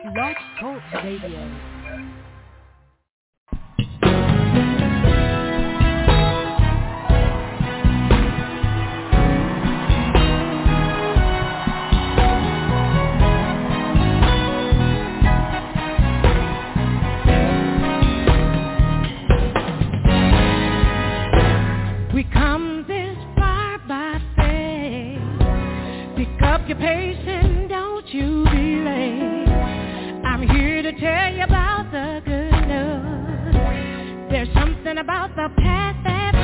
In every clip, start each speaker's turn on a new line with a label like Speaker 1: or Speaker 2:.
Speaker 1: Blog Talk Radio.
Speaker 2: We come this far by faith. Pick up your pace and don't you be late. I'm here to tell you about the good news. There's something about the path that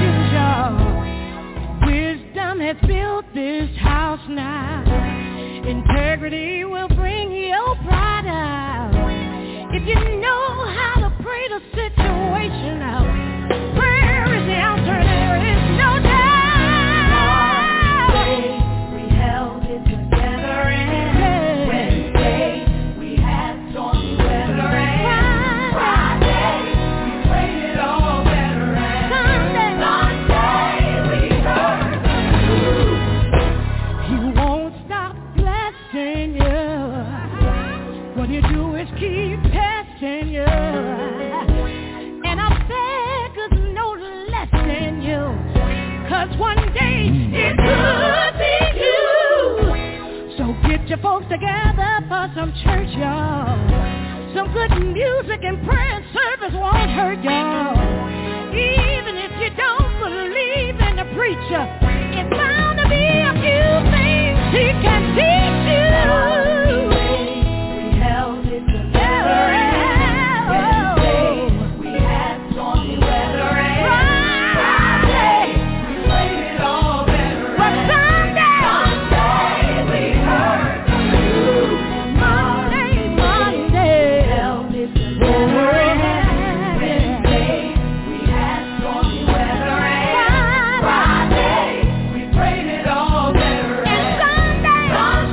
Speaker 2: leads you, y'all. Wisdom has built this house now. Integrity will bring your pride out. If you know how to pray the situation out, prayer is the answer. There is no doubt.
Speaker 3: We held it together and Wednesday we had stormy weather and Friday we prayed it all better and Sunday we heard the news.
Speaker 2: He won't stop blessing you. What you do is keep testing you. And I beg of no less than you. 'Cause one day it could be you. So get your folks together for some church, y'all. Some good music and prayer and service won't hurt y'all. Even if you don't believe in the preacher, it's bound to be a few things he can teach you.
Speaker 3: We held it together and Wednesday we had stormy weather and Friday we played it all better
Speaker 2: But Sunday
Speaker 3: we heard the news.
Speaker 2: Monday,
Speaker 3: Held it together and Wednesday we had stormy weather and Friday we prayed it all better
Speaker 2: and Sunday.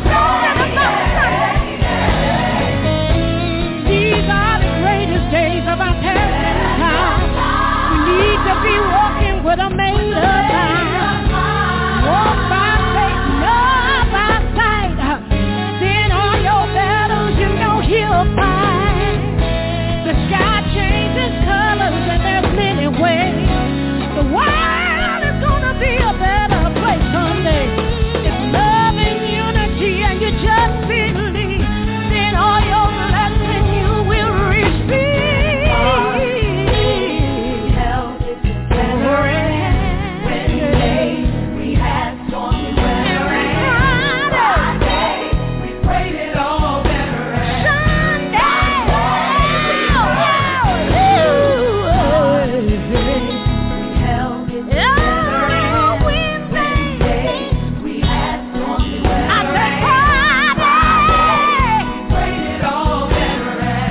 Speaker 2: These are the greatest days of our testing time. We need to be walking with a made up mind. Walk by faith, not by sight. Then all your battles you know he'll fight. The sky changes colors and there's many ways. The world is gonna be a better place someday. It's love and unity and you just believe. Then all your blessing you will receive.
Speaker 3: Held it together and Wednesday we had stormy weather and Friday we prayed it all better and we held it together and Wednesday we had stormy weather and Friday we prayed it all better and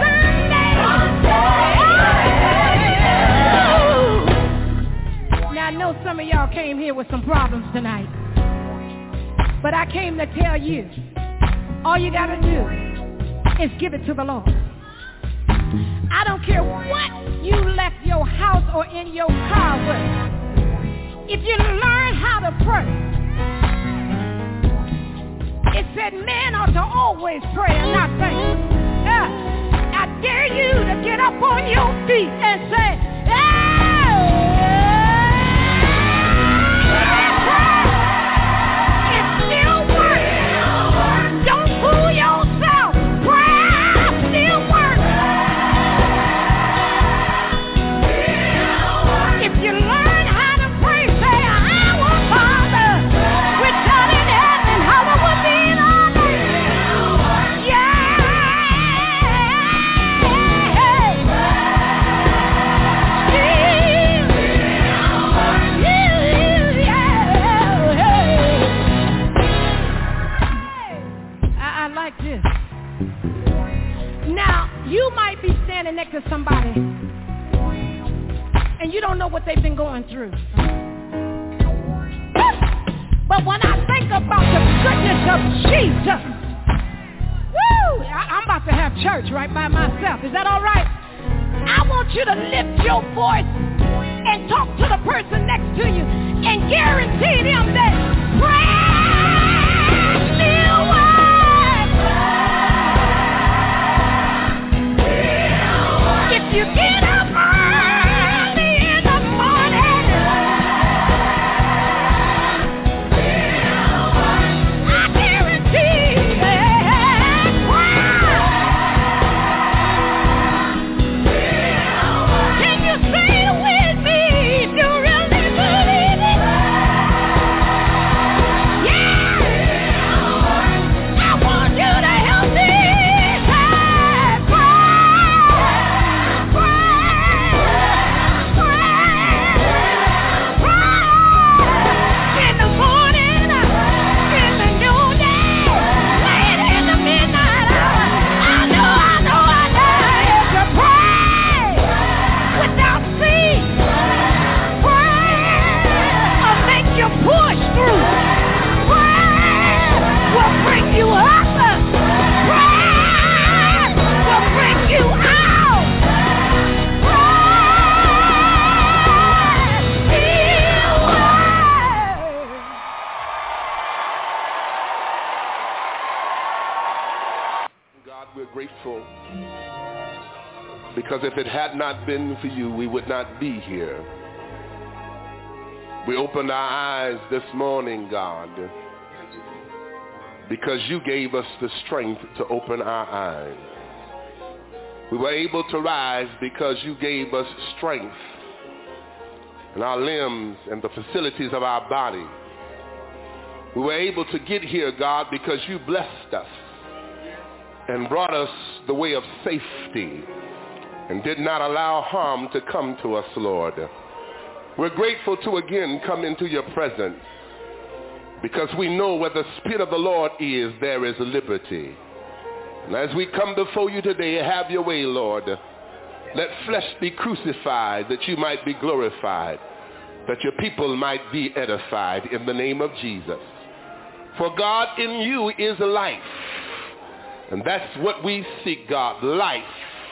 Speaker 2: Now I know some of y'all came here with some problems tonight, but I came to tell you, all you gotta do is give it to the Lord. I don't care what you left your house or in your car with. If you learn how to pray, it said men ought to always pray and not faint. I dare you to get up on your feet and say, it still works. Don't fool yourself. Prayer still works. If you learn how to pray, say, Our Father, which art in heaven, hallowed be thy name. I like this. Now, you might be standing next to somebody and you don't know what they've been going through. But when I think about the goodness of Jesus, woo, I'm about to have church right by myself. Is that all right? I want you to lift your voice and talk to the person next to you and guarantee them that prayer still works.
Speaker 4: God, we're grateful because if it had not been for you, we would not be here. We opened our eyes this morning, God, because you gave us the strength to open our eyes. We were able to rise because you gave us strength in our limbs and the facilities of our body. We were able to get here, God, because you blessed us and brought us the way of safety and did not allow harm to come to us, Lord. We're grateful to again come into your presence because we know where the Spirit of the Lord is, there is liberty. And as we come before you today, have your way, Lord. Let flesh be crucified that you might be glorified, that your people might be edified in the name of Jesus. For God, in you is life. And that's what we seek, God, life,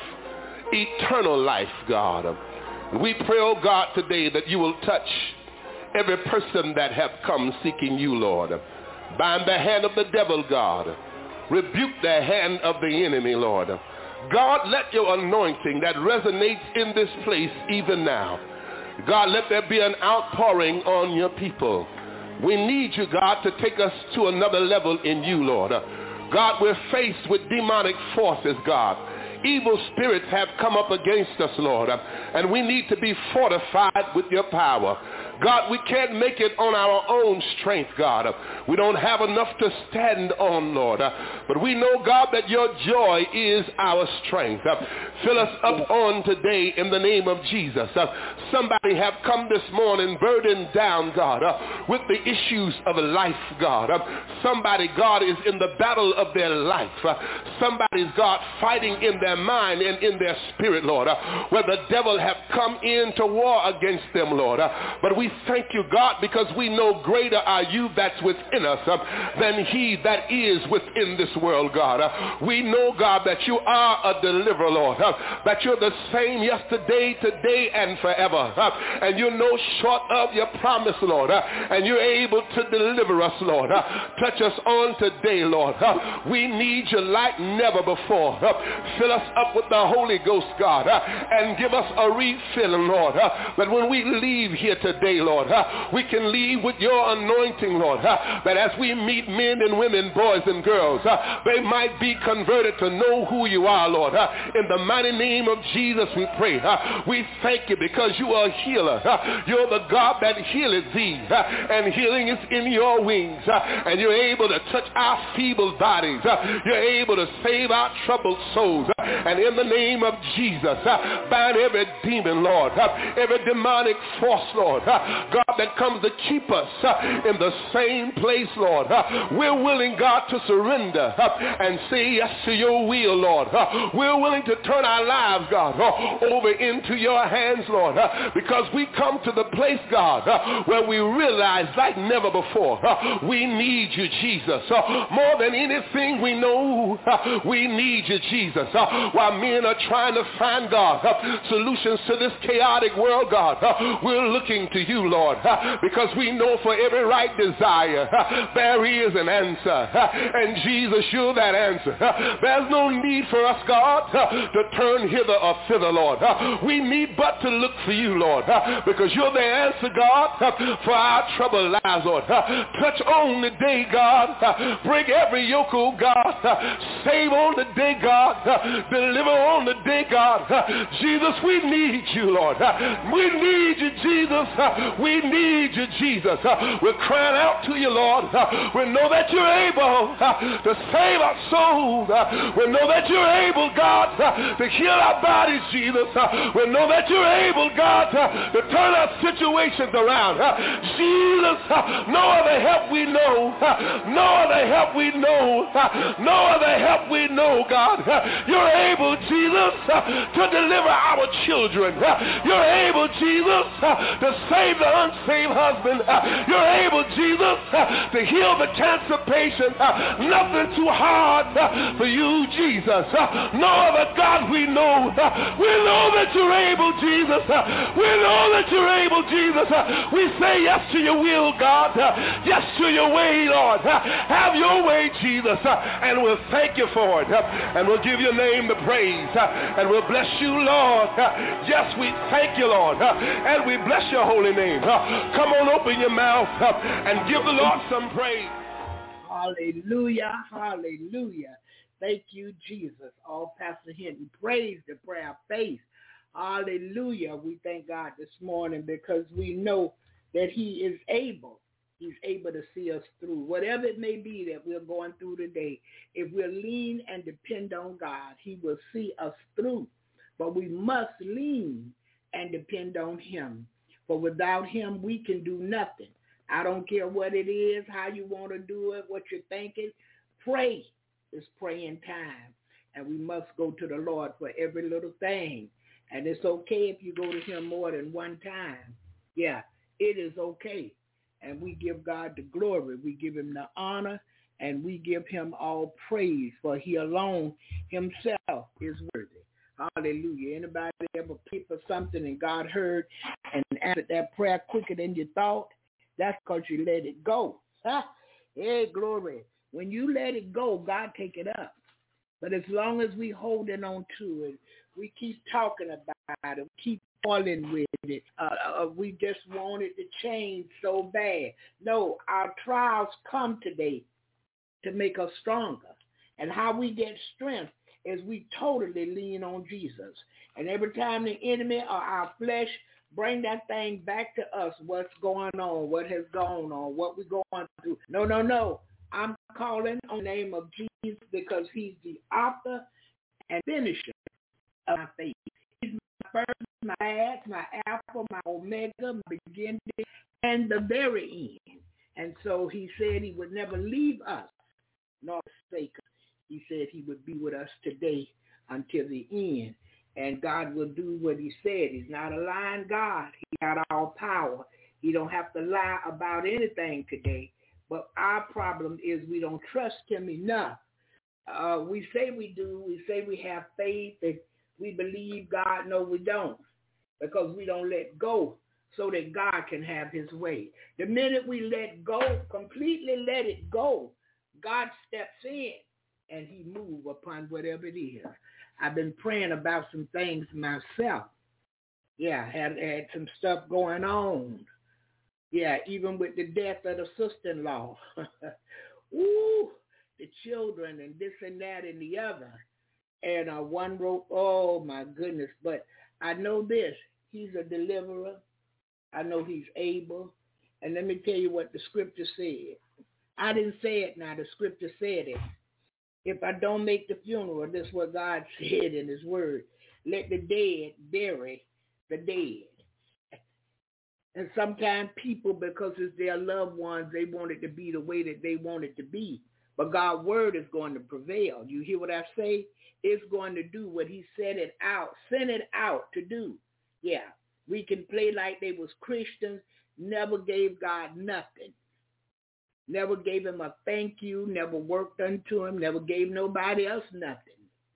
Speaker 4: eternal life, God. And we pray, oh God, today that you will touch every person that have come seeking you, Lord. Bind the hand of the devil, God. Rebuke the hand of the enemy, Lord. God, let your anointing that resonates in this place even now, God, let there be an outpouring on your people. We need you, God, to take us to another level in you, Lord. God, we're faced with demonic forces, God. Evil spirits have come up against us, Lord, and we need to be fortified with your power. God, we can't make it on our own strength, God. We don't have enough to stand on, Lord. But we know, God, that your joy is our strength. Fill us up on today in the name of Jesus. Somebody have come this morning burdened down, God, with the issues of life, God. Somebody, God, is in the battle of their life. Somebody's, God, fighting in their mind and in their spirit, Lord, where the devil have come in to war against them, Lord. But we thank you, God, because we know greater are you that's within us than he that is within this world, God. We know, God, that you are a deliverer, Lord, that you're the same yesterday, today, and forever. And you're no short of your promise, Lord, and you're able to deliver us, Lord. Touch us on today, Lord. We need you like never before. Fill us up with the Holy Ghost, God, and give us a refilling, Lord, that when we leave here today, Lord, we can leave with your anointing, Lord, that as we meet men and women, boys and girls, they might be converted to know who you are, Lord. In the mighty name of Jesus we pray. We thank you because you are a healer. You're the God that healeth thee, and healing is in your wings, and you're able to touch our feeble bodies. You're able to save our troubled souls, and in the name of Jesus, bind every demon, Lord, every demonic force, Lord, God, that comes to keep us in the same place, Lord. We're willing, God, to surrender and say yes to your will, Lord. We're willing to turn our lives, God, over into your hands, Lord, because we come to the place, God, where we realize like never before, we need you, Jesus. More than anything we know, we need you, Jesus. While men are trying to find, God, solutions to this chaotic world, God, we're looking to you, Lord, because we know for every right desire, there is an answer. And Jesus, you're that answer. There's no need for us, God, to turn hither or thither, Lord. We need but to look for you, Lord, because you're the answer, God, for our troubled lives, Lord. Touch on the day, God. Break every yoke, oh God. Save on the day, God. Deliver on the day, God. Jesus, we need you, Lord. We need you, Jesus. We need you, Jesus. We're crying out to you, Lord. We know that you're able to save our souls. We know that you're able, God, to heal our bodies, Jesus. We know that you're able, God, to turn our situations around. Jesus, no other help we know. No other help we know. No other help we know, God. You're able, Jesus, to deliver our children. You're able, Jesus, to save the save husband. You're able, Jesus, to heal the cancer patient. Nothing too hard for you, Jesus. No other God we know. We know that you're able, Jesus. We know that you're able, Jesus. We say yes to your will, God. Yes to your way, Lord. Have your way, Jesus. And we'll thank you for it. And we'll give your name the praise. And we'll bless you, Lord. Yes, we thank you, Lord. And we bless your holy name. Come on, open your mouth and give the Lord some praise.
Speaker 5: Hallelujah, hallelujah. Thank you, Jesus. All Pastor Hinton, praise the prayer of faith. Hallelujah. We thank God this morning because we know that he is able. He's able to see us through whatever it may be that we're going through today. If we'll lean and depend on God, he will see us through. But we must lean and depend on him. For without him, we can do nothing. I don't care what it is, how you want to do it, what you're thinking. Pray. It's praying time. And we must go to the Lord for every little thing. And it's okay if you go to him more than one time. Yeah, it is okay. And we give God the glory. We give him the honor. And we give him all praise. For he alone himself is worthy. Hallelujah. Anybody ever prayed for something and God heard and answered that prayer quicker than you thought? That's because you let it go. Hey, glory. When you let it go, God take it up. But as long as we holding on to it, we keep talking about it, keep falling with it. We just want it to change so bad. No, our trials come today to make us stronger. And how we get strength is we totally lean on Jesus. And every time the enemy or our flesh bring that thing back to us, what's going on, what has gone on, what we're going through. No. I'm calling on the name of Jesus because he's the author and finisher of my faith. He's my first, my last, my alpha, my omega, my beginning, and the very end. And so he said he would never leave us nor forsake us. He said he would be with us today until the end. And God will do what he said. He's not a lying God. He got all power. He don't have to lie about anything today. But our problem is we don't trust him enough. We say we do. We say we have faith and we believe God. No, we don't. Because we don't let go so that God can have his way. The minute we let go, completely let it go, God steps in and he moves upon whatever it is. I've been praying about some things myself. Yeah, had some stuff going on. Yeah, even with the death of the sister-in-law. Ooh, the children and this and that and the other. And one wrote, oh my goodness. But I know this, he's a deliverer. I know he's able. And let me tell you what the scripture said. I didn't say it now, the scripture said it. If I don't make the funeral, this is what God said in his word. Let the dead bury the dead. And sometimes people, because it's their loved ones, they want it to be the way that they want it to be. But God's word is going to prevail. You hear what I say? It's going to do what he sent it out to do. Yeah, we can play like they was Christians, never gave God nothing. Never gave him a thank you, never worked unto him, never gave nobody else nothing.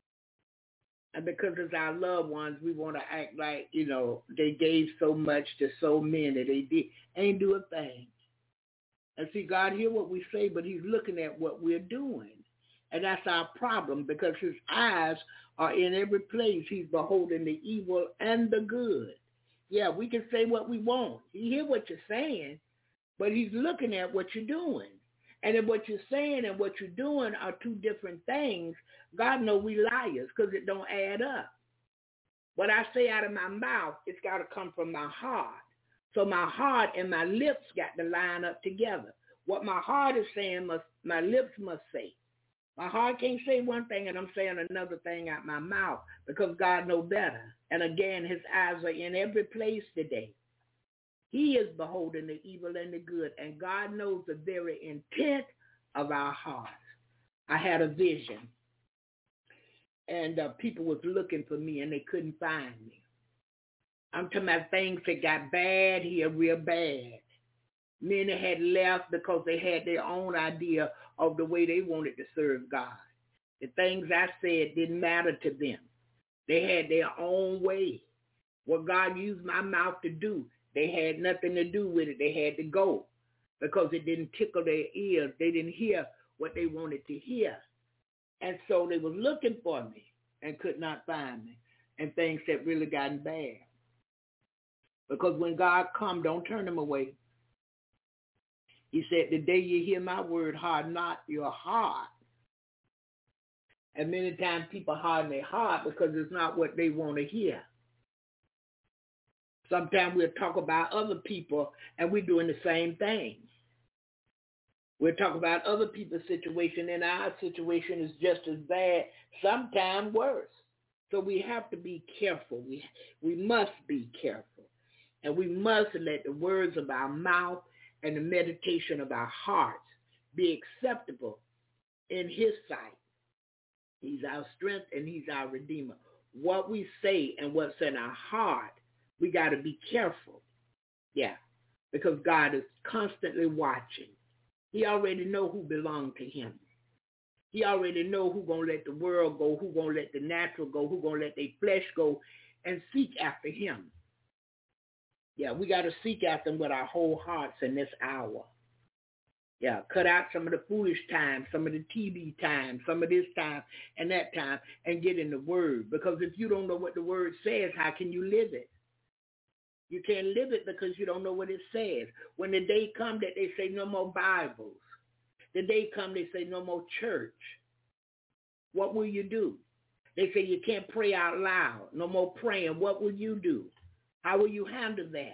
Speaker 5: And because it's our loved ones, we want to act like, they gave so much to so many. They ain't do a thing. And see, God hear what we say, but he's looking at what we're doing. And that's our problem because his eyes are in every place. He's beholding the evil and the good. Yeah, we can say what we want. He hear what you're saying, but he's looking at what you're doing. And if what you're saying and what you're doing are two different things, God knows we liars because it don't add up. What I say out of my mouth, it's got to come from my heart. So my heart and my lips got to line up together. What my heart is saying, my lips must say. My heart can't say one thing and I'm saying another thing out my mouth because God knows better. And again, his eyes are in every place today. He is beholding the evil and the good, and God knows the very intent of our hearts. I had a vision, and people was looking for me, and they couldn't find me. I'm talking about things that got bad here real bad. Many had left because they had their own idea of the way they wanted to serve God. The things I said didn't matter to them. They had their own way. What God used my mouth to do, they had nothing to do with it. They had to go because it didn't tickle their ears. They didn't hear what they wanted to hear. And so they were looking for me and could not find me. And things had really gotten bad. Because when God come, don't turn him away. He said, the day you hear my word, harden not your heart. And many times people harden their heart because it's not what they want to hear. Sometimes we'll talk about other people and we're doing the same thing. We'll talk about other people's situation and our situation is just as bad, sometimes worse. So we have to be careful. We must be careful. And we must let the words of our mouth and the meditation of our hearts be acceptable in his sight. He's our strength and he's our redeemer. What we say and what's in our heart, we got to be careful. Yeah, because God is constantly watching. He already know who belong to him. He already know who going to let the world go, who going to let the natural go, who going to let their flesh go and seek after him. Yeah, we got to seek after him with our whole hearts in this hour. Yeah, cut out some of the foolish time, some of the TV time, some of this time and that time, and get in the word. Because if you don't know what the word says, how can you live it? You can't live it because you don't know what it says. When the day comes that they say no more Bibles, the day comes they say no more church, what will you do? They say you can't pray out loud, no more praying. What will you do? How will you handle that?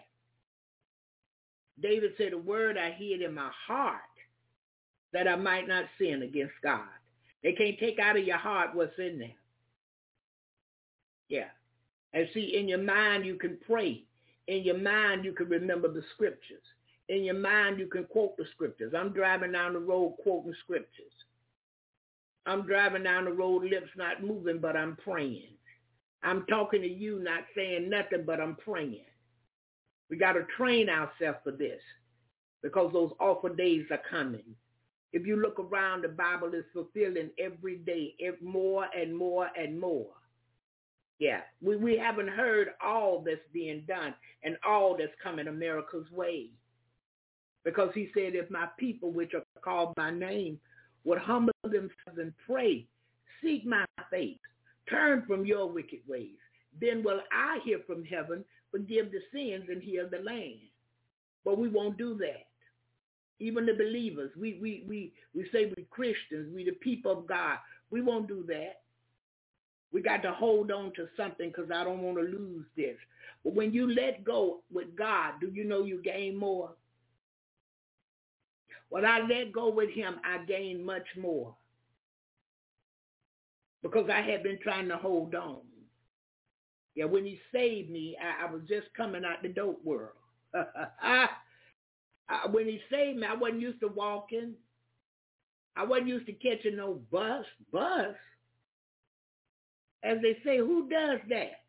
Speaker 5: David said, the word I hid in my heart that I might not sin against God. They can't take out of your heart what's in there. Yeah. And see, in your mind, you can pray. In your mind, you can remember the scriptures. In your mind, you can quote the scriptures. I'm driving down the road quoting scriptures. I'm driving down the road, lips not moving, but I'm praying. I'm talking to you, not saying nothing, but I'm praying. We got to train ourselves for this because those awful days are coming. If you look around, the Bible is fulfilling every day, more and more and more. Yeah, we haven't heard all that's being done and all that's coming America's way. Because he said, if my people, which are called by name, would humble themselves and pray, seek my face, turn from your wicked ways, then will I hear from heaven, forgive the sins and heal the land. But we won't do that. Even the believers, we say we Christians, we the people of God. We won't do that. We got to hold on to something because I don't want to lose this. But when you let go with God, do you know you gain more? When I let go with him, I gain much more. Because I had been trying to hold on. Yeah, when he saved me, I was just coming out the dope world. When he saved me, I wasn't used to walking. I wasn't used to catching no bus. As they say, who does that?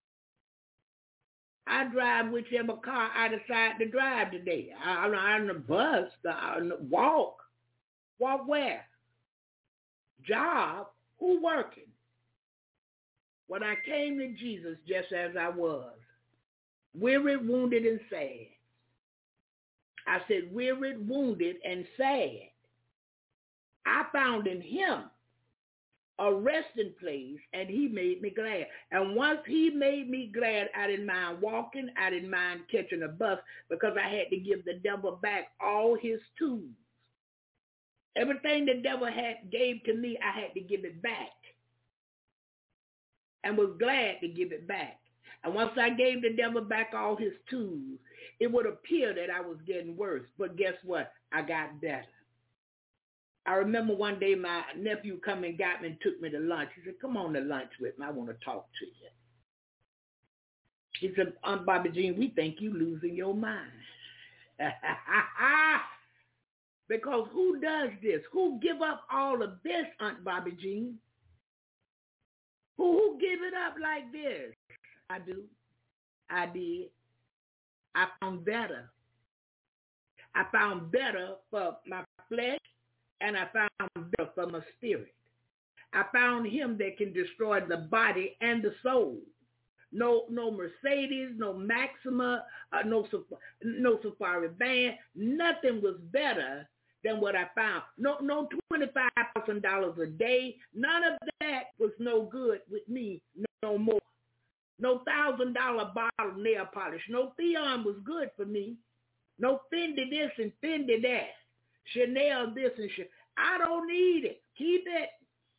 Speaker 5: I drive whichever car I decide to drive today. I'm on the bus, walk. Walk where? Job. Who working? When I came to Jesus just as I was, weary, wounded, and sad. I said, weary, wounded, and sad. I found in him a resting place, and he made me glad. And once he made me glad, I didn't mind walking. I didn't mind catching a bus because I had to give the devil back all his tools. Everything the devil gave to me, I had to give it back. And was glad to give it back. And once I gave the devil back all his tools, it would appear that I was getting worse. But guess what? I got better. I remember one day my nephew come and got me and took me to lunch. He said, come on to lunch with me. I want to talk to you. He said, Aunt Bobby Jean, we think you losing your mind. Because who does this? Who give up all of this, Aunt Bobby Jean? Who give it up like this? I do. I did. I found better. I found better for my flesh, and I found better for my spirit. I found him that can destroy the body and the soul. No Mercedes, no Maxima, no Safari van. Nothing was better than what I found. No $25,000 a day. None of that was no good with me no more. No $1,000 bottle nail polish. No Theon was good for me. No Fendi this and Fendi that. Chanel this and Chanel. I don't need it. Keep it.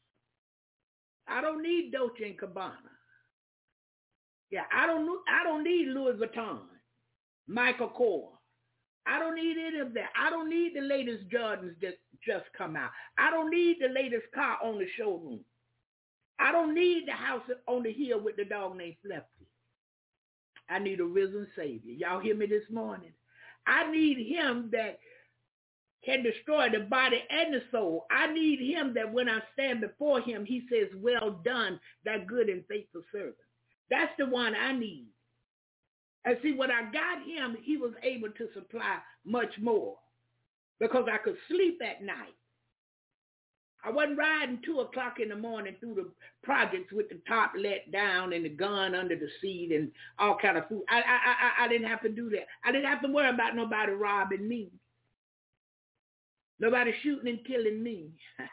Speaker 5: I don't need Dolce & Gabbana. Yeah, I don't need Louis Vuitton, Michael Kors. I don't need any of that. I don't need the latest Jordans that just come out. I don't need the latest car on the showroom. I don't need the house on the hill with the dog named Fluffy. I need a risen Savior. Y'all hear me this morning? I need him that can destroy the body and the soul. I need him that when I stand before him, he says, well done, thy good and faithful servant. That's the one I need. And see, when I got him, he was able to supply much more because I could sleep at night. I wasn't riding 2 o'clock in the morning through the projects with the top let down and the gun under the seat and all kind of food. I didn't have to do that. I didn't have to worry about nobody robbing me. Nobody shooting and killing me.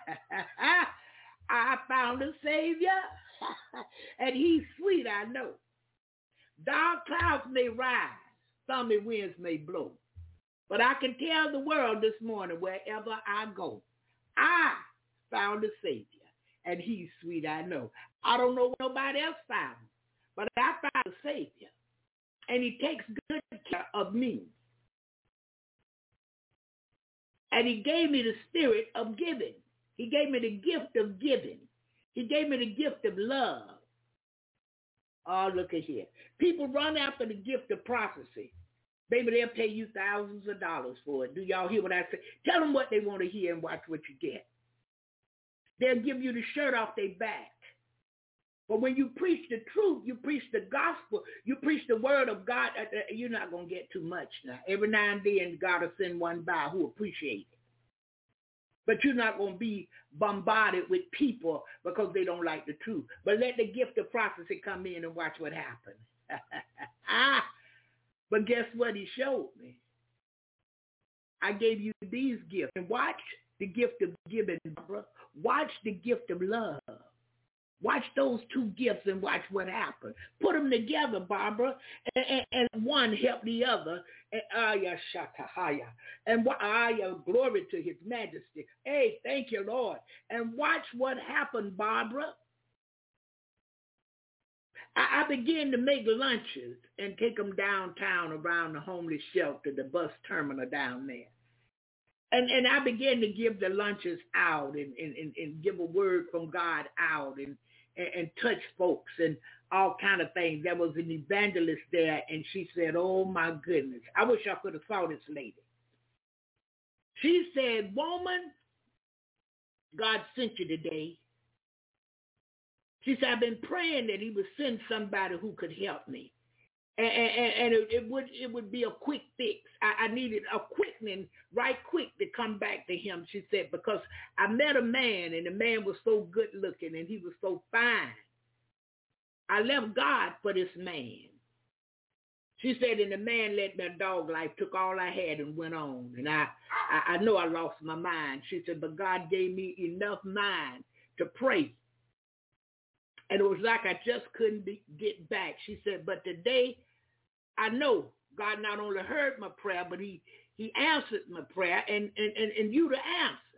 Speaker 5: I found a Savior, and he's sweet, I know. Dark clouds may rise, stormy winds may blow, but I can tell the world this morning, wherever I go, I found a Savior, and he's sweet, I know. I don't know what nobody else found, but I found a Savior, and he takes good care of me. And he gave me the spirit of giving. He gave me the gift of giving. He gave me the gift of love. Oh, look at here. People run after the gift of prophecy. Baby, they'll pay you thousands of dollars for it. Do y'all hear what I say? Tell them what they want to hear and watch what you get. They'll give you the shirt off their back. But when you preach the truth, you preach the gospel, you preach the word of God, you're not going to get too much now. Every now and then, God will send one by who appreciate it. But you're not going to be bombarded with people because they don't like the truth. But let the gift of prophecy come in and watch what happens. But guess what he showed me? I gave you these gifts. And watch the gift of giving, Barbara. Watch the gift of love. Watch those two gifts and watch what happens. Put them together, Barbara, and one help the other. And glory to his majesty. Hey, thank you, Lord. And watch what happened, Barbara. I began to make lunches and take them downtown around the homeless shelter, the bus terminal down there. And I began to give the lunches out and give a word from God out and touch folks and all kind of things. There was an evangelist there, and she said, oh, my goodness. I wish I could have saw this lady. She said, woman, God sent you today. She said, I've been praying that he would send somebody who could help me. And it would be a quick fix. I needed a quickening right quick to come back to him, she said, because I met a man, and the man was so good looking, and he was so fine. I left God for this man. She said, and the man let me a dog life, took all I had and went on. And I know I lost my mind. She said, but God gave me enough mind to pray. And it was like I just couldn't get back. She said, but today I know God not only heard my prayer, but he answered my prayer and you the answer.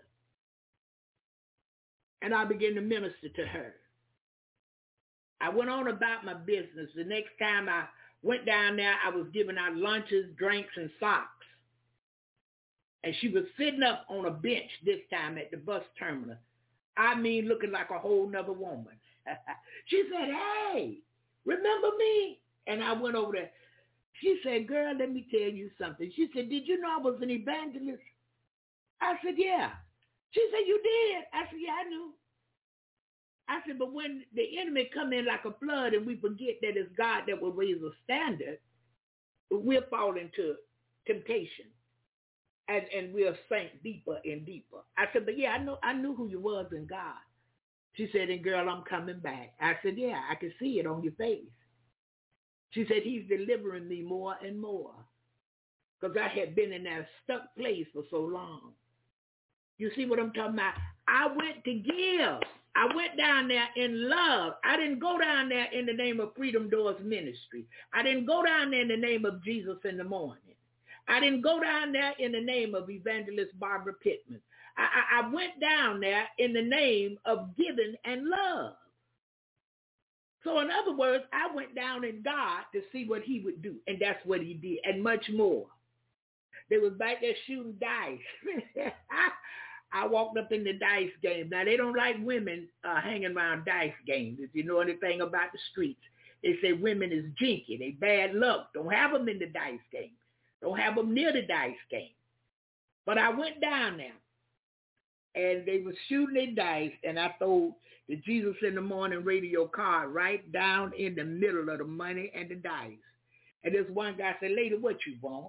Speaker 5: And I began to minister to her. I went on about my business. The next time I went down there, I was giving out lunches, drinks, and socks. And she was sitting up on a bench this time at the bus terminal. I mean, looking like a whole nother woman. She said, hey, remember me? And I went over there. She said, girl, let me tell you something. She said, did you know I was an evangelist? I said, yeah. She said, you did? I said, yeah, I knew. I said, but when the enemy come in like a flood and we forget that it's God that will raise a standard, we'll fall into temptation. And we'll sink deeper and deeper. I said, but yeah, I knew who you was in God. She said, and girl, I'm coming back. I said, yeah, I can see it on your face. She said, he's delivering me more and more. Because I had been in that stuck place for so long. You see what I'm talking about? I went to give. I went down there in love. I didn't go down there in the name of Freedom Doors Ministry. I didn't go down there in the name of Jesus in the morning. I didn't go down there in the name of Evangelist Barbara Pittman. I went down there in the name of giving and love. So in other words, I went down in God to see what he would do. And that's what he did, and much more. They was back there shooting dice. I walked up in the dice game. Now, they don't like women hanging around dice games. If you know anything about the streets, they say women is jinky. They bad luck. Don't have them in the dice game. Don't have them near the dice game. But I went down there, and they were shooting their dice, and I threw the Jesus in the Morning radio card right down in the middle of the money and the dice. And this one guy said, lady, what you want?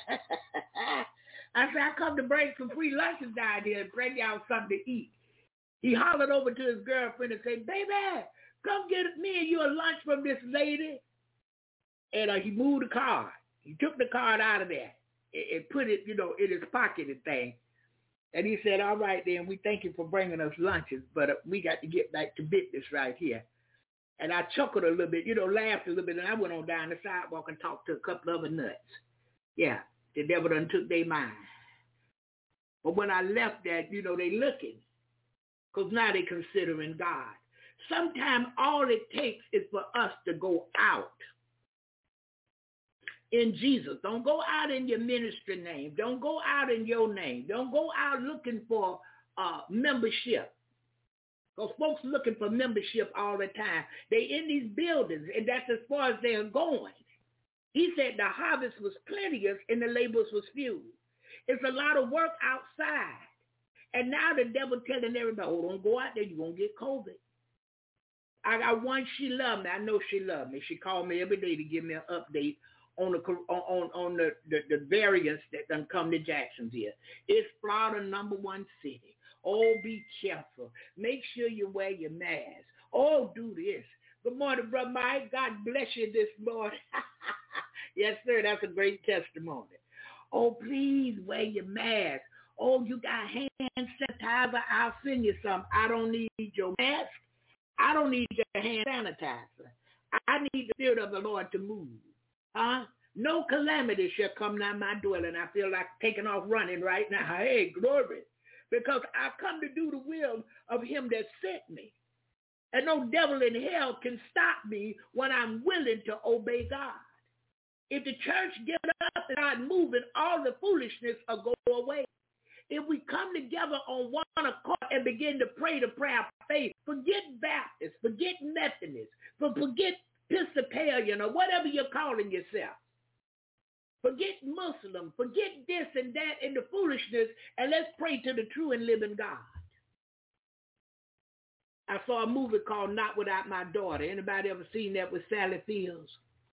Speaker 5: I said, I come to bring some free lunches down here and bring y'all something to eat. He hollered over to his girlfriend and said, baby, come get me and you a lunch from this lady. And he moved the card. He took the card out of there and put it, in his pocket and thing. And he said, all right, then, we thank you for bringing us lunches, but we got to get back to business right here. And I chuckled a little bit, laughed a little bit, and I went on down the sidewalk and talked to a couple of other nuts. Yeah, the devil done took their mind. But when I left that, they looking, because now they considering God. Sometimes all it takes is for us to go out in Jesus. Don't go out in your ministry name. Don't go out in your name. Don't go out looking for membership. Because folks looking for membership all the time. They in these buildings, and that's as far as they're going. He said the harvest was plenteous and the laborers was few. It's a lot of work outside. And now the devil telling everybody, oh, don't go out there. You're going to get COVID. I got one, she loved me. I know she loved me. She called me every day to give me an update on the variants that done come to Jacksonville. It's Florida #1 city. Oh, be careful. Make sure you wear your mask. Oh, do this. Good morning, Brother Mike. God bless you this morning. Yes, sir. That's a great testimony. Oh, please wear your mask. Oh, you got hand sanitizer. I'll send you some. I don't need your mask. I don't need your hand sanitizer. I need the Spirit of the Lord to move. Huh? No calamity shall come nigh my dwelling. I feel like taking off running right now. Hey, glory. Because I come to do the will of him that sent me. And no devil in hell can stop me when I'm willing to obey God. If the church get up and start moving, all the foolishness will go away. If we come together on one accord and begin to pray the prayer of faith, forget Baptists, forget Methodists, forget Episcopalian or whatever you're calling yourself. Forget Muslim, forget this and that and the foolishness, and let's pray to the true and living God. I saw a movie called Not Without My Daughter. Anybody ever seen that with Sally Fields?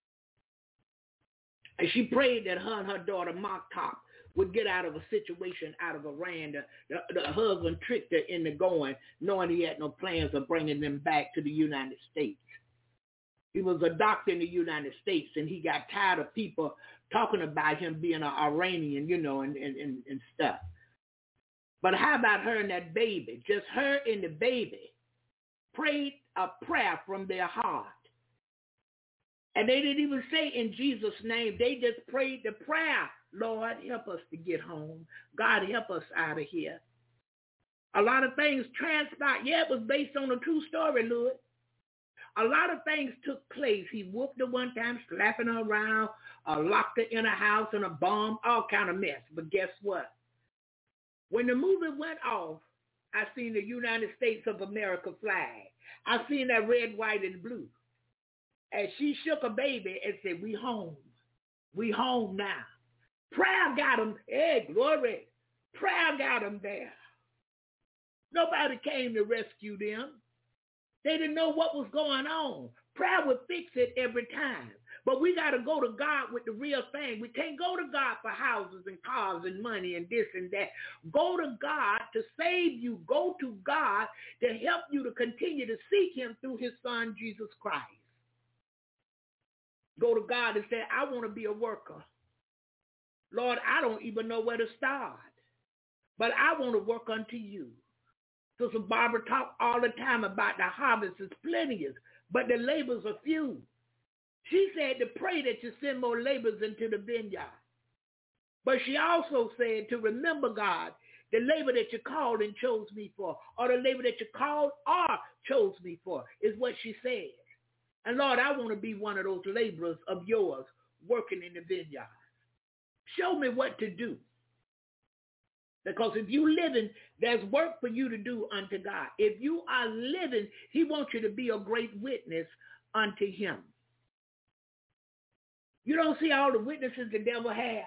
Speaker 5: And she prayed that her and her daughter, Mark Top, would get out of a situation, out of Iran. The husband tricked her into going, knowing he had no plans of bringing them back to the United States. He was a doctor in the United States, and he got tired of people talking about him being an Iranian, and stuff. But how about her and that baby? Just her and the baby prayed a prayer from their heart. And they didn't even say in Jesus' name. They just prayed the prayer. Lord, help us to get home. God, help us out of here. A lot of things transpired. Yeah, it was based on a true story, Lord. A lot of things took place. He whooped her one time, slapping her around, locked her in a house and a bomb, all kind of mess. But guess what? When the movie went off, I seen the United States of America flag. I seen that red, white, and blue. And she shook a baby and said, we home. We home now. Prayer got them. Hey, glory. Prayer got them there. Nobody came to rescue them. They didn't know what was going on. Prayer would fix it every time. But we got to go to God with the real thing. We can't go to God for houses and cars and money and this and that. Go to God to save you. Go to God to help you to continue to seek him through his son, Jesus Christ. Go to God and say, I want to be a worker. Lord, I don't even know where to start, but I want to work unto you. Sister Barbara talked all the time about the harvest is plenteous, but the labors are few. She said to pray that you send more laborers into the vineyard. But she also said to remember, God, the labor that you called and chose me for, or the labor that you called or chose me for, is what she said. And Lord, I want to be one of those laborers of yours working in the vineyard. Show me what to do. Because if you living, there's work for you to do unto God. If you are living, he wants you to be a great witness unto him. You don't see all the witnesses the devil has.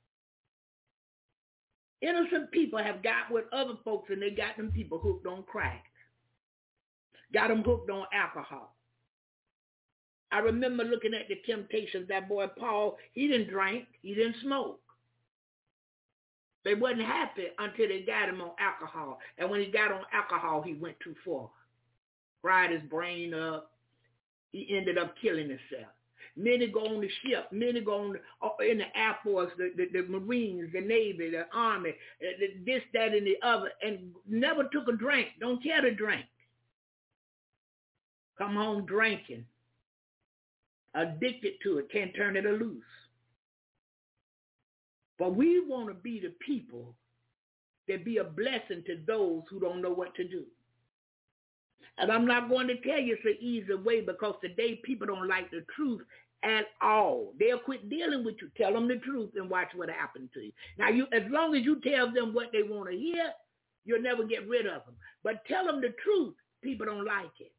Speaker 5: Innocent people have got with other folks, and they got them people hooked on crack. Got them hooked on alcohol. I remember looking at the Temptations, that boy Paul, he didn't drink, he didn't smoke. They wasn't happy until they got him on alcohol. And when he got on alcohol, he went too far. Fried his brain up. He ended up killing himself. Many go on the ship. Many go on in the Air Force, the Marines, the Navy, the Army, this, that, and the other, and never took a drink. Don't care to drink. Come home drinking. Addicted to it. Can't turn it loose. But we want to be the people that be a blessing to those who don't know what to do. And I'm not going to tell you it's an easy way, because today people don't like the truth at all. They'll quit dealing with you. Tell them the truth and watch what happens to you. Now, as long as you tell them what they want to hear, you'll never get rid of them. But tell them the truth. People don't like it.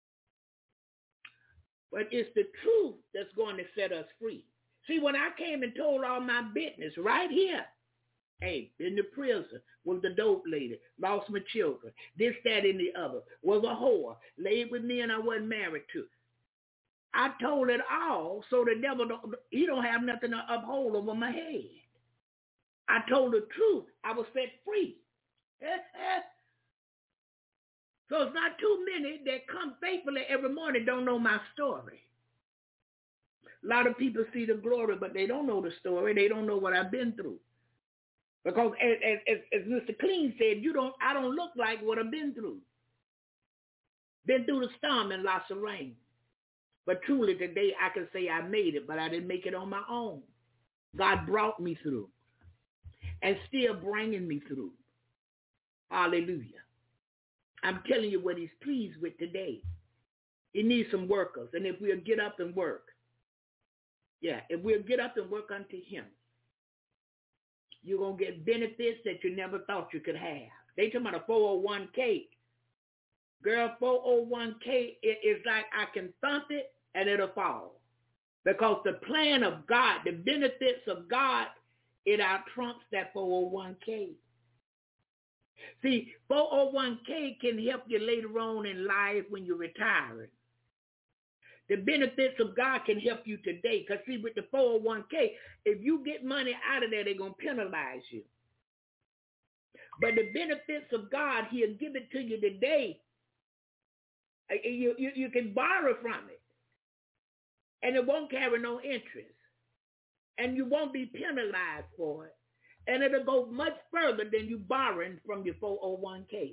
Speaker 5: But it's the truth that's going to set us free. See, when I came and told all my business right here, hey, in the prison, was the dope lady, lost my children, this, that, and the other, was a whore, laid with me and I wasn't married to. I told it all so the devil, he don't have nothing to uphold over my head. I told the truth. I was set free. So it's not too many that come faithfully every morning don't know my story. A lot of people see the glory, but they don't know the story. They don't know what I've been through. Because as Mr. Clean said, I don't look like what I've been through. Been through the storm and lots of rain. But truly today I can say I made it, but I didn't make it on my own. God brought me through and still bringing me through. Hallelujah. I'm telling you what he's pleased with today. He needs some workers. And if we'll get up and work, if we'll get up and work unto him, you're going to get benefits that you never thought you could have. They talking about a 401k. Girl, 401k, it's like I can thump it and it'll fall. Because the plan of God, the benefits of God, it out-trumps that 401k. See, 401k can help you later on in life when you're retiring. The benefits of God can help you today. Because see, with the 401k, if you get money out of there, they're going to penalize you. But the benefits of God, he'll give it to you today. You can borrow from it. And it won't carry no interest. And you won't be penalized for it. And it'll go much further than you borrowing from your 401k.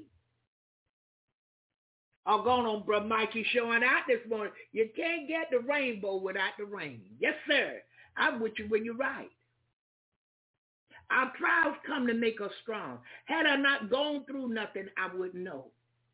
Speaker 5: I'm going on, Brother Mikey, showing out this morning. You can't get the rainbow without the rain. Yes, sir. I'm with you when you're right. Our trials come to make us strong. Had I not gone through nothing, I wouldn't know.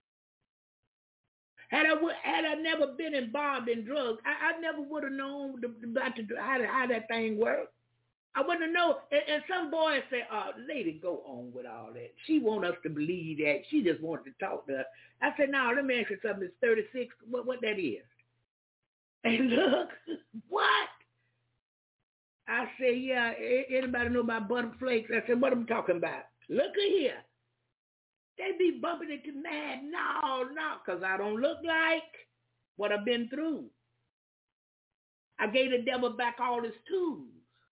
Speaker 5: Had I never been involved in drugs, I never would have known about how that thing worked. I wouldn't have known. And some boys say, lady, go on with all that. She want us to believe that. She just wanted to talk to us. I said, no, let me ask you something. It's 36. What that is? And look, what? I said, yeah, anybody know about butter flakes? I said, what am I talking about? Look at here. They be bumping into mad. No, because I don't look like what I've been through. I gave the devil back all his tools.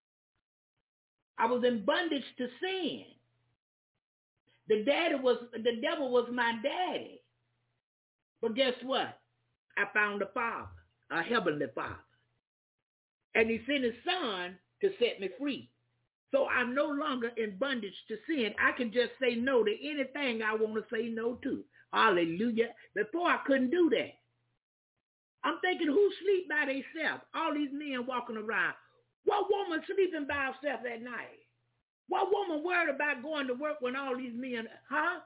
Speaker 5: I was in bondage to sin. The devil was my daddy. But guess what? I found a father, a heavenly father. And he sent his son to set me free. So I'm no longer in bondage to sin. I can just say no to anything I want to say no to. Hallelujah. Before I couldn't do that. I'm thinking, who sleep by themselves? All these men walking around. What woman sleeping by herself at night? What woman worried about going to work when all these men, huh?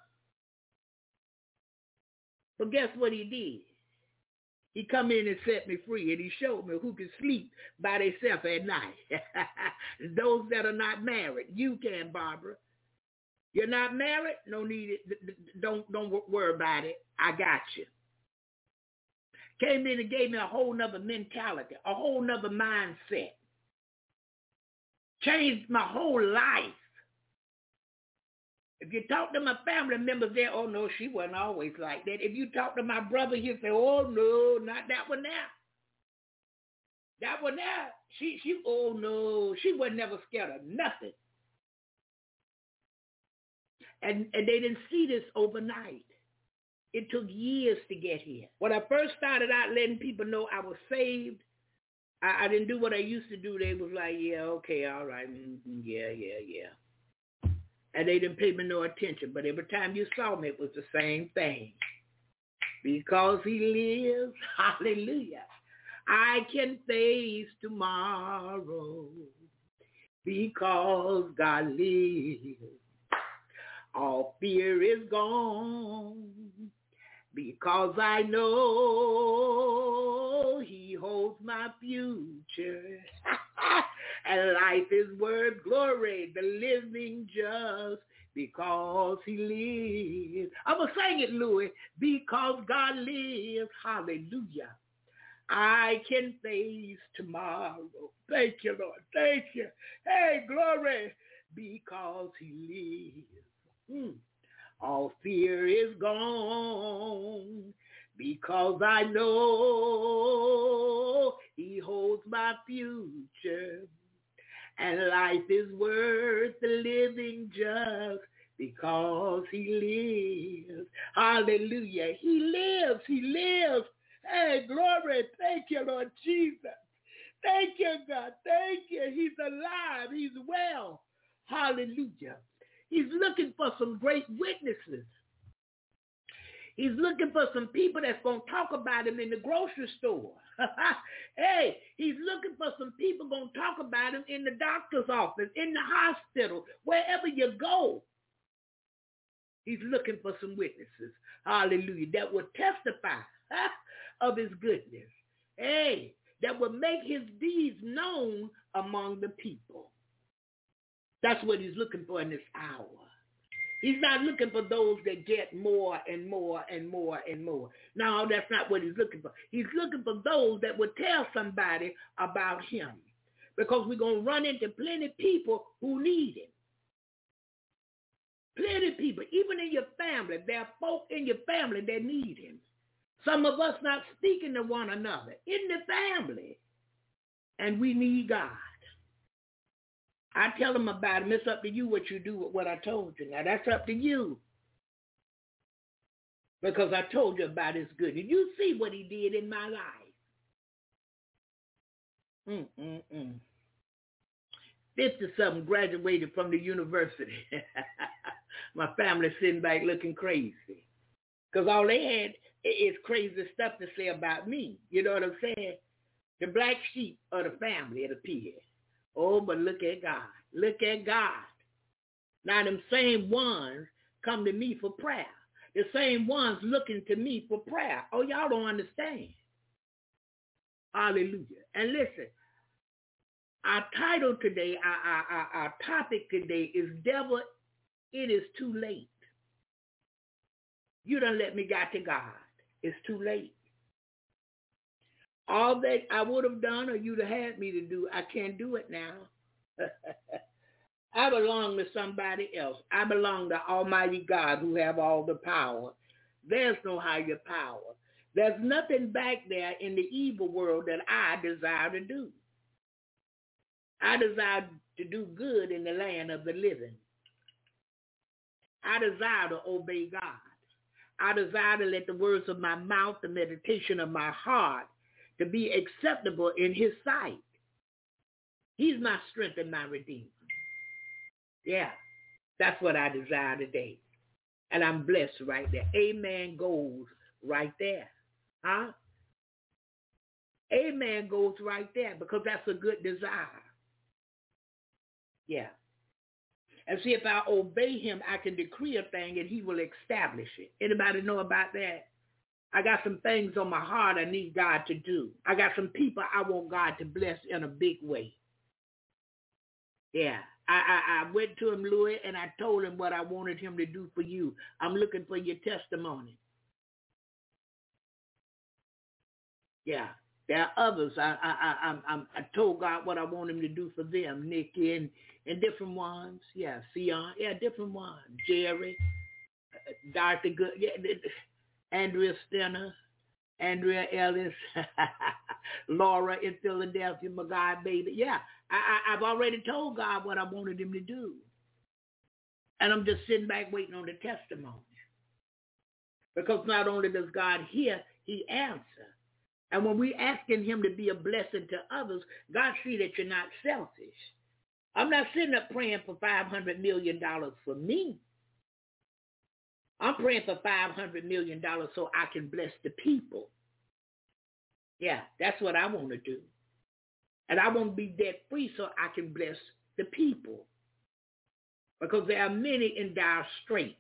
Speaker 5: But guess what he did? He come in and set me free, and he showed me who can sleep by themselves at night. Those that are not married. You can, Barbara. You're not married? No need it. Don't worry about it. I got you. Came in and gave me a whole nother mentality, a whole nother mindset. Changed my whole life. If you talk to my family members there, oh no, she wasn't always like that. If you talk to my brother, he'll say, oh no, not that one now. That one now, she, oh no, she was never scared of nothing. And they didn't see this overnight. It took years to get here. When I first started out letting people know I was saved, I didn't do what I used to do. They was like, yeah, okay, all right, yeah. And they didn't pay me no attention. But every time you saw me, it was the same thing. Because he lives, hallelujah, I can face tomorrow. Because God lives, all fear is gone. Because I know he holds my future. And life is worth glory, the living just because he lives. I'm going to sing it, Louis. Because God lives, hallelujah, I can face tomorrow. Thank you, Lord. Thank you. Hey, glory, because he lives. All fear is gone because I know he holds my future. And life is worth the living just because he lives. Hallelujah. He lives. He lives. Hey, glory. Thank you, Lord Jesus. Thank you, God. Thank you. He's alive. He's well. Hallelujah. He's looking for some great witnesses. He's looking for some people that's going to talk about him in the grocery store. Hey, he's looking for some people going to talk about him in the doctor's office, in the hospital, wherever you go. He's looking for some witnesses, hallelujah, that will testify of his goodness. Hey, that will make his deeds known among the people. That's what he's looking for in this hour. He's not looking for those that get more and more and more and more. No, that's not what he's looking for. He's looking for those that will tell somebody about him. Because we're going to run into plenty of people who need him. Plenty of people, even in your family. There are folk in your family that need him. Some of us not speaking to one another in the family. And we need God. I tell them about him. It's up to you what you do with what I told you. Now, that's up to you. Because I told you about his goodness. You see what he did in my life. 50-something graduated from the university. My family sitting back looking crazy. Because all they had is crazy stuff to say about me. You know what I'm saying? The black sheep of the family, it appeared. Oh, but look at God. Look at God. Now, them same ones come to me for prayer. The same ones looking to me for prayer. Oh, y'all don't understand. Hallelujah. And listen, our title today, our topic today is Devil, it is too late. You done let me get to God. It's too late. All that I would have done or you'd have had me to do, I can't do it now. I belong to somebody else. I belong to Almighty God who have all the power. There's no higher power. There's nothing back there in the evil world that I desire to do. I desire to do good in the land of the living. I desire to obey God. I desire to let the words of my mouth, the meditation of my heart, to be acceptable in his sight. He's my strength and my redeemer. Yeah, that's what I desire today. And I'm blessed right there. Amen goes right there. Huh? Amen goes right there because that's a good desire. Yeah. And see, if I obey him, I can decree a thing and he will establish it. Anybody know about that? I got some things on my heart I need God to do. I got some people I want God to bless in a big way. Yeah. I went to him, Louis, and I told him what I wanted him to do for you. I'm looking for your testimony. Yeah. There are others. I told God what I want him to do for them, Nikki and different ones. Yeah, Sion. Yeah, different ones. Jerry, Dr. Good, yeah, Andrea Stenner, Andrea Ellis, Laura in Philadelphia, my God, baby. Yeah, I've already told God what I wanted him to do. And I'm just sitting back waiting on the testimony. Because not only does God hear, he answers. And when we asking him to be a blessing to others, God see that you're not selfish. I'm not sitting up praying for $500 million for me. I'm praying for $500 million so I can bless the people. Yeah, that's what I want to do. And I want to be debt free so I can bless the people. Because there are many in dire straits.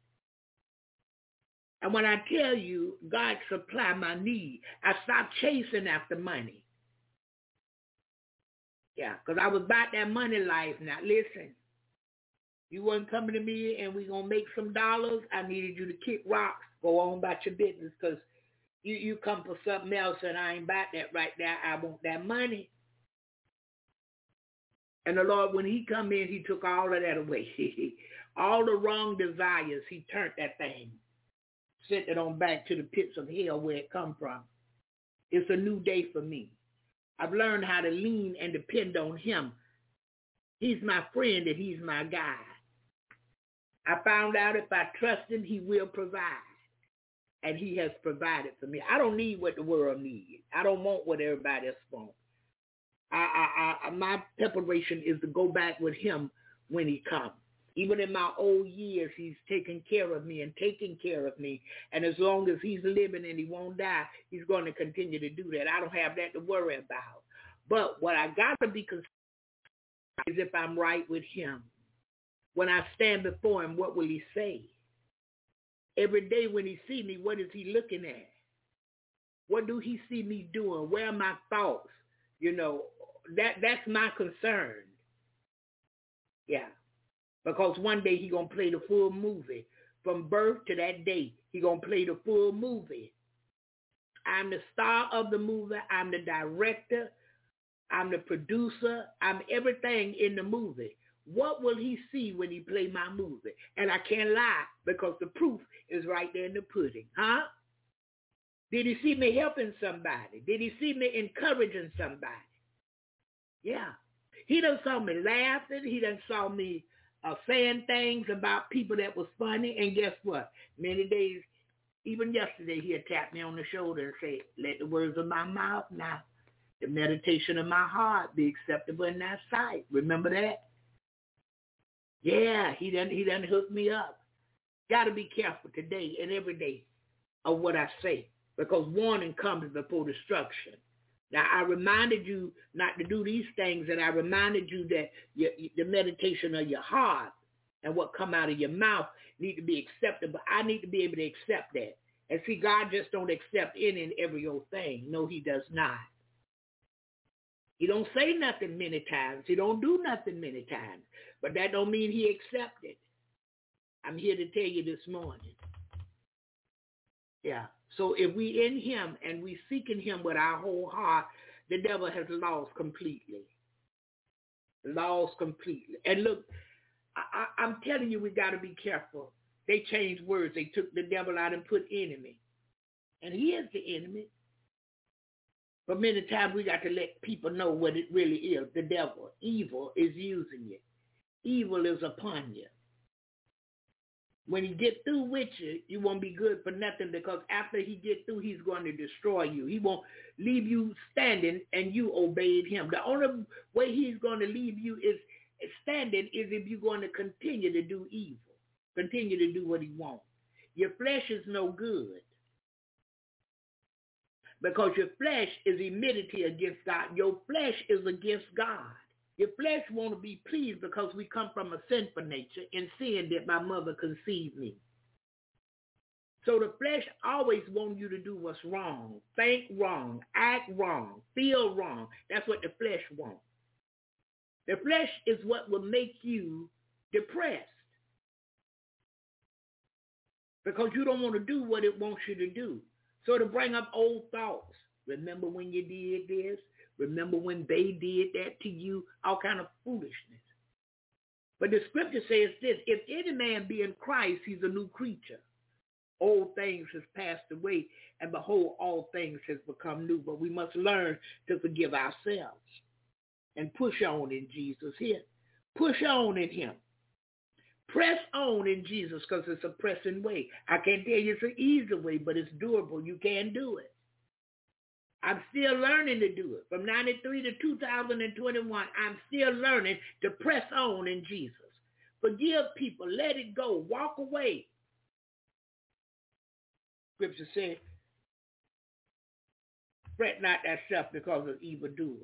Speaker 5: And when I tell you, God supply my need, I stopped chasing after money. Yeah, because I was about that money life. Now, listen, you wasn't coming to me and we going to make some dollars. I needed you to kick rocks, go on about your business because you come for something else and I ain't about that right now. I want that money. And the Lord, when he come in, he took all of that away. All the wrong desires, he turned that thing. Sent it on back to the pits of hell where it come from. It's a new day for me. I've learned how to lean and depend on him. He's my friend and he's my guide. I found out if I trust him, he will provide. And he has provided for me. I don't need what the world needs. I don't want what everybody else wants. My preparation is to go back with him when he comes. Even in my old years, he's taking care of me and taking care of me. And as long as he's living and he won't die, he's going to continue to do that. I don't have that to worry about. But what I got to be concerned is if I'm right with him. When I stand before him, what will he say? Every day when he see me, what is he looking at? What do he see me doing? Where are my thoughts? You know, that's my concern. Yeah. Because one day he going to play the full movie. From birth to that day, he going to play the full movie. I'm the star of the movie. I'm the director. I'm the producer. I'm everything in the movie. What will he see when he play my movie? And I can't lie because the proof is right there in the pudding. Huh? Did he see me helping somebody? Did he see me encouraging somebody? Yeah. He done saw me laughing. He done saw me saying things about people that was funny. And guess what? Many days, even yesterday, he'll tap me on the shoulder and say, let the words of my mouth now, the meditation of my heart be acceptable in thy sight. Remember that? Yeah, he done hook me up. Got to be careful today and every day of what I say because warning comes before destruction. Now, I reminded you not to do these things, and I reminded you that the meditation of your heart and what come out of your mouth need to be acceptable. I need to be able to accept that. And see, God just don't accept any and every old thing. No, he does not. He don't say nothing many times. He don't do nothing many times. But that don't mean he accepted. I'm here to tell you this morning. Yeah. So if we in him and we seeking him with our whole heart, the devil has lost completely. Lost completely. And look, I'm telling you, we got to be careful. They changed words. They took the devil out and put enemy. And he is the enemy. But many times we got to let people know what it really is. The devil, evil, is using you. Evil is upon you. When he get through with you, you won't be good for nothing, because after he get through, he's going to destroy you. He won't leave you standing and you obeyed him. The only way he's going to leave you is standing is if you're going to continue to do evil, continue to do what he wants. Your flesh is no good, because your flesh is enmity against God. Your flesh is against God. Your flesh want to be pleased because we come from a sinful nature, and sin that my mother conceived me. So the flesh always wants you to do what's wrong, think wrong, act wrong, feel wrong. That's what the flesh wants. The flesh is what will make you depressed, because you don't want to do what it wants you to do. So to bring up old thoughts. Remember when you did this? Remember when they did that to you? All kind of foolishness. But the scripture says this: if any man be in Christ, he's a new creature. Old things has passed away, and behold, all things has become new. But we must learn to forgive ourselves and push on in Jesus here. Push on in him. Press on in Jesus, because it's a pressing way. I can't tell you it's an easy way, but it's doable. You can do it. I'm still learning to do it. From 93 to 2021, I'm still learning to press on in Jesus. Forgive people. Let it go. Walk away. Scripture says, fret not thyself because of evildoers.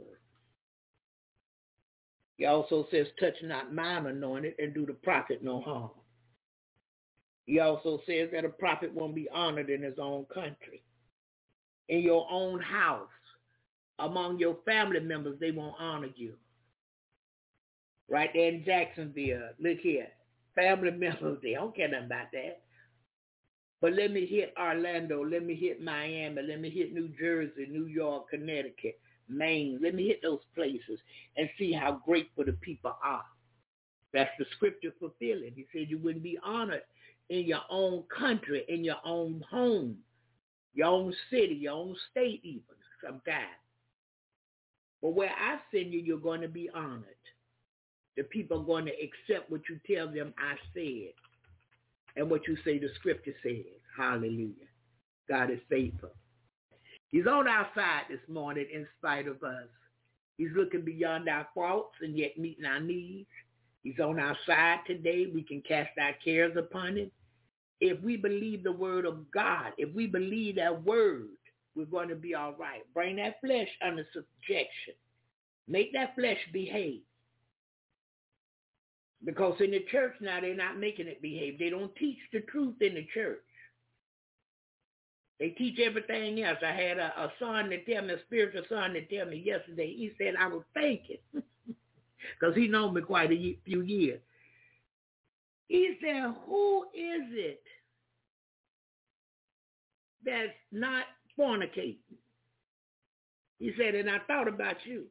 Speaker 5: He also says, touch not mine anointed and do the prophet no harm. He also says that a prophet won't be honored in his own country. In your own house, among your family members, they won't honor you. Right there in Jacksonville, look here, family members, they don't care nothing about that. But let me hit Orlando, let me hit Miami, let me hit New Jersey, New York, Connecticut, Maine. Let me hit those places and see how grateful the people are. That's the scripture fulfilling. He said you wouldn't be honored in your own country, in your own home, your own city, your own state even sometimes. But where I send you, you're going to be honored. The people are going to accept what you tell them I said and what you say the scripture says. Hallelujah. God is faithful. He's on our side this morning in spite of us. He's looking beyond our faults and yet meeting our needs. He's on our side today. We can cast our cares upon him. If we believe the word of God, if we believe that word, we're going to be all right. Bring that flesh under subjection. Make that flesh behave. Because in the church now, they're not making it behave. They don't teach the truth in the church. They teach everything else. I had a son that tell me, a spiritual son that tell me yesterday, he said, I was thinking, because he known me quite a few years. He said, who is it that's not fornicating? He said, and I thought about you.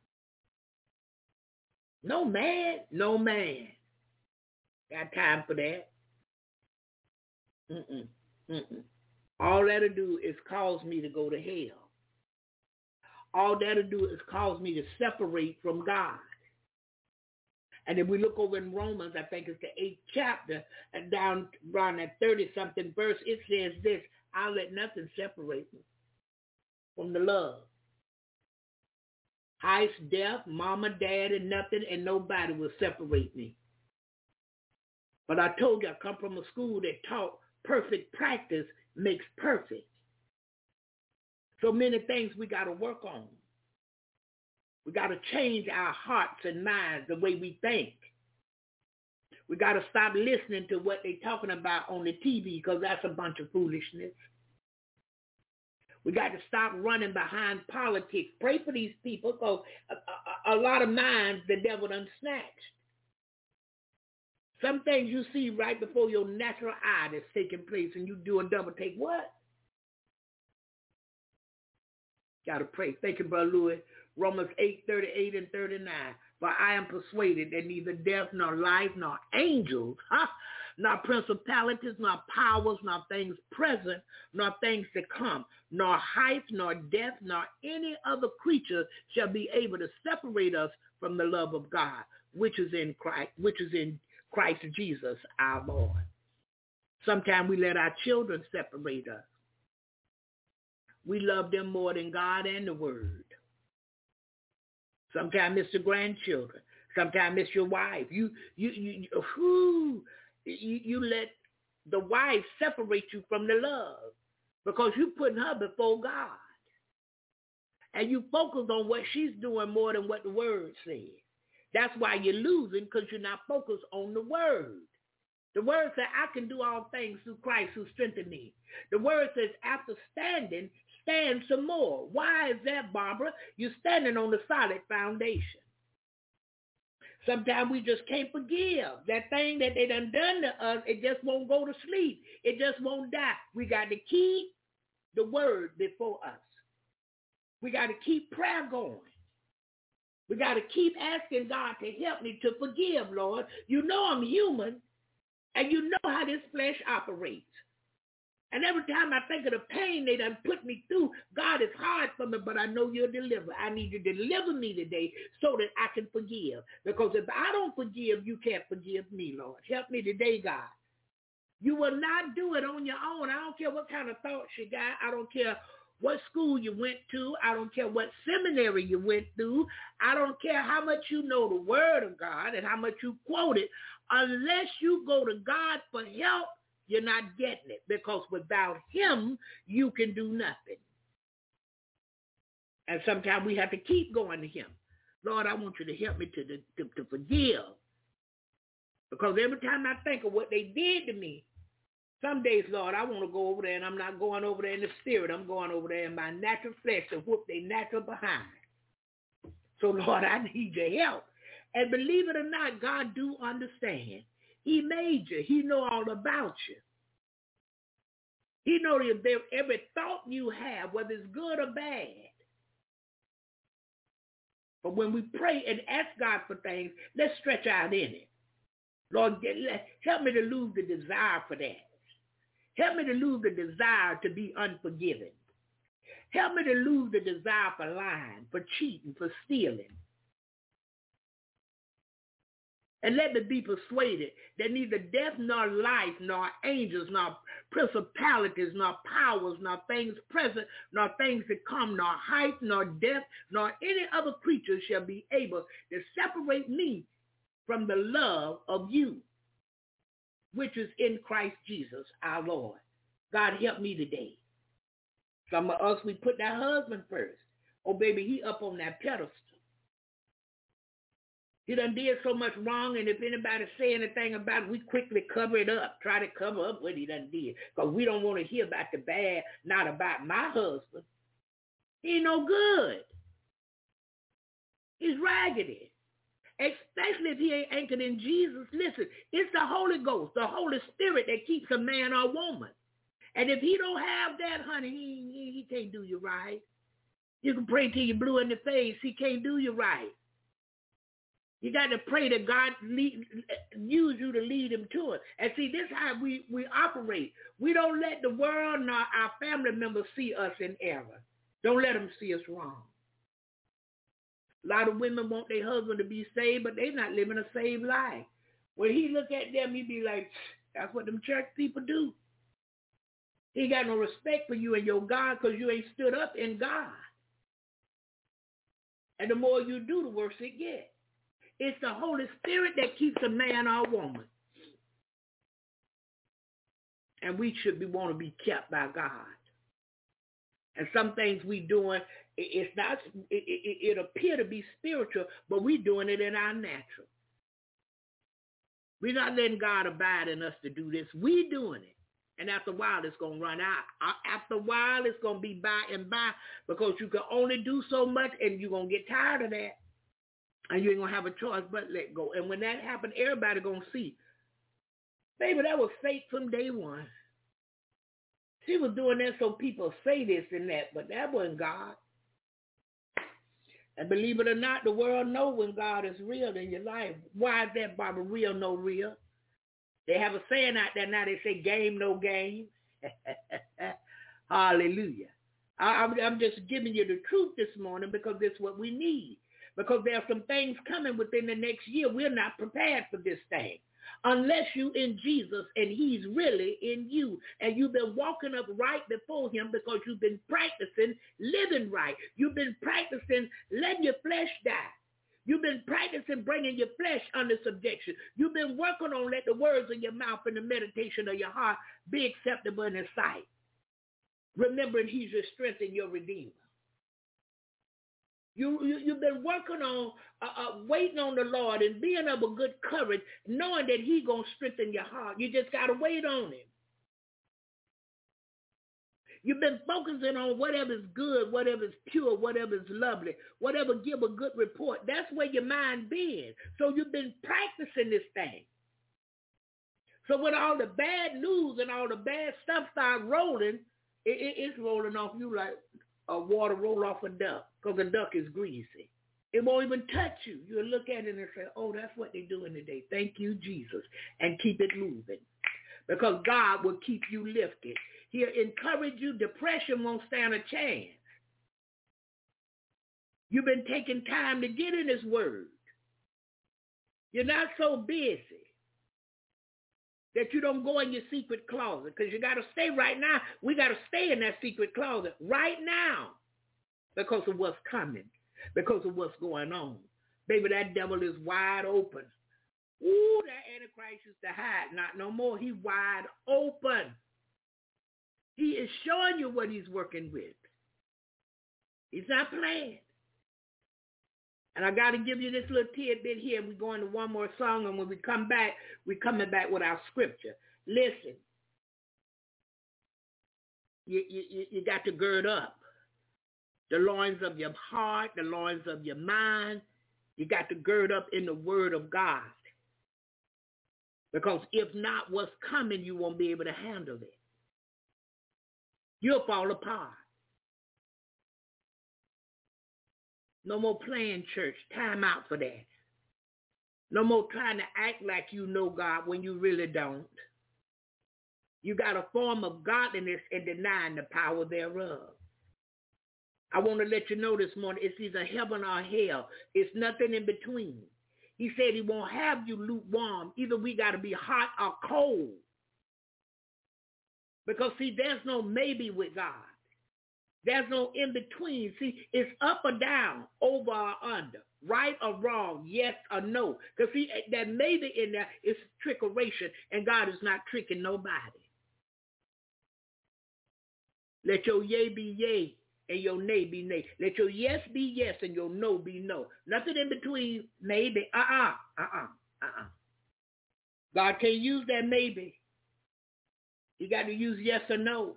Speaker 5: No man. Got time for that. All that'll do is cause me to go to hell. All that'll do is cause me to separate from God. And if we look over in Romans, I think it's the 8th chapter, and down around that 30-something verse, it says this: I'll let nothing separate me from the love. Height, death, mama, dad, and nothing, and nobody will separate me. But I told you, I come from a school that taught perfect practice makes perfect. So many things we got to work on. We got to change our hearts and minds, the way we think. We got to stop listening to what they're talking about on the TV, because that's a bunch of foolishness. We got to stop running behind politics. Pray for these people, because a lot of minds the devil done snatched. Some things you see right before your natural eye that's taking place, and you do a double take. What? Got to pray. Thank you, Brother Louis. Romans 8:38 and 39. For I am persuaded that neither death, nor life, nor angels, nor principalities, nor powers, nor things present, nor things to come, nor height, nor depth, nor any other creature shall be able to separate us from the love of God, which is in Christ Jesus our Lord. Sometimes we let our children separate us. We love them more than God and the Word. Sometimes it's the grandchildren. Sometimes it's your wife. You let the wife separate you from the love because you're putting her before God. And you focus on what she's doing more than what the Word says. That's why you're losing, because you're not focused on the Word. The Word says, I can do all things through Christ who strengthened me. The Word says, after standing, stand some more. Why is that, Barbara? You're standing on the solid foundation. Sometimes we just can't forgive. That thing that they done to us, it just won't go to sleep. It just won't die. We got to keep the Word before us. We got to keep prayer going. We got to keep asking God to help me to forgive, Lord. You know I'm human, and you know how this flesh operates. And every time I think of the pain they done put me through, God, is hard for me, but I know you'll deliver. I need you to deliver me today so that I can forgive. Because if I don't forgive, you can't forgive me, Lord. Help me today, God. You will not do it on your own. I don't care what kind of thoughts you got. I don't care what school you went to. I don't care what seminary you went through. I don't care how much you know the Word of God and how much you quote it. Unless you go to God for help, you're not getting it, because without him, you can do nothing. And sometimes we have to keep going to him. Lord, I want you to help me to forgive. Because every time I think of what they did to me, some days, Lord, I want to go over there, and I'm not going over there in the spirit. I'm going over there in my natural flesh to whoop their natural behind. So, Lord, I need your help. And believe it or not, God do understand. He made you. He know all about you. He knows every thought you have, whether it's good or bad. But when we pray and ask God for things, let's stretch out in it. Lord, help me to lose the desire for that. Help me to lose the desire to be unforgiving. Help me to lose the desire for lying, for cheating, for stealing. And let me be persuaded that neither death nor life, nor angels, nor principalities, nor powers, nor things present, nor things to come, nor height, nor depth, nor any other creature shall be able to separate me from the love of you, which is in Christ Jesus our Lord. God, help me today. Some of us, we put that husband first. Oh, baby, he up on that pedestal. He done did so much wrong, and if anybody say anything about it, we quickly cover it up, try to cover up what he done did, because we don't want to hear about the bad, not about my husband. He ain't no good. He's raggedy, especially if he ain't anchored in Jesus. Listen, it's the Holy Ghost, the Holy Spirit that keeps a man or woman. And if he don't have that, honey, he can't do you right. You can pray till you're blue in the face. He can't do you right. You got to pray that God use you to lead him to it. And see, this is how we operate. We don't let the world nor our family members see us in error. Don't let them see us wrong. A lot of women want their husband to be saved, but they're not living a saved life. When he look at them, he be like, that's what them church people do. He got no respect for you and your God because you ain't stood up in God. And the more you do, the worse it gets. It's the Holy Spirit that keeps a man or a woman. And we should want to be kept by God. And some things we doing, it's not, it appear to be spiritual, but we doing it in our natural. We're not letting God abide in us to do this. We doing it. And after a while, it's going to run out. After a while, it's going to be by and by, because you can only do so much, and you're going to get tired of that. And you ain't going to have a choice but let go. And when that happens, everybody going to see. Baby, that was fate from day one. She was doing that so people say this and that, but that wasn't God. And believe it or not, the world knows when God is real in your life. Why is that, Barbara? Real, no real. They have a saying out there now. They say game, no game. Hallelujah. I'm just giving you the truth this morning because it's what we need. Because there are some things coming within the next year. We're not prepared for this thing. Unless you in Jesus and he's really in you. And you've been walking up right before him because you've been practicing living right. You've been practicing letting your flesh die. You've been practicing bringing your flesh under subjection. You've been working on let the words of your mouth and the meditation of your heart be acceptable in his sight. Remembering he's your strength and your redeemer. You've been working on waiting on the Lord and being of a good courage, knowing that he's going to strengthen your heart. You just got to wait on him. You've been focusing on whatever is good, whatever is pure, whatever is lovely, whatever give a good report. That's where your mind been. So you've been practicing this thing. So when all the bad news and all the bad stuff start rolling, it's rolling off you like water roll off a duck, because a duck is greasy. It won't even touch you. You'll look at it and say, oh, that's what they're doing today. Thank you, Jesus. And keep it moving. Because God will keep you lifted. He'll encourage you. Depression won't stand a chance. You've been taking time to get in his word. You're not so busy that you don't go in your secret closet, because you got to stay right now. We got to stay in that secret closet right now because of what's coming, because of what's going on. Baby, that devil is wide open. Ooh, that Antichrist used to hide. Not no more. He's wide open. He is showing you what he's working with. He's not playing. And I got to give you this little tidbit here. We're going to one more song, and when we come back, we're coming back with our scripture. Listen, you got to gird up the loins of your heart, the loins of your mind. You got to gird up in the word of God. Because if not, what's coming, you won't be able to handle it. You'll fall apart. No more playing church. Time out for that. No more trying to act like you know God when you really don't. You got a form of godliness and denying the power thereof. I want to let you know this morning, it's either heaven or hell. It's nothing in between. He said he won't have you lukewarm. Either we got to be hot or cold. Because, see, there's no maybe with God. There's no in-between. See, it's up or down, over or under, right or wrong, yes or no. Because, see, that maybe in there is trickeration, and God is not tricking nobody. Let your yea be yea and your nay be nay. Let your yes be yes and your no be no. Nothing in between maybe. God can't use that maybe. You got to use yes or no.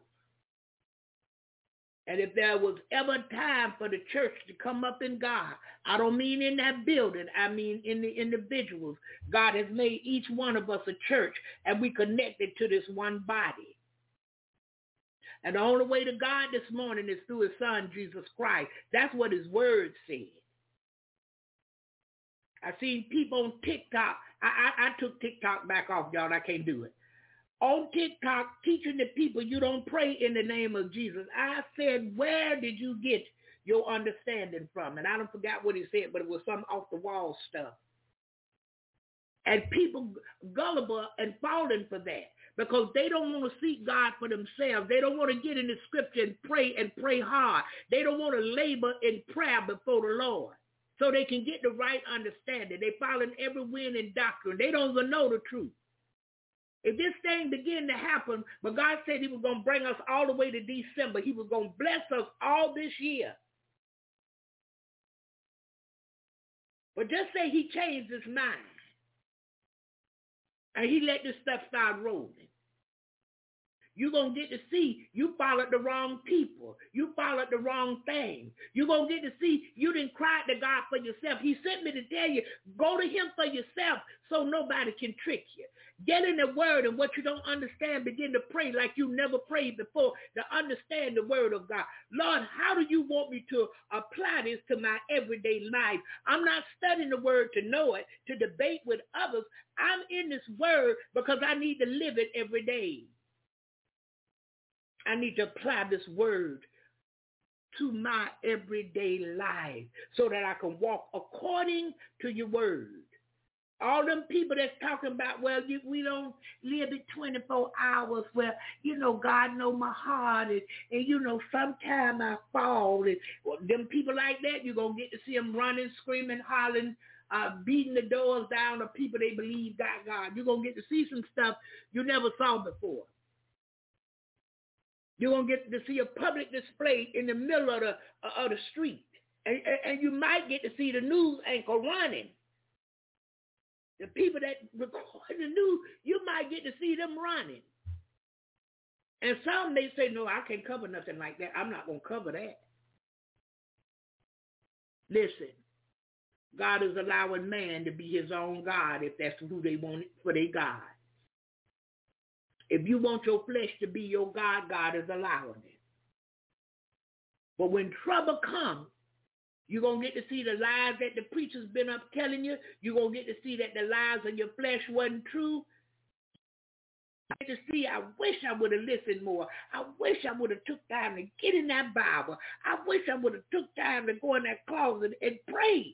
Speaker 5: And if there was ever time for the church to come up in God, I don't mean in that building, I mean in the individuals. God has made each one of us a church, and we connected to this one body. And the only way to God this morning is through his son, Jesus Christ. That's what his word said. I seen people on TikTok. I took TikTok back off, y'all. I can't do it. On TikTok, teaching the people you don't pray in the name of Jesus. I said, where did you get your understanding from? And I don't forget what he said, but it was some off-the-wall stuff. And people gullible and falling for that because they don't want to seek God for themselves. They don't want to get in the scripture and pray hard. They don't want to labor in prayer before the Lord so they can get the right understanding. They following every wind and doctrine. They don't even know the truth. If this thing begin to happen, but God said he was going to bring us all the way to December. He was going to bless us all this year. But just say he changed his mind. And he let this stuff start rolling. You're going to get to see you followed the wrong people. You followed the wrong thing. You're going to get to see you didn't cry to God for yourself. He sent me to tell you, go to him for yourself so nobody can trick you. Get in the word, and what you don't understand, begin to pray like you never prayed before to understand the word of God. Lord, how do you want me to apply this to my everyday life? I'm not studying the word to know it, to debate with others. I'm in this word because I need to live it every day. I need to apply this word to my everyday life so that I can walk according to your word. All them people that's talking about, well, we don't live it 24 hours. Well, God know my heart. And sometime I fall. And them people like that, you're going to get to see them running, screaming, hollering, beating the doors down of people they believe got God. You're going to get to see some stuff you never saw before. You're going to get to see a public display in the middle of the street. And you might get to see the news anchor running. The people that record the news, you might get to see them running. And some, they say, no, I can't cover nothing like that. I'm not going to cover that. Listen, God is allowing man to be his own God if that's who they want for their God. If you want your flesh to be your God, God is allowing it. But when trouble comes, you're going to get to see the lies that the preacher's been up telling you. You're going to get to see that the lies of your flesh wasn't true. You get to see, I wish I would have listened more. I wish I would have took time to get in that Bible. I wish I would have took time to go in that closet and pray.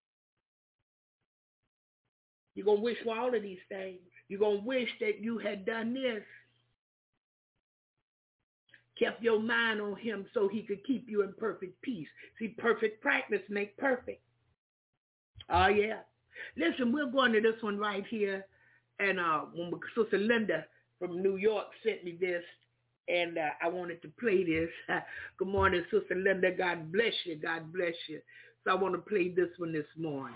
Speaker 5: You're going to wish for all of these things. You're going to wish that you had done this. Kept your mind on him so he could keep you in perfect peace. See, perfect practice make perfect. Oh, yeah. Listen, we're going to this one right here. And when Sister Linda from New York sent me this, and I wanted to play this. Good morning, Sister Linda. God bless you. God bless you. So I want to play this one this morning.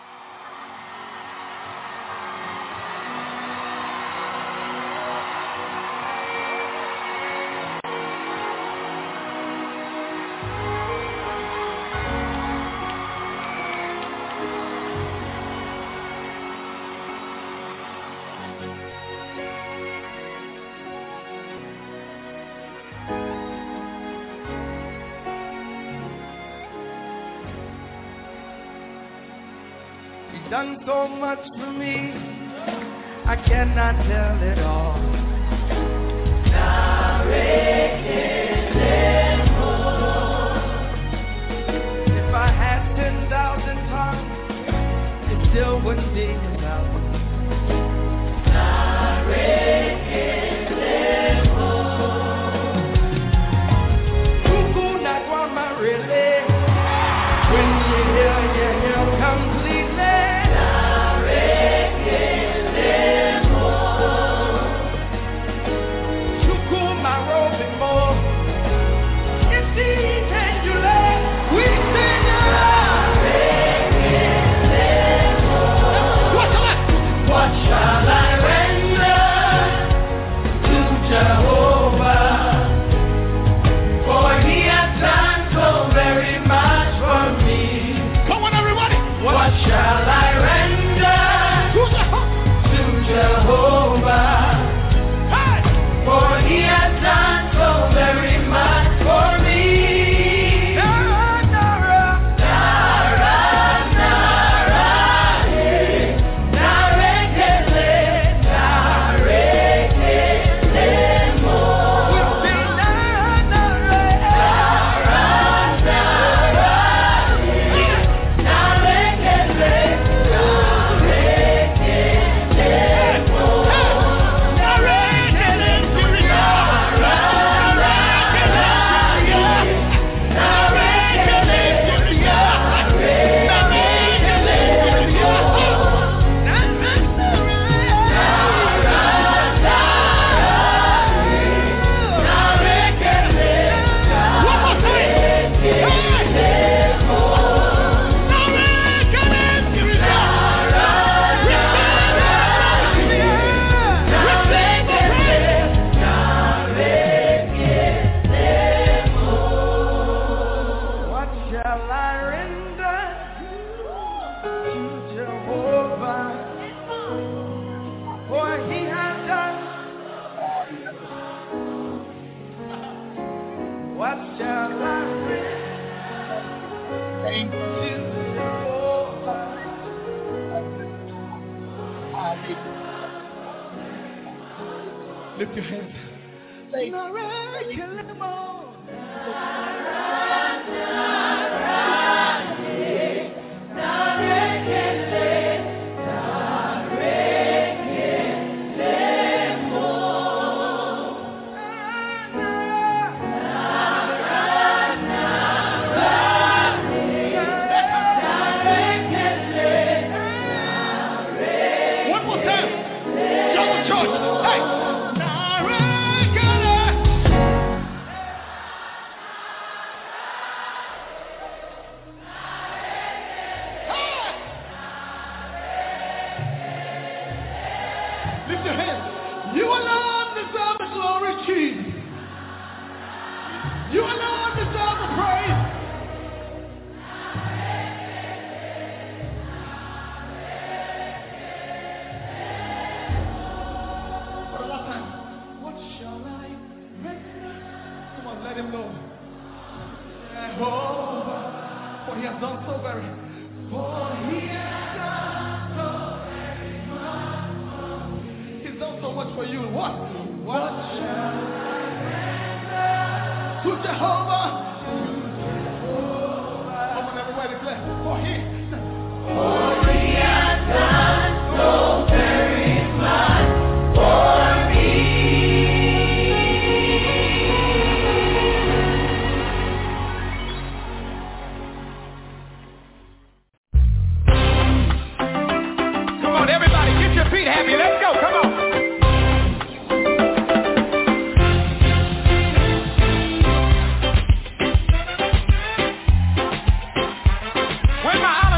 Speaker 6: Done so much for me, I cannot tell it all. If I had 10,000 tongues, it still wouldn't be enough. Cuckoo, not one my really. When you hear completely. surrender to Jehovah, for He has done. What shall I bring to Jehovah? Lift your hands.
Speaker 7: Where's my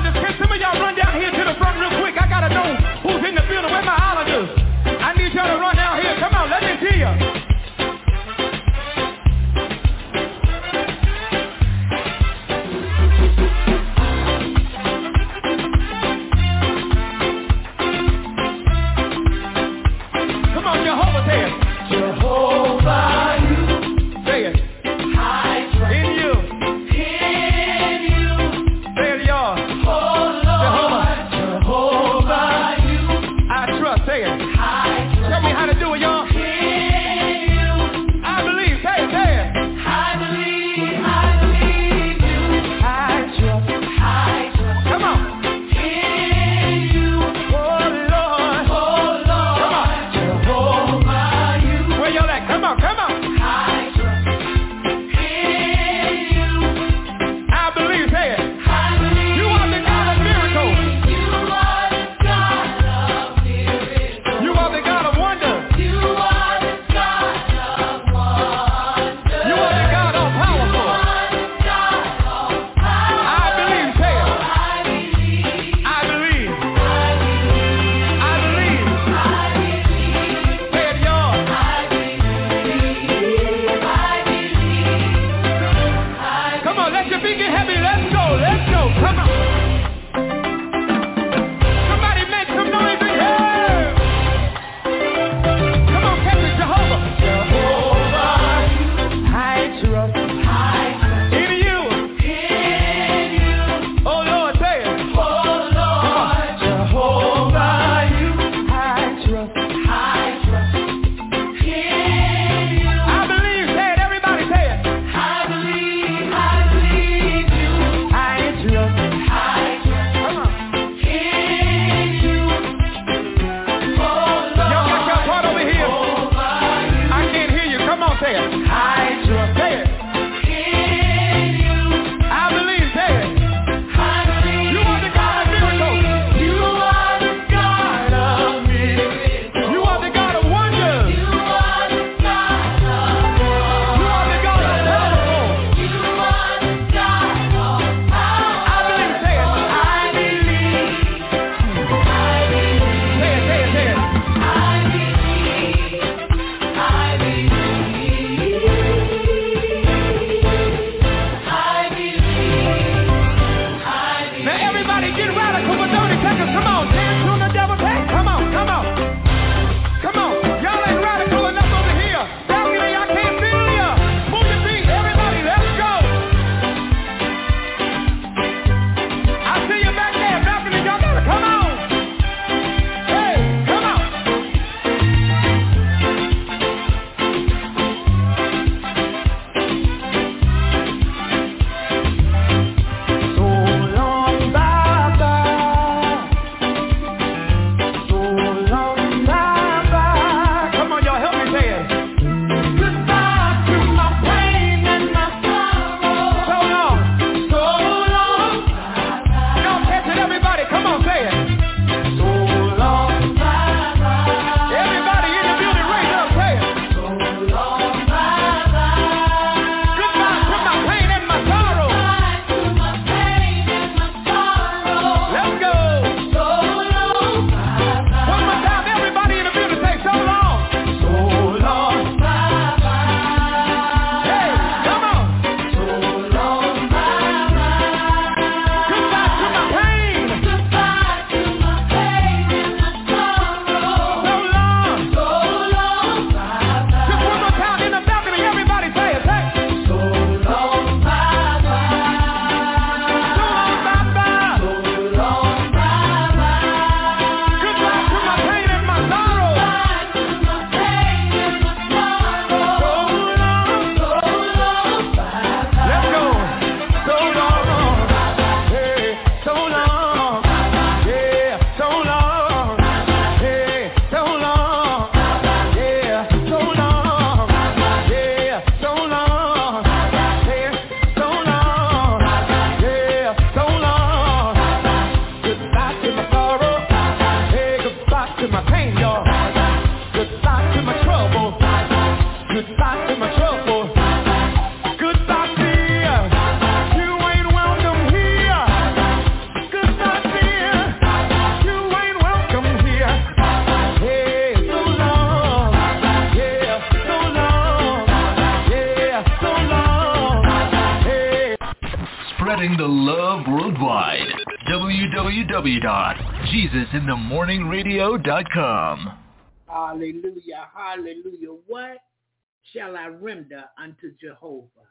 Speaker 7: www.jesusinthemorningradio.com.
Speaker 5: Hallelujah, hallelujah. What shall I render unto Jehovah?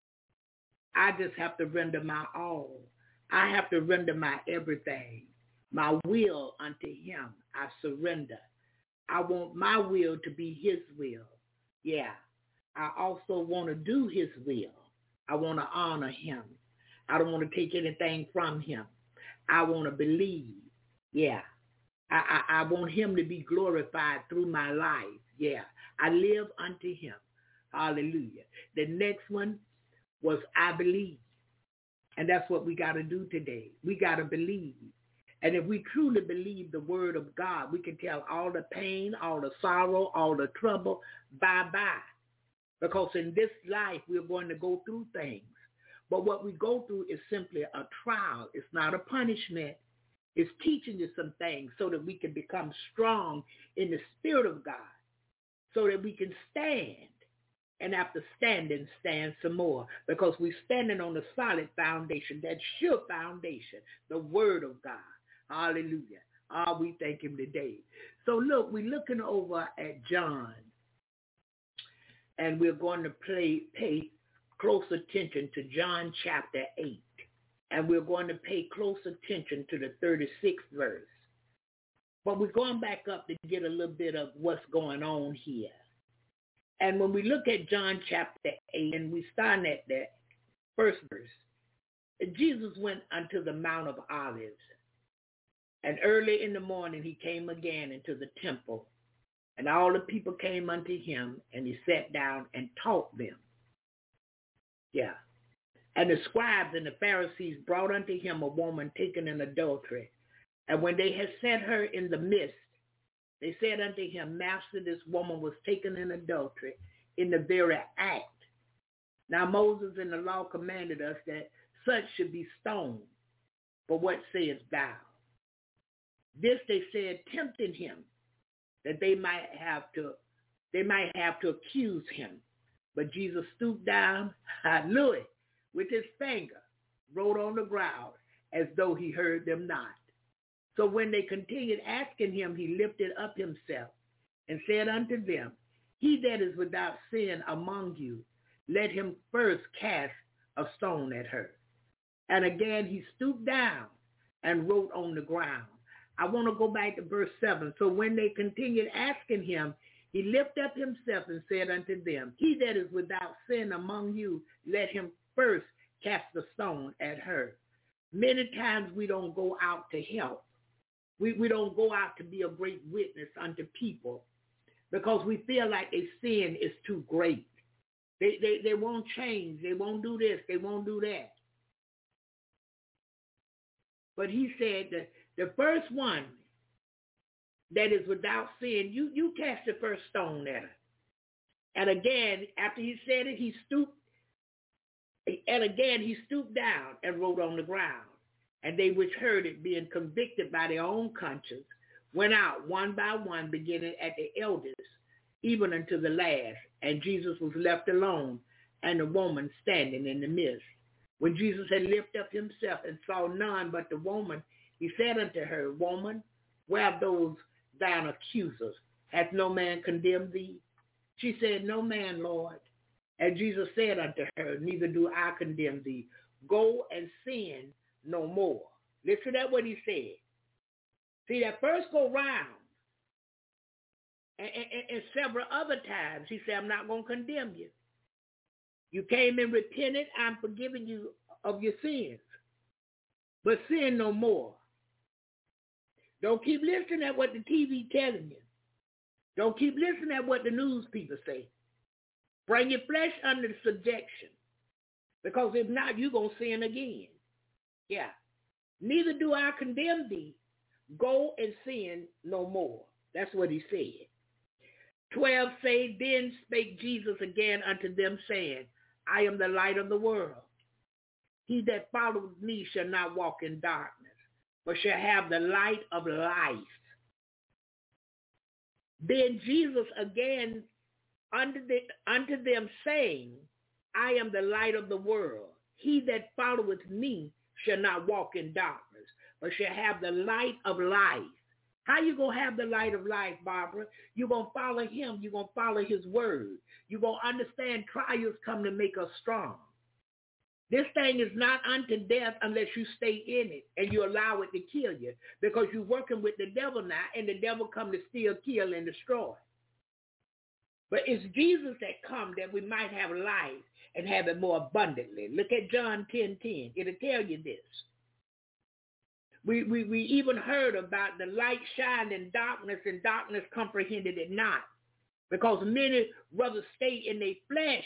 Speaker 5: I just have to render my all. I have to render my everything. My will unto him, I surrender. I want my will to be his will. Yeah. I also want to do his will. I want to honor him. I don't want to take anything from him. I want to believe. Yeah. I want him to be glorified through my life. Yeah. I live unto him. Hallelujah. The next one was I believe. And that's what we got to do today. We got to believe. And if we truly believe the word of God, we can tell all the pain, all the sorrow, all the trouble, bye-bye. Because in this life, we're going to go through things. But what we go through is simply a trial. It's not a punishment. It's teaching you some things so that we can become strong in the Spirit of God, so that we can stand. And after standing, stand some more. Because we're standing on a solid foundation, that sure foundation, the Word of God. Hallelujah. We thank him today. So look, we're looking over at John. And we're going to pay close attention to John chapter 8. And we're going to pay close attention to the 36th verse. But we're going back up to get a little bit of what's going on here. And when we look at John chapter 8, and we start at the first verse, Jesus went unto the Mount of Olives. And early in the morning he came again into the temple. And all the people came unto him, and he sat down and taught them. Yeah. And the scribes and the Pharisees brought unto him a woman taken in adultery. And when they had set her in the midst, they said unto him, Master, this woman was taken in adultery in the very act. Now Moses in the law commanded us that such should be stoned. But what sayest thou? This they said, tempting him, that they might have to accuse him. But Jesus stooped down, hallelujah, with his finger, wrote on the ground, as though he heard them not. So when they continued asking him, he lifted up himself and said unto them, He that is without sin among you, let him first cast a stone at her. And again he stooped down and wrote on the ground. I want to go back to verse 7. So when they continued asking him, he lifted up himself and said unto them, He that is without sin among you, let him first cast a stone at her. Many times we don't go out to help. We don't go out to be a great witness unto people because we feel like a sin is too great. They won't change. They won't do this. They won't do that. But he said that the first one that is without sin, you cast the first stone at her. And again, after he said it, he stooped down and wrote on the ground. And they which heard it, being convicted by their own conscience, went out one by one, beginning at the eldest, even unto the last. And Jesus was left alone, and the woman standing in the midst. When Jesus had lifted up himself and saw none but the woman, he said unto her, Woman, where are those thine accusers? Hath no man condemned thee? She said, No man, Lord. And Jesus said unto her, Neither do I condemn thee. Go and sin no more. Listen to what he said. See, that first go round, and several other times, he said, I'm not going to condemn you. You came and repented, I'm forgiving you of your sins. But sin no more. Don't keep listening at what the TV telling you. Don't keep listening at what the news people say. Bring your flesh under subjection. Because if not, you're going to sin again. Yeah. Neither do I condemn thee. Go and sin no more. That's what he said. 12 say, Then spake Jesus again unto them, saying, I am the light of the world. He that followeth me shall not walk in darkness, but shall have the light of life. Then Jesus again unto them saying, I am the light of the world. He that followeth me shall not walk in darkness, but shall have the light of life. How you going to have the light of life, Barbara? You're going to follow him. You're going to follow his word. You're going to understand trials come to make us strong. This thing is not unto death unless you stay in it and you allow it to kill you, because you're working with the devil now, and the devil come to steal, kill, and destroy. But it's Jesus that come that we might have life and have it more abundantly. Look at John 10:10. It'll tell you this. We even heard about the light shine in darkness, and darkness comprehended it not, because many rather stay in their flesh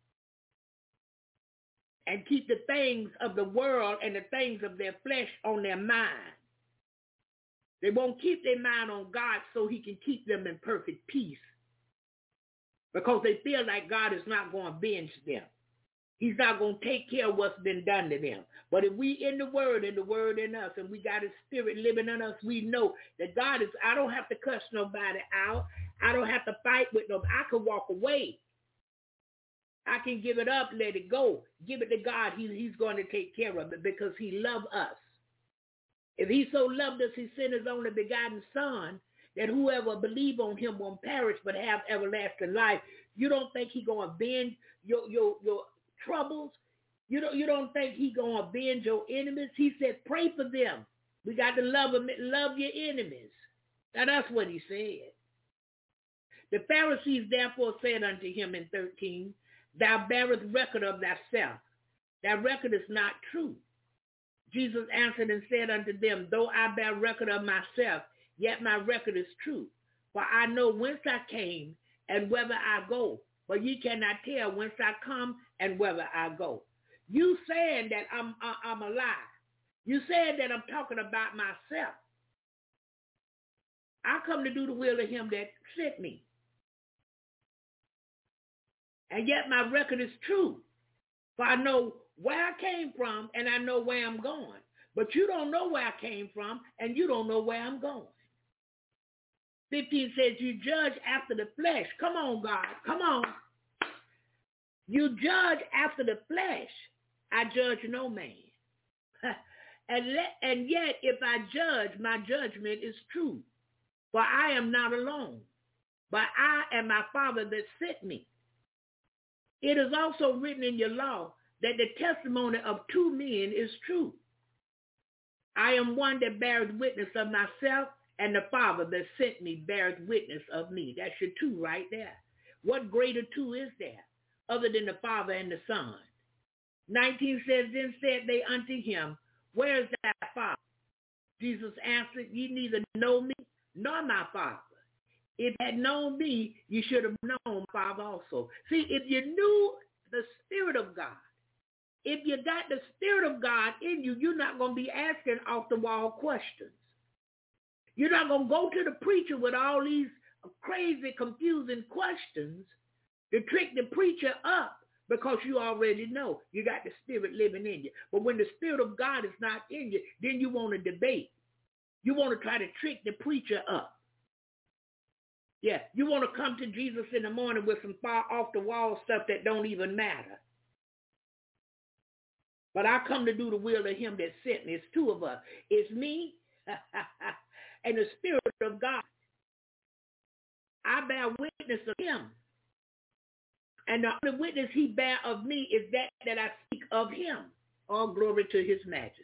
Speaker 5: and keep the things of the world and the things of their flesh on their mind. They won't keep their mind on God so he can keep them in perfect peace, because they feel like God is not going to avenge them. He's not going to take care of what's been done to them. But if we in the word and the word in us, and we got his spirit living in us, we know that God is, I don't have to cuss nobody out. I don't have to fight with them. I can walk away. I can give it up, let it go. Give it to God. He's going to take care of it, because he loves us. If he so loved us, he sent his only begotten son, that whoever believe on him won't perish but have everlasting life. You don't think he going to avenge your troubles? You don't think he going to avenge your enemies? He said, pray for them. We got to love them, love your enemies. Now that's what he said. The Pharisees therefore said unto him in 13, thou bearest record of thyself. Thy record is not true. Jesus answered and said unto them, though I bear record of myself, yet my record is true. For I know whence I came and whither I go, but ye cannot tell whence I come and whither I go. You saying that I'm a lie. You saying that I'm talking about myself. I come to do the will of him that sent me. And yet my record is true. For I know where I came from and I know where I'm going. But you don't know where I came from and you don't know where I'm going. 15 says you judge after the flesh. Come on, God. Come on. You judge after the flesh. I judge no man. And yet if I judge, my judgment is true. For I am not alone, but I and my Father that sent me. It is also written in your law that the testimony of two men is true. I am one that bears witness of myself, and the Father that sent me bears witness of me. That's your two right there. What greater two is there other than the Father and the Son? 19 says, then said they unto him, where is thy Father? Jesus answered, ye neither know me nor my Father. If you had known me, you should have known my Father also. See, if you knew the Spirit of God, if you got the Spirit of God in you, you're not going to be asking off-the-wall questions. You're not going to go to the preacher with all these crazy, confusing questions to trick the preacher up, because you already know you got the Spirit living in you. But when the Spirit of God is not in you, then you want to debate. You want to try to trick the preacher up. Yeah, you want to come to Jesus in the morning with some far off-the-wall stuff that don't even matter. But I come to do the will of him that sent me. It's two of us. It's me and the Spirit of God. I bear witness of him. And the only witness he bear of me is that I speak of him. All glory to his majesty.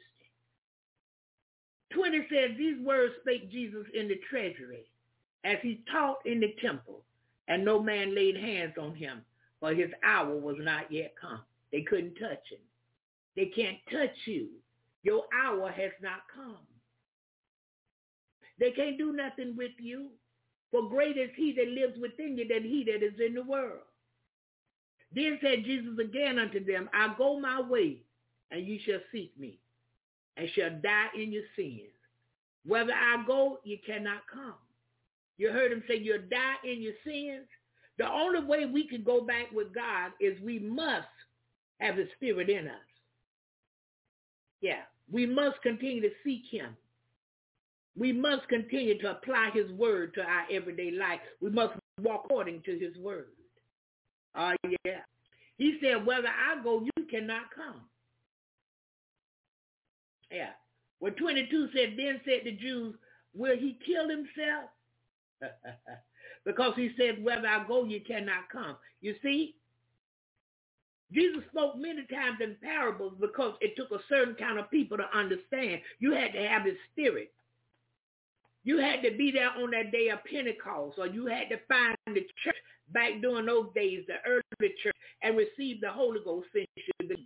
Speaker 5: 20 says, these words spake Jesus in the treasury, as he taught in the temple, and no man laid hands on him, for his hour was not yet come. They couldn't touch him. They can't touch you. Your hour has not come. They can't do nothing with you, for greater is he that lives within you than he that is in the world. Then said Jesus again unto them, I go my way, and you shall seek me, and shall die in your sins. Whether I go, you cannot come. You heard him say you'll die in your sins. The only way we can go back with God is we must have the Spirit in us. Yeah, we must continue to seek him. We must continue to apply his word to our everyday life. We must walk according to his word. Yeah. He said, whether I go, you cannot come. Yeah. Well, 22 said, then said the Jews, will he kill himself? Because he said, wherever I go, you cannot come. You see, Jesus spoke many times in parables because it took a certain kind of people to understand. You had to have his spirit. You had to be there on that day of Pentecost, or you had to find the church back during those days, the early church, and receive the Holy Ghost since you believed.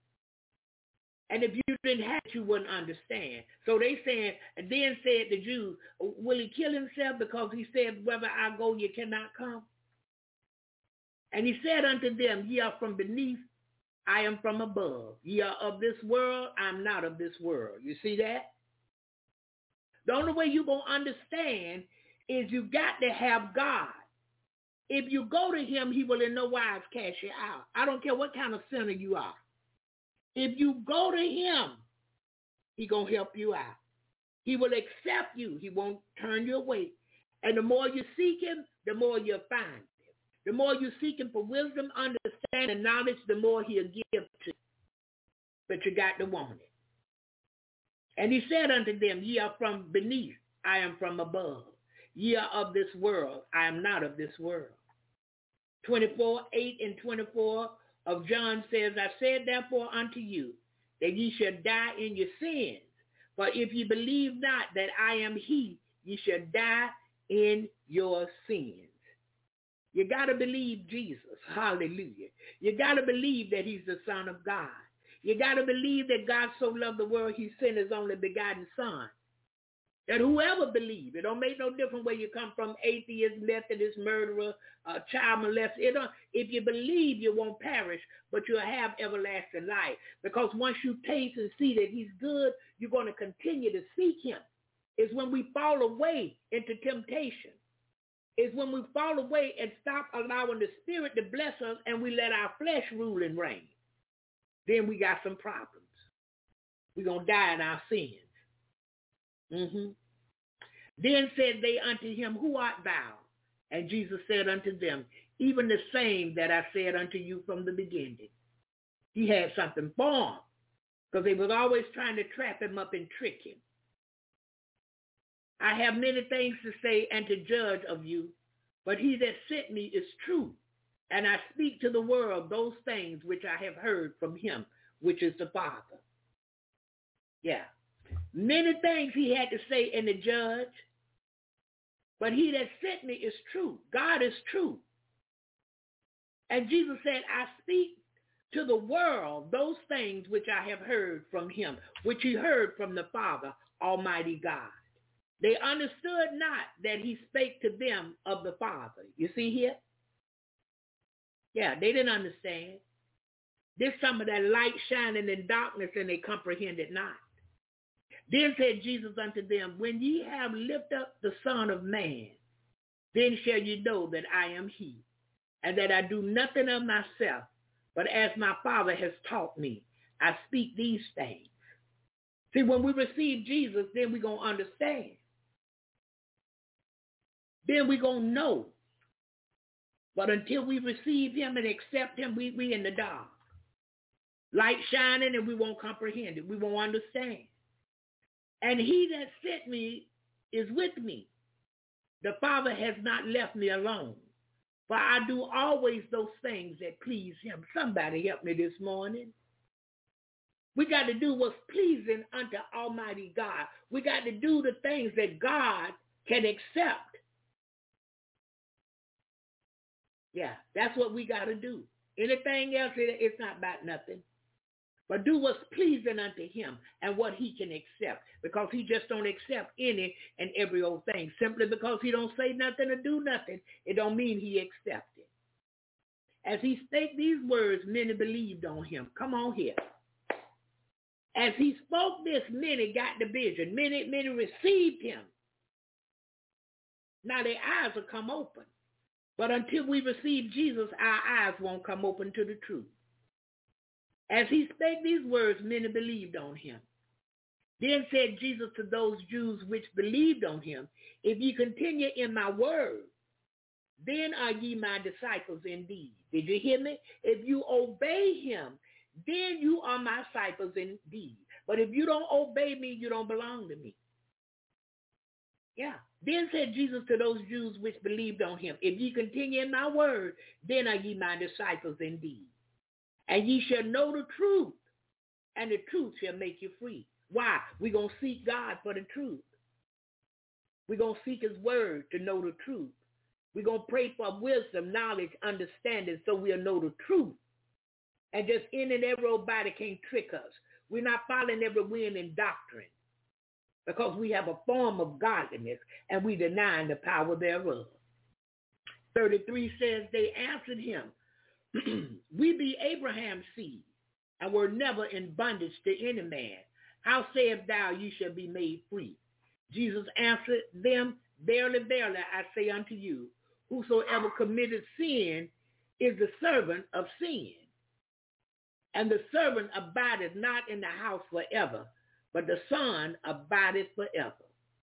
Speaker 5: And if you didn't have it, you wouldn't understand. So they said, and then said the Jews, will he kill himself because he said, wherever I go, you cannot come? And he said unto them, ye are from beneath, I am from above. Ye are of this world, I am not of this world. You see that? The only way you're going to understand is you got to have God. If you go to him, he will in no wise cast you out. I don't care what kind of sinner you are. If you go to him, he's going to help you out. He will accept you. He won't turn you away. And the more you seek him, the more you'll find him. The more you seek him for wisdom, understanding, and knowledge, the more he'll give to you. But you got to want it. And he said unto them, ye are from beneath, I am from above. Ye are of this world, I am not of this world. 24, 8 and 24 of John says, I said therefore unto you, that ye shall die in your sins. For if ye believe not that I am he, ye shall die in your sins. You got to believe Jesus. Hallelujah. You got to believe that he's the Son of God. You got to believe that God so loved the world, he sent his only begotten Son. That whoever believes, it don't make no difference where you come from, atheist, Methodist, murderer, child molester. If you believe, you won't perish, but you'll have everlasting life. Because once you taste and see that he's good, you're going to continue to seek him. It's when we fall away into temptation. It's when we fall away and stop allowing the Spirit to bless us and we let our flesh rule and reign. Then we got some problems. We're going to die in our sins. Then said they unto him, who art thou? And Jesus said unto them, even the same that I said unto you from the beginning. He had something for him, because they was always trying to trap him up and trick him. I have many things to say and to judge of you, but he that sent me is true. And I speak to the world those things which I have heard from him, which is the Father. Yeah. Many things he had to say and to judge, but he that sent me is true. God is true. And Jesus said, I speak to the world those things which I have heard from him, which he heard from the Father, Almighty God. They understood not that he spake to them of the Father. You see here? Yeah, they didn't understand. There's some of that light shining in darkness, and they comprehended not. Then said Jesus unto them, when ye have lifted up the Son of Man, then shall ye know that I am he, and that I do nothing of myself, but as my Father has taught me, I speak these things. See, when we receive Jesus, then we're going to understand. Then we're going to know. But until we receive him and accept him, we in the dark. Light shining and we won't comprehend it. We won't understand. And he that sent me is with me. The Father has not left me alone. For I do always those things that please him. Somebody help me this morning. We got to do what's pleasing unto Almighty God. We got to do the things that God can accept. Yeah, that's what we got to do. Anything else, it's not about nothing. But do what's pleasing unto him and what he can accept, because he just don't accept any and every old thing. Simply because he don't say nothing or do nothing, it don't mean he accepts it. As he spake these words, many believed on him. Come on here. As he spoke this, many got the vision. Many received him. Now their eyes will come open. But until we receive Jesus, our eyes won't come open to the truth. As he spake these words, many believed on him. Then said Jesus to those Jews which believed on him, if ye continue in my word, then are ye my disciples indeed. Did you hear me? If you obey him, then you are my disciples indeed. But if you don't obey me, you don't belong to me. Yeah. Then said Jesus to those Jews which believed on him, if ye continue in my word, then are ye my disciples indeed. And ye shall know the truth, and the truth shall make you free. Why? We're going to seek God for the truth. We're going to seek his word to know the truth. We're going to pray for wisdom, knowledge, understanding, so we'll know the truth. And just in and everybody can't trick us. We're not following every wind and doctrine, because we have a form of godliness and we denying the power thereof. 33 says, they answered him, we be Abraham's seed, and were never in bondage to any man. How sayest thou, ye shall be made free? Jesus answered them, verily, verily, I say unto you, whosoever committed sin is the servant of sin. And the servant abideth not in the house forever, but the Son abideth forever.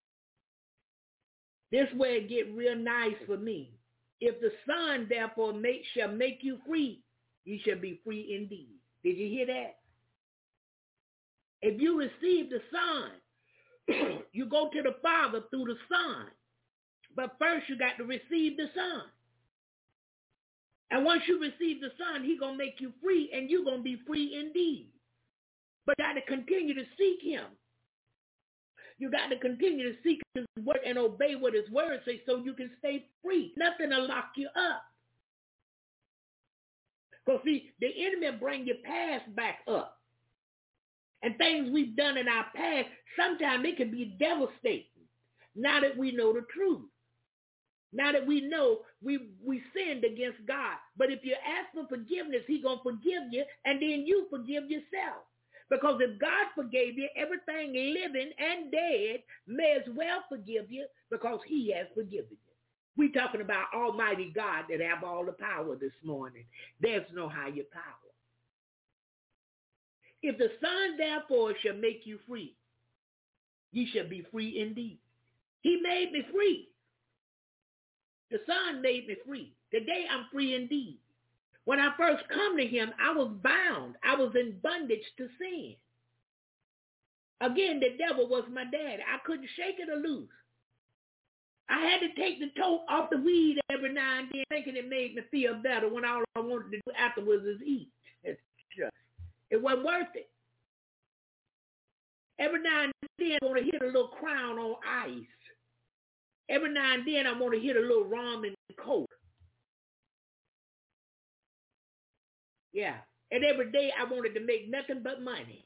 Speaker 5: This way it get real nice for me. If the Son therefore shall make you free, you shall be free indeed. Did you hear that? If you receive the Son, you go to the Father through the Son. But first you got to receive the Son. And once you receive the Son, he's going to make you free, and you're going to be free indeed. But you got to continue to seek him. You got to continue to seek his word and obey what his word says so you can stay free. Nothing will lock you up. Because see, the enemy bring your past back up. And things we've done in our past, sometimes it can be devastating. Now that we know the truth. Now that we know we sinned against God. But if you ask for forgiveness, he's going to forgive you, and then you forgive yourself. Because if God forgave you, everything living and dead may as well forgive you, because he has forgiven you. We're talking about Almighty God that have all the power this morning. There's no higher power. If the Son therefore shall make you free, ye shall be free indeed. He made me free. The Son made me free. Today I'm free indeed. When I first come to him, I was bound. I was in bondage to sin. Again, the devil was my daddy. I couldn't shake it or loose. I had to take the tote off the weed every now and then, thinking it made me feel better, when all I wanted to do afterwards is eat. It wasn't worth it. Every now and then I want to hit a little Crown on ice. Every now and then I want to hit a little rum and coke. Yeah. And every day I wanted to make nothing but money.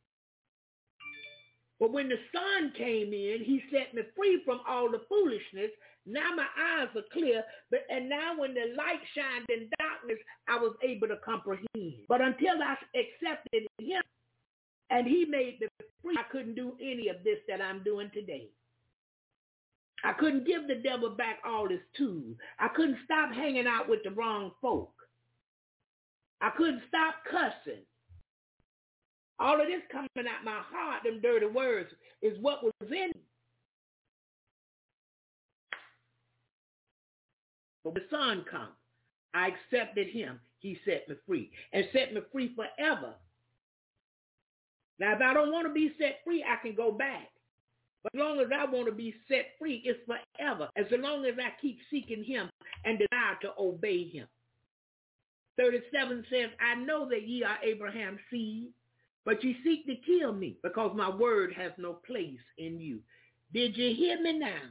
Speaker 5: But when the Son came in, he set me free from all the foolishness. Now my eyes are clear. And now when the light shined in darkness, I was able to comprehend. But until I accepted him and he made me free, I couldn't do any of this that I'm doing today. I couldn't give the devil back all his tools. I couldn't stop hanging out with the wrong folk. I couldn't stop cussing. All of this coming out my heart, them dirty words, is what was in me. But when the Son come, I accepted him. He set me free, and set me free forever. Now, if I don't want to be set free, I can go back. But as long as I want to be set free, it's forever. As long as I keep seeking him and desire to obey him. 37 says, I know that ye are Abraham's seed, but ye seek to kill me, because my word has no place in you. Did you hear me now?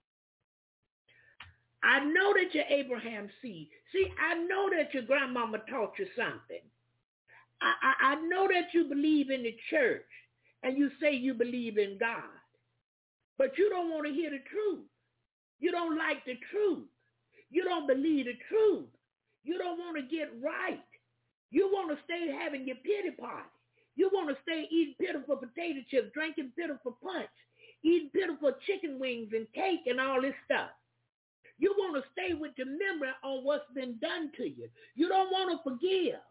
Speaker 5: I know that you're Abraham's seed. See, I know that your grandmama taught you something. I know that you believe in the church, and you say you believe in God. But you don't want to hear the truth. You don't like the truth. You don't believe the truth. You don't want to get right. You want to stay having your pity party. You want to stay eating pitiful potato chips, drinking pitiful punch, eating pitiful chicken wings and cake and all this stuff. You want to stay with the memory on what's been done to you. You don't want to forgive.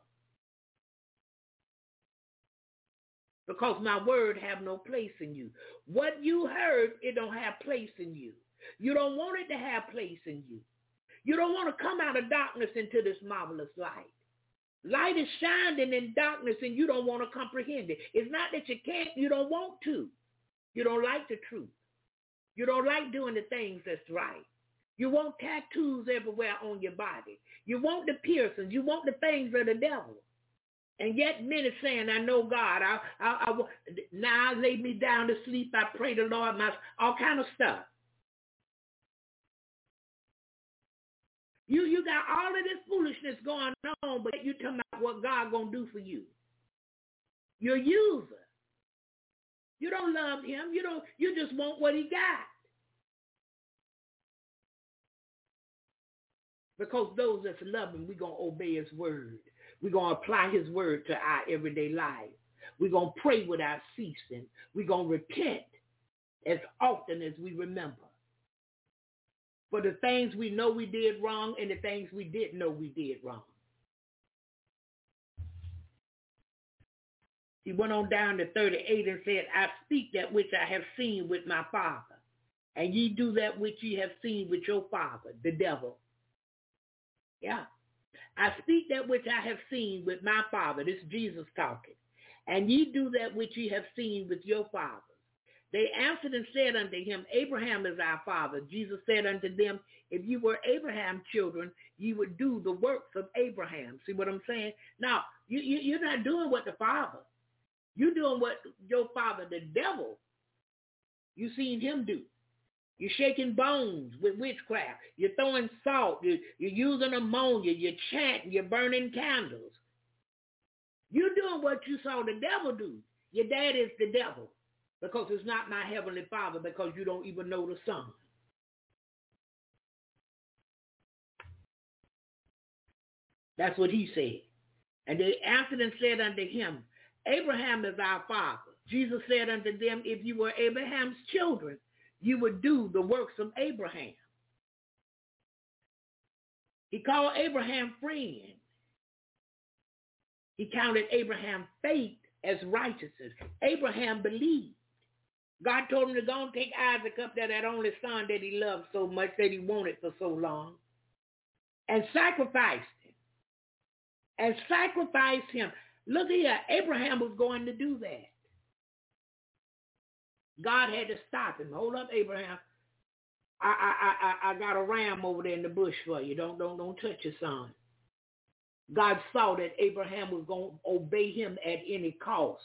Speaker 5: Because my word have no place in you. What you heard, it don't have place in you. You don't want it to have place in you. You don't want to come out of darkness into this marvelous light. Light is shining in darkness and you don't want to comprehend it. It's not that you can't, you don't want to. You don't like the truth. You don't like doing the things that's right. You want tattoos everywhere on your body. You want the piercings. You want the things of the devil. And yet many saying, I know God. Now I lay me down to sleep. I pray the Lord, all kind of stuff. You got all of this foolishness going on, but you talking about what God going to do for you. You're a user. You don't love him. You just want what he got. Because those that love him, we're going to obey his word. We're going to apply his word to our everyday life. We're going to pray without ceasing. We're going to repent as often as we remember. For the things we know we did wrong and the things we didn't know we did wrong. He went on down to 38 and said, I speak that which I have seen with my father, and ye do that which ye have seen with your father, the devil. Yeah. I speak that which I have seen with my father. This is Jesus talking. And ye do that which ye have seen with your fathers. They answered and said unto him, Abraham is our father. Jesus said unto them, if you were Abraham's children, ye would do the works of Abraham. See what I'm saying? Now, you're not doing what the father. You're doing what your father, the devil, you seen him do. You're shaking bones with witchcraft. You're throwing salt. You're using ammonia. You're chanting. You're burning candles. You're doing what you saw the devil do. Your dad is the devil because it's not my heavenly father, because you don't even know the son. That's what he said. And they answered and said unto him, Abraham is our father. Jesus said unto them, if you were Abraham's children, you would do the works of Abraham. He called Abraham friend. He counted Abraham's faith as righteousness. Abraham believed. God told him to go and take Isaac up there, that only son that he loved so much, that he wanted for so long, and sacrificed him. And sacrificed him. Look here, Abraham was going to do that. God had to stop him. Hold up, Abraham. I got a ram over there in the bush for you. Don't touch your son. God saw that Abraham was going to obey him at any cost.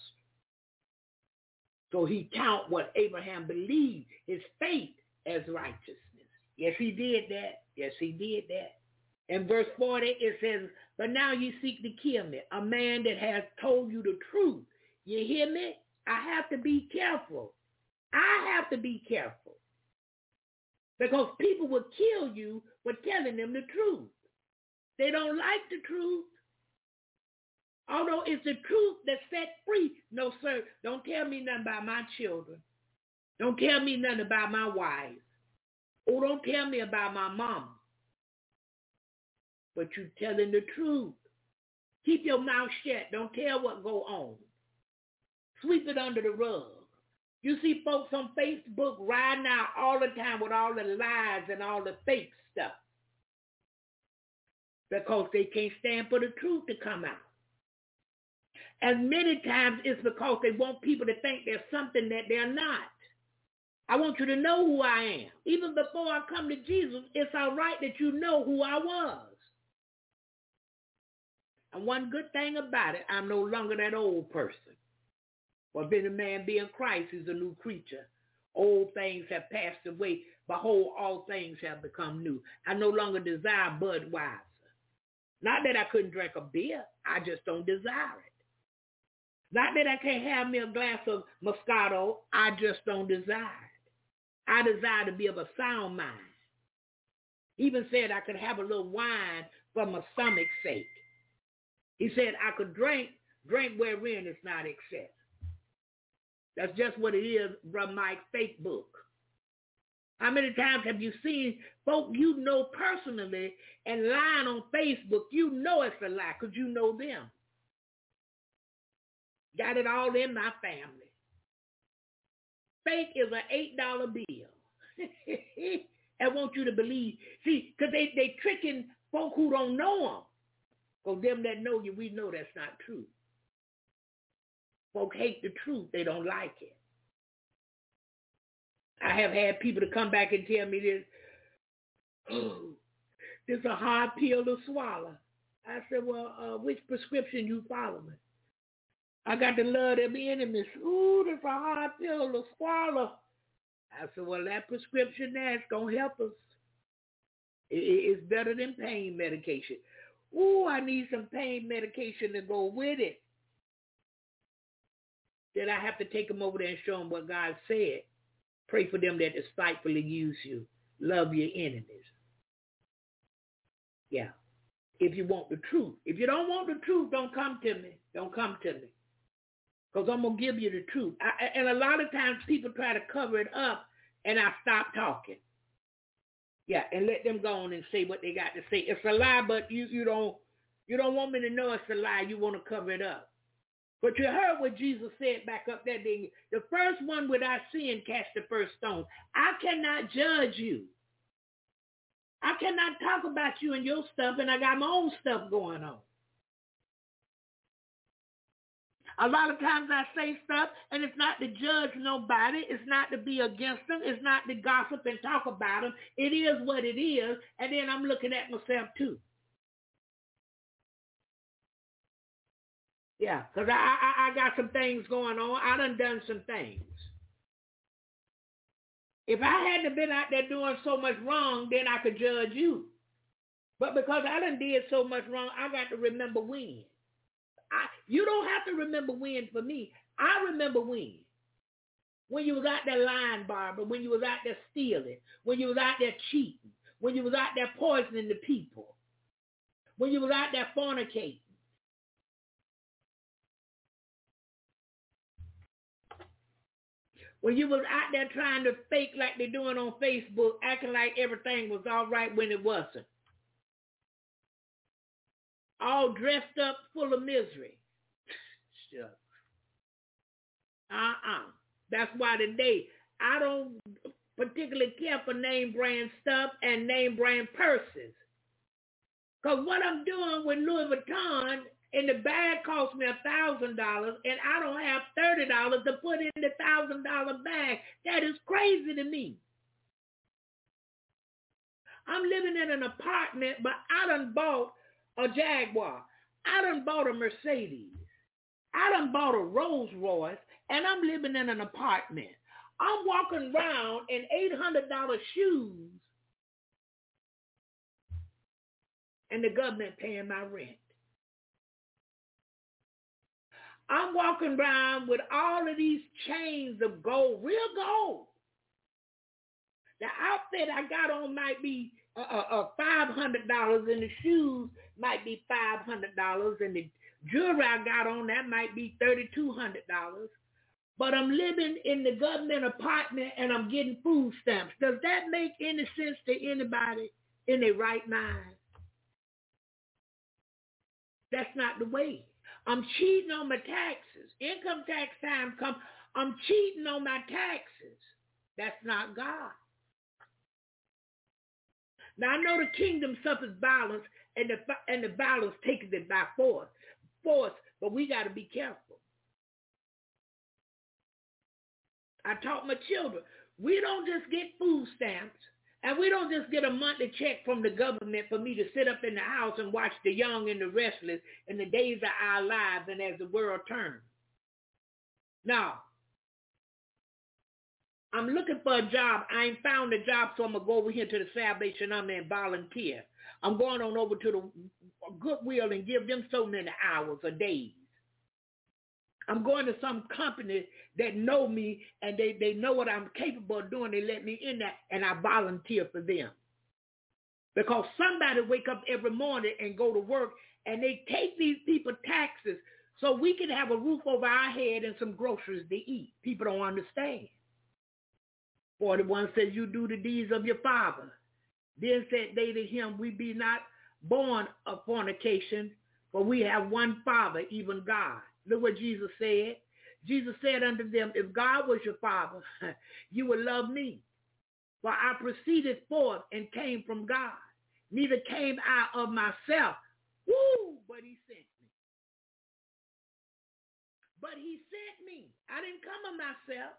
Speaker 5: So he count what Abraham believed, his faith, as righteousness. Yes, he did that. Yes, he did that. In verse 40, it says, but now you seek to kill me, a man that has told you the truth. You hear me? I have to be careful. I have to be careful. Because people will kill you for telling them the truth. They don't like the truth. Although it's the truth that set free. No, sir, don't tell me nothing about my children. Don't tell me nothing about my wife. Oh, don't tell me about my mama. But you telling the truth. Keep your mouth shut. Don't tell what go on. Sweep it under the rug. You see folks on Facebook riding out all the time with all the lies and all the fake stuff. Because they can't stand for the truth to come out. And many times it's because they want people to think they're something that they're not. I want you to know who I am. Even before I come to Jesus, it's all right that you know who I was. And one good thing about it, I'm no longer that old person. For if any man be in Christ, he's a new creature. Old things have passed away. Behold, all things have become new. I no longer desire Budweiser. Not that I couldn't drink a beer. I just don't desire it. Not that I can't have me a glass of Moscato. I just don't desire it. I desire to be of a sound mind. Even said I could have a little wine for my stomach's sake. He said I could drink wherein it's not excess. That's just what it is, Brother Mike, fake book. How many times have you seen folk you know personally and lying on Facebook? You know it's a lie because you know them. Got it all in my family. Fake is an $8 bill. I want you to believe. See, because they tricking folk who don't know them. Because them that know you, we know that's not true. Folk hate the truth. They don't like it. I have had people to come back and tell me this, this is a hard pill to swallow. I said, well, which prescription you following? I got to love them enemies. Ooh, that's a hard pill to swallow. I said, well, that prescription that's going to help us. It's better than pain medication. Ooh, I need some pain medication to go with it. Then I have to take them over there and show them what God said. Pray for them that despitefully use you. Love your enemies. Yeah. If you want the truth. If you don't want the truth, don't come to me. Don't come to me. Because I'm going to give you the truth. And a lot of times people try to cover it up, and I stop talking. Yeah, and let them go on and say what they got to say. It's a lie, but you don't want me to know it's a lie. You want to cover it up. But you heard what Jesus said back up there. The first one without sin cast the first stone. I cannot judge you. I cannot talk about you and your stuff, and I got my own stuff going on. A lot of times I say stuff, and it's not to judge nobody. It's not to be against them. It's not to gossip and talk about them. It is what it is, and then I'm looking at myself too. Yeah, because I got some things going on. I done some things. If I hadn't been out there doing so much wrong, then I could judge you. But because I done did so much wrong, I got to remember when. You don't have to remember when for me. I remember when. When you was out there lying, Barbara. When you was out there stealing. When you was out there cheating. When you was out there poisoning the people. When you was out there fornicating. When you was out there trying to fake like they're doing on Facebook, acting like everything was all right when it wasn't. All dressed up, full of misery. Shucks. That's why today I don't particularly care for name brand stuff and name brand purses. Because what I'm doing with Louis Vuitton, and the bag cost me $1,000, and I don't have $30 to put in the $1,000 bag. That is crazy to me. I'm living in an apartment, but I done bought a Jaguar. I done bought a Mercedes. I done bought a Rolls Royce, and I'm living in an apartment. I'm walking around in $800 shoes, and the government paying my rent. I'm walking around with all of these chains of gold, real gold. The outfit I got on might be $500, and the shoes might be $500, and the jewelry I got on, that might be $3,200. But I'm living in the government apartment, and I'm getting food stamps. Does that make any sense to anybody in their right mind? That's not the way. I'm cheating on my taxes. Income tax time comes. I'm cheating on my taxes. That's not God. Now, I know the kingdom suffers violence, and the violence takes it by force, but we got to be careful. I taught my children, we don't just get food stamps, and we don't just get a monthly check from the government for me to sit up in the house and watch the young and the restless in the days of our lives and as the world turns. Now, I'm looking for a job. I ain't found a job, so I'm going to go over here to the Salvation Army and volunteer. I'm going on over to the Goodwill and give them so many hours a day. I'm going to some company that know me, and they know what I'm capable of doing. They let me in there, and I volunteer for them. Because somebody wake up every morning and go to work, and they take these people taxes so we can have a roof over our head and some groceries to eat. People don't understand. 41 says, you do the deeds of your father. Then said they to him, we be not born of fornication, for we have one Father, even God. Look what Jesus said. Jesus said unto them, if God was your Father, you would love me. For I proceeded forth and came from God. Neither came I of myself, but but he sent me. But he sent me. I didn't come of myself.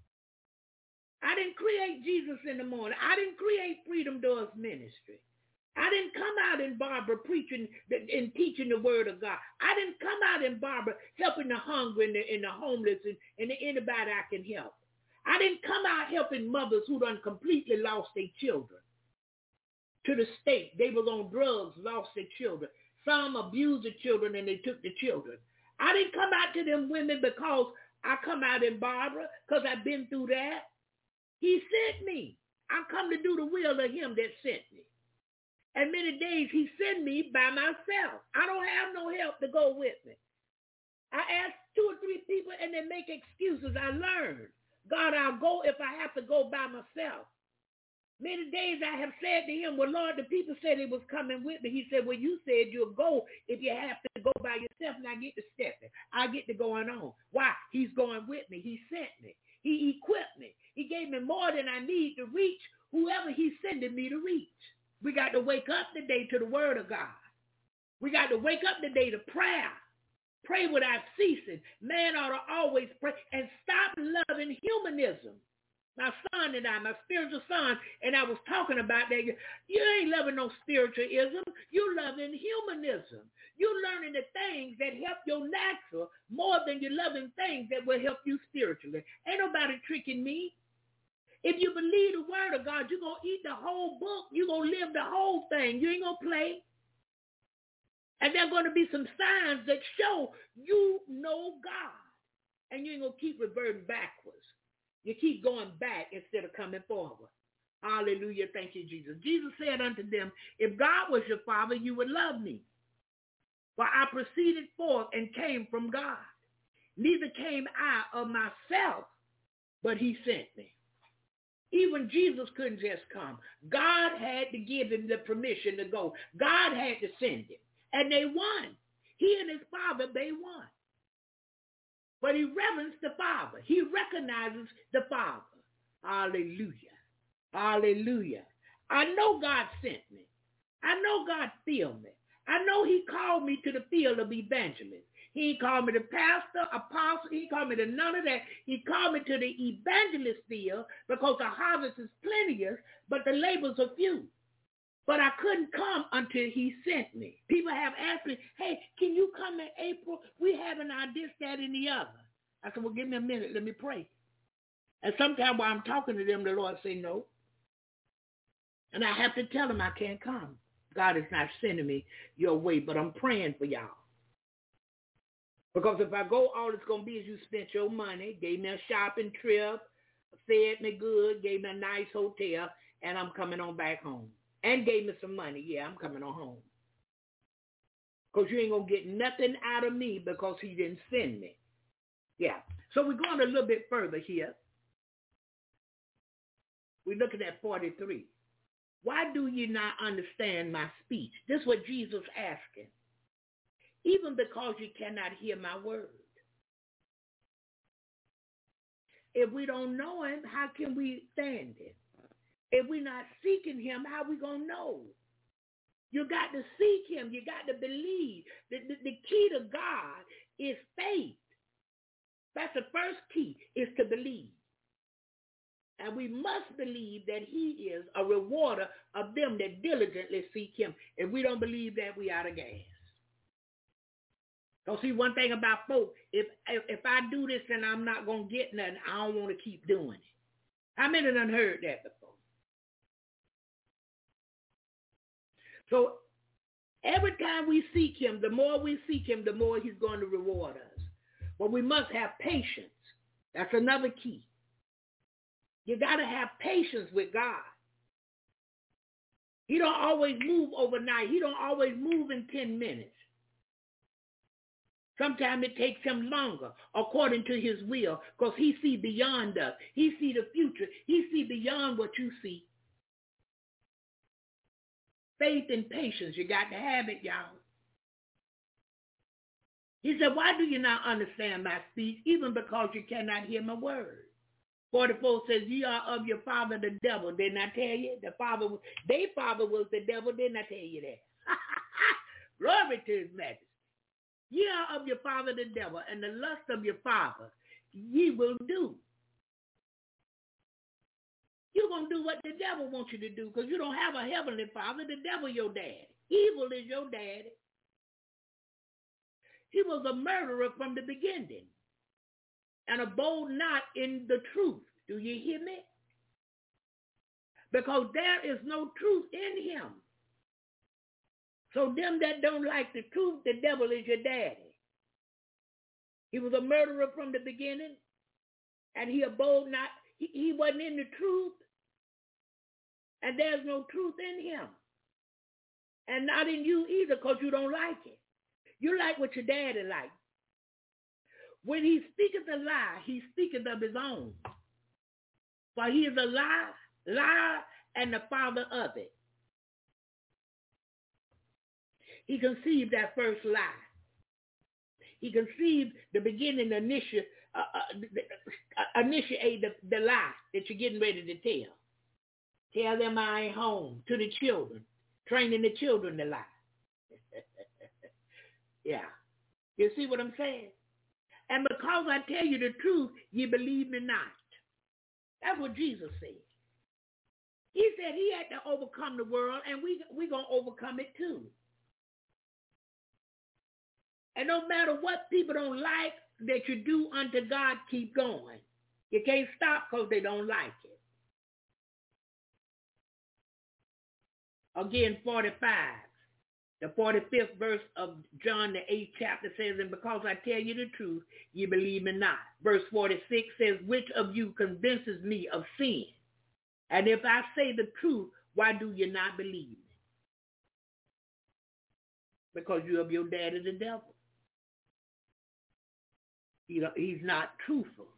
Speaker 5: I didn't create Jesus in the morning. I didn't create Freedom Doors Ministry. I didn't come out in Barbara preaching and teaching the word of God. I didn't come out in Barbara helping the hungry and the homeless and anybody I can help. I didn't come out helping mothers who done completely lost their children to the state. They was on drugs, lost their children. Some abused the children and they took the children. I didn't come out to them women because I come out in Barbara because I've been through that. He sent me. I come to do the will of him that sent me. And many days he sent me by myself. I don't have no help to go with me. I asked 2 or 3 people and they make excuses. I learned. God, I'll go if I have to go by myself. Many days I have said to him, well, Lord, the people said they was coming with me. He said, well, you said you'll go if you have to go by yourself, and I get to step it. I get to going on. Why? He's going with me. He sent me. He equipped me. He gave me more than I need to reach whoever he's sending me to reach. We got to wake up today to the word of God. We got to wake up today to prayer. Pray without ceasing. Man ought to always pray and stop loving humanism. My son and I, my spiritual son, and I was talking about that. You ain't loving no spiritualism. You're loving humanism. You're learning the things that help your natural more than you're loving things that will help you spiritually. Ain't nobody tricking me. If you believe the word of God, you're going to eat the whole book. You're going to live the whole thing. You ain't going to play. And there are going to be some signs that show you know God. And you ain't going to keep reverting backwards. You keep going back instead of coming forward. Hallelujah. Thank you, Jesus. Jesus said unto them, if God was your father, you would love me. For I proceeded forth and came from God. Neither came I of myself, but he sent me. Even Jesus couldn't just come. God had to give him the permission to go. God had to send him. And they won. He and his father, they won. But he reverenced the Father. He recognizes the Father. Hallelujah. Hallelujah. I know God sent me. I know God filled me. I know he called me to the field of evangelist. He called me to pastor, apostle. He called me to none of that. He called me to the evangelist field because the harvest is plenteous, but the labors are few. But I couldn't come until he sent me. People have asked me, hey, can you come in April? We having our this, that, and the other. I said, well, give me a minute. Let me pray. And sometimes while I'm talking to them, the Lord say no. And I have to tell them I can't come. God is not sending me your way, but I'm praying for y'all. Because if I go, all it's going to be is you spent your money, gave me a shopping trip, fed me good, gave me a nice hotel, and I'm coming on back home. And gave me some money. Yeah, I'm coming on home. Because you ain't going to get nothing out of me because he didn't send me. Yeah. So we're going a little bit further here. We're looking at 43. Why do you not understand my speech? This is what Jesus asking. Even because you cannot hear my word. If we don't know him, how can we stand it? If we're not seeking him, how we going to know? You got to seek him. You got to believe. The key to God is faith. That's the first key, is to believe. And we must believe that he is a rewarder of them that diligently seek him. If we don't believe that, we out of gas. Don't see one thing about folks, if I do this and I'm not going to get nothing, I don't want to keep doing it. How many done heard that before? So every time we seek him, the more we seek him, the more he's going to reward us. But we must have patience. That's another key. You got to have patience with God. He don't always move overnight. He don't always move in 10 minutes. Sometimes it takes him longer according to his will because he see beyond us. He see the future. He see beyond what you see. Faith and patience, you got to have it, y'all. He said, why do you not understand my speech, even because you cannot hear my word? 44 says, ye are of your father the devil. Didn't I tell you? Their father was the devil. Didn't I tell you that? Glory to his majesty. Ye are of your father the devil, and the lust of your father ye will do. You're going to do what the devil wants you to do because you don't have a heavenly father. The devil your daddy. Evil is your daddy. He was a murderer from the beginning and abode not in the truth. Do you hear me? Because there is no truth in him. So them that don't like the truth, the devil is your daddy. He was a murderer from the beginning, and he abode not. He wasn't in the truth, and there's no truth in him. And not in you either, because you don't like it. You like what your daddy likes. When he speaketh a lie, he speaketh of his own. For he is a liar and the father of it. He conceived that first lie. He conceived the beginning, initiate the lie that you're getting ready to tell. Tell them I ain't home to the children, training the children to lie. Yeah. You see what I'm saying? And because I tell you the truth, you believe me not. That's what Jesus said. He said he had to overcome the world, and we're going to overcome it too. And no matter what people don't like that you do unto God, keep going. You can't stop because they don't like it. Again, 45. The 45th verse of John, the 8th chapter says, and because I tell you the truth, you believe me not. Verse 46 says, which of you convinces me of sin? And if I say the truth, why do you not believe me? Because you're of your daddy, the devil. He's not truthful.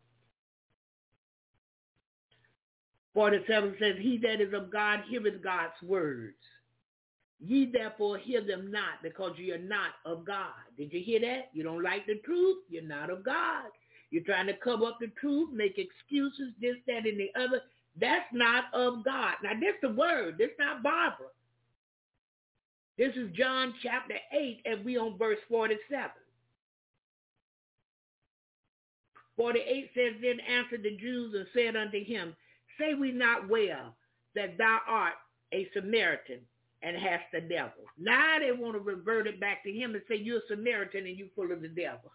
Speaker 5: 47 says, he that is of God heareth God's words. Ye therefore hear them not, because ye are not of God. Did you hear that? You don't like the truth, you're not of God. You're trying to cover up the truth, make excuses, this, that, and the other. That's not of God. Now, this is the word. This is not Barbara. This is John chapter 8, and we on verse 47. 48 says, then answered the Jews and said unto him, say we not well that thou art a Samaritan and hast the devil. Now they want to revert it back to him and say you're a Samaritan and you're full of the devil.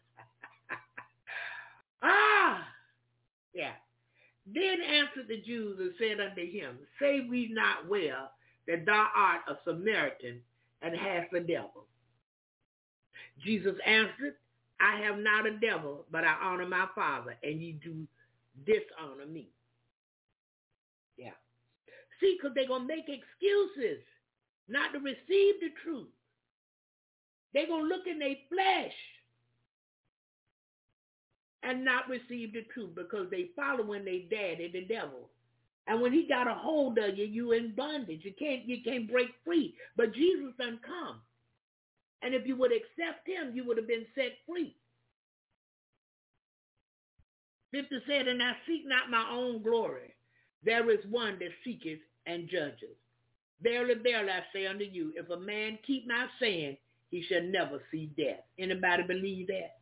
Speaker 5: Yeah. Then answered the Jews and said unto him, say we not well that thou art a Samaritan and hast the devil. Jesus answered, I have not a devil, but I honor my Father, and ye do dishonor me. Yeah. See, because they're going to make excuses not to receive the truth. They're going to look in their flesh and not receive the truth because they following their daddy, the devil. And when he got a hold of you, you in bondage. You can't break free. But Jesus done come. And if you would accept him, you would have been set free. 50 said, and I seek not my own glory. There is one that seeketh and judges. Verily, verily, I say unto you, if a man keep my saying, he shall never see death. Anybody believe that?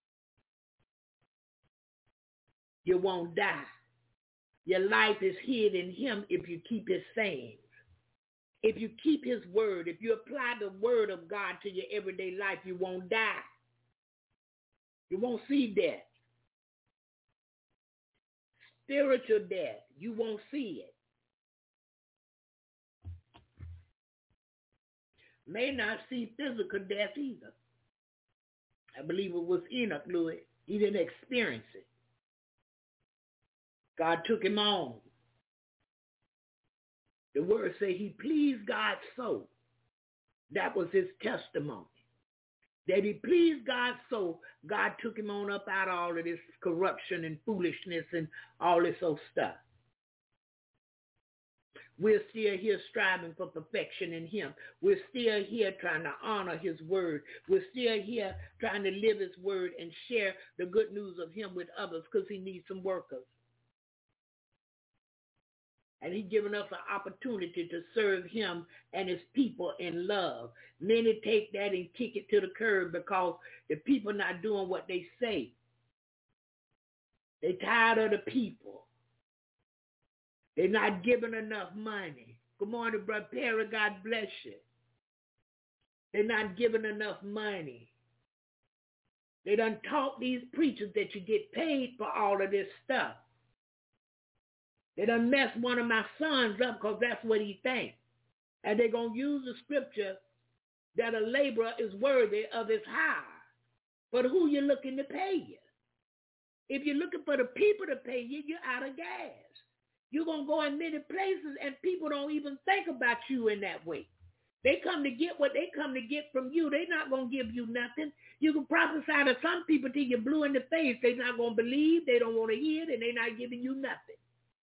Speaker 5: You won't die. Your life is hid in him if you keep his sayings. If you keep his word, if you apply the word of God to your everyday life, you won't die. You won't see death. Spiritual death, you won't see it. May not see physical death either. I believe it was Enoch, Louis. He didn't experience it. God took him on. The word say he pleased God so. That was his testimony. That he pleased God so, God took him on up out of all of this corruption and foolishness and all this old stuff. We're still here striving for perfection in him. We're still here trying to honor his word. We're still here trying to live his word and share the good news of him with others because he needs some workers. And he's given us an opportunity to serve him and his people in love. Many take that and kick it to the curb because the people not doing what they say. They tired of the people. They're not giving enough money. Good morning, Brother Perry. God bless you. They're not giving enough money. They done taught these preachers that you get paid for all of this stuff. They done messed one of my sons up because that's what he thinks. And they're going to use the scripture that a laborer is worthy of his hire. But who you looking to pay you? If you're looking for the people to pay you, you're out of gas. You're going to go in many places and people don't even think about you in that way. They come to get what they come to get from you. They're not going to give you nothing. You can prophesy to some people till you're blue in the face. They're not going to believe. They don't want to hear it, and they're not giving you nothing.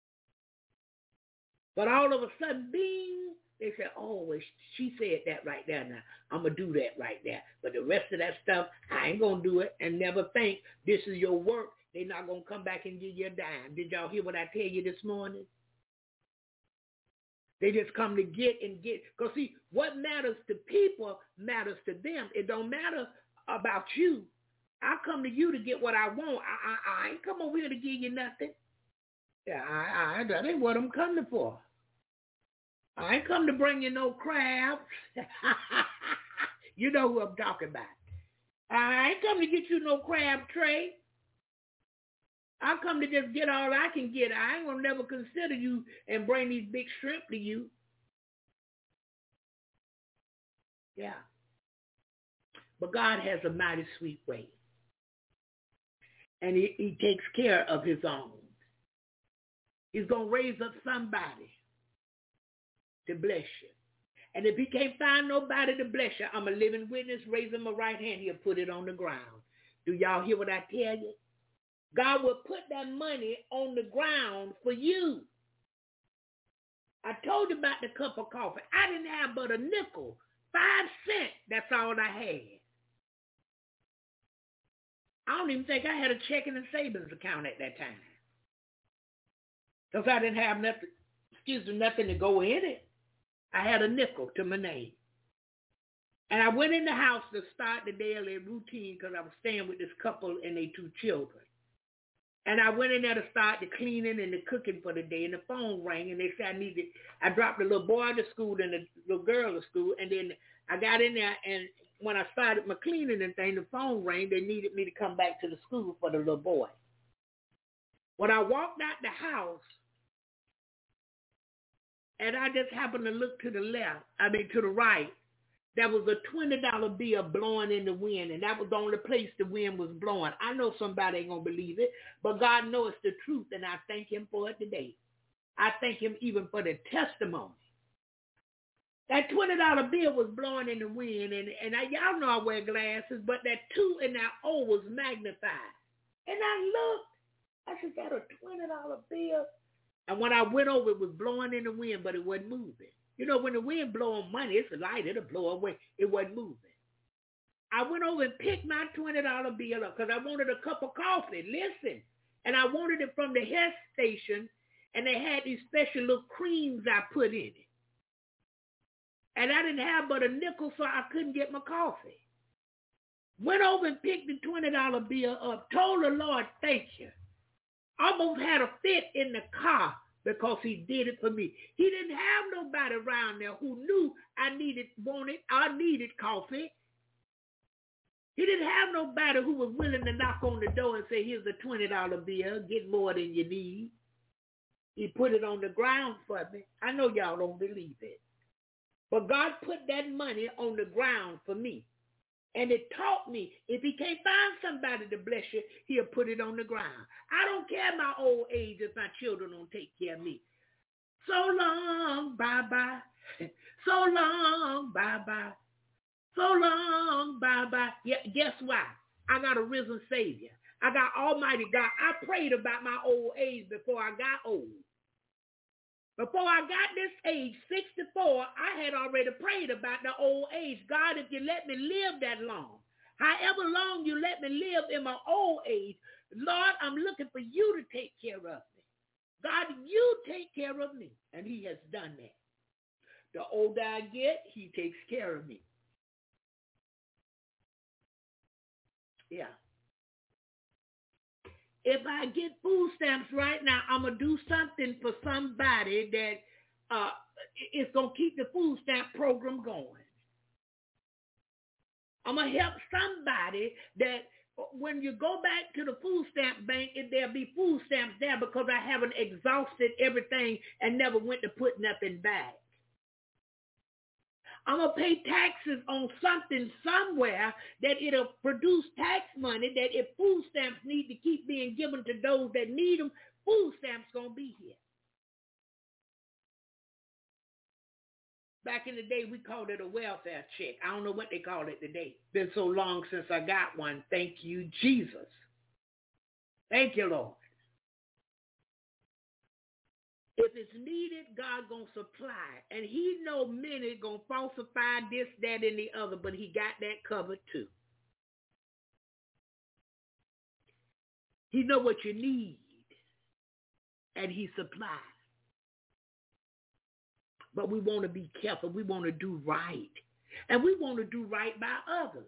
Speaker 5: But all of a sudden, bing, they say, oh, well, she said that right there now. I'm going to do that right there. But the rest of that stuff, I ain't going to do it and never think this is your work. They're not going to come back and give you a dime. Did y'all hear what I tell you this morning? They just come to get and get. Because, see, what matters to people matters to them. It don't matter about you. I come to you to get what I want. I ain't come over here to give you nothing. Yeah, that ain't what I'm coming for. I ain't come to bring you no crabs. You know who I'm talking about. I ain't come to get you no crab tray. I come to just get all I can get. I ain't going to never consider you and bring these big shrimp to you. Yeah. But God has a mighty sweet way. And he takes care of his own. He's going to raise up somebody to bless you. And if he can't find nobody to bless you, I'm a living witness. Raise him a right hand. He'll put it on the ground. Do y'all hear what I tell you? God will put that money on the ground for you. I told you about the cup of coffee. I didn't have but a nickel, 5 cents. That's all I had. I don't even think I had a checking and savings account at that time. Because I didn't have nothing to go in it. I had a nickel to my name. And I went in the house to start the daily routine because I was staying with this couple and their 2 children. And I went in there to start the cleaning and the cooking for the day, and the phone rang, and they said I dropped the little boy to school and the little girl to school, and then I got in there, and when I started my cleaning and thing, the phone rang. They needed me to come back to the school for the little boy. When I walked out the house, and I just happened to look to the right, there was a $20 bill blowing in the wind, and that was the only place the wind was blowing. I know somebody ain't going to believe it, but God knows the truth, and I thank him for it today. I thank him even for the testimony. That $20 bill was blowing in the wind, and y'all know I wear glasses, but that 2 and that O was magnified. And I looked. I said, that a $20 bill? And when I went over, it was blowing in the wind, but it wasn't moving. You know, when the wind blow on money, it's light, it'll blow away. It wasn't moving. I went over and picked my $20 bill up because I wanted a cup of coffee. Listen. And I wanted it from the hair station, and they had these special little creams I put in it. And I didn't have but a nickel, so I couldn't get my coffee. Went over and picked the $20 bill up, told the Lord, thank you. Almost had a fit in the car because he did it for me. He didn't have nobody around there who knew I needed coffee. He didn't have nobody who was willing to knock on the door and say, here's a $20 bill, get more than you need. He put it on the ground for me. I know y'all don't believe it. But God put that money on the ground for me. And it taught me, if he can't find somebody to bless you, he'll put it on the ground. I don't care my old age if my children don't take care of me. So long, bye-bye. So long, bye-bye. So long, bye-bye. Yeah, guess why? I got a risen Savior. I got Almighty God. I prayed about my old age before I got old. Before I got this age, 64, I had already prayed about the old age. God, if you let me live that long, however long you let me live in my old age, Lord, I'm looking for you to take care of me. God, you take care of me. And he has done that. The older I get, he takes care of me. Yeah. If I get food stamps right now, I'm going to do something for somebody that is going to keep the food stamp program going. I'm going to help somebody that when you go back to the food stamp bank, there'll be food stamps there because I haven't exhausted everything and never went to put nothing back. I'm going to pay taxes on something somewhere that it'll produce tax money that if food stamps need to keep being given to those that need them, food stamps going to be here. Back in the day, we called it a welfare check. I don't know what they call it today. Been so long since I got one. Thank you, Jesus. Thank you, Lord. If it's needed, God going to supply. And he know many going to falsify this, that, and the other, but he got that covered too. He know what you need, and he supplies. But we want to be careful. We want to do right. And we want to do right by others.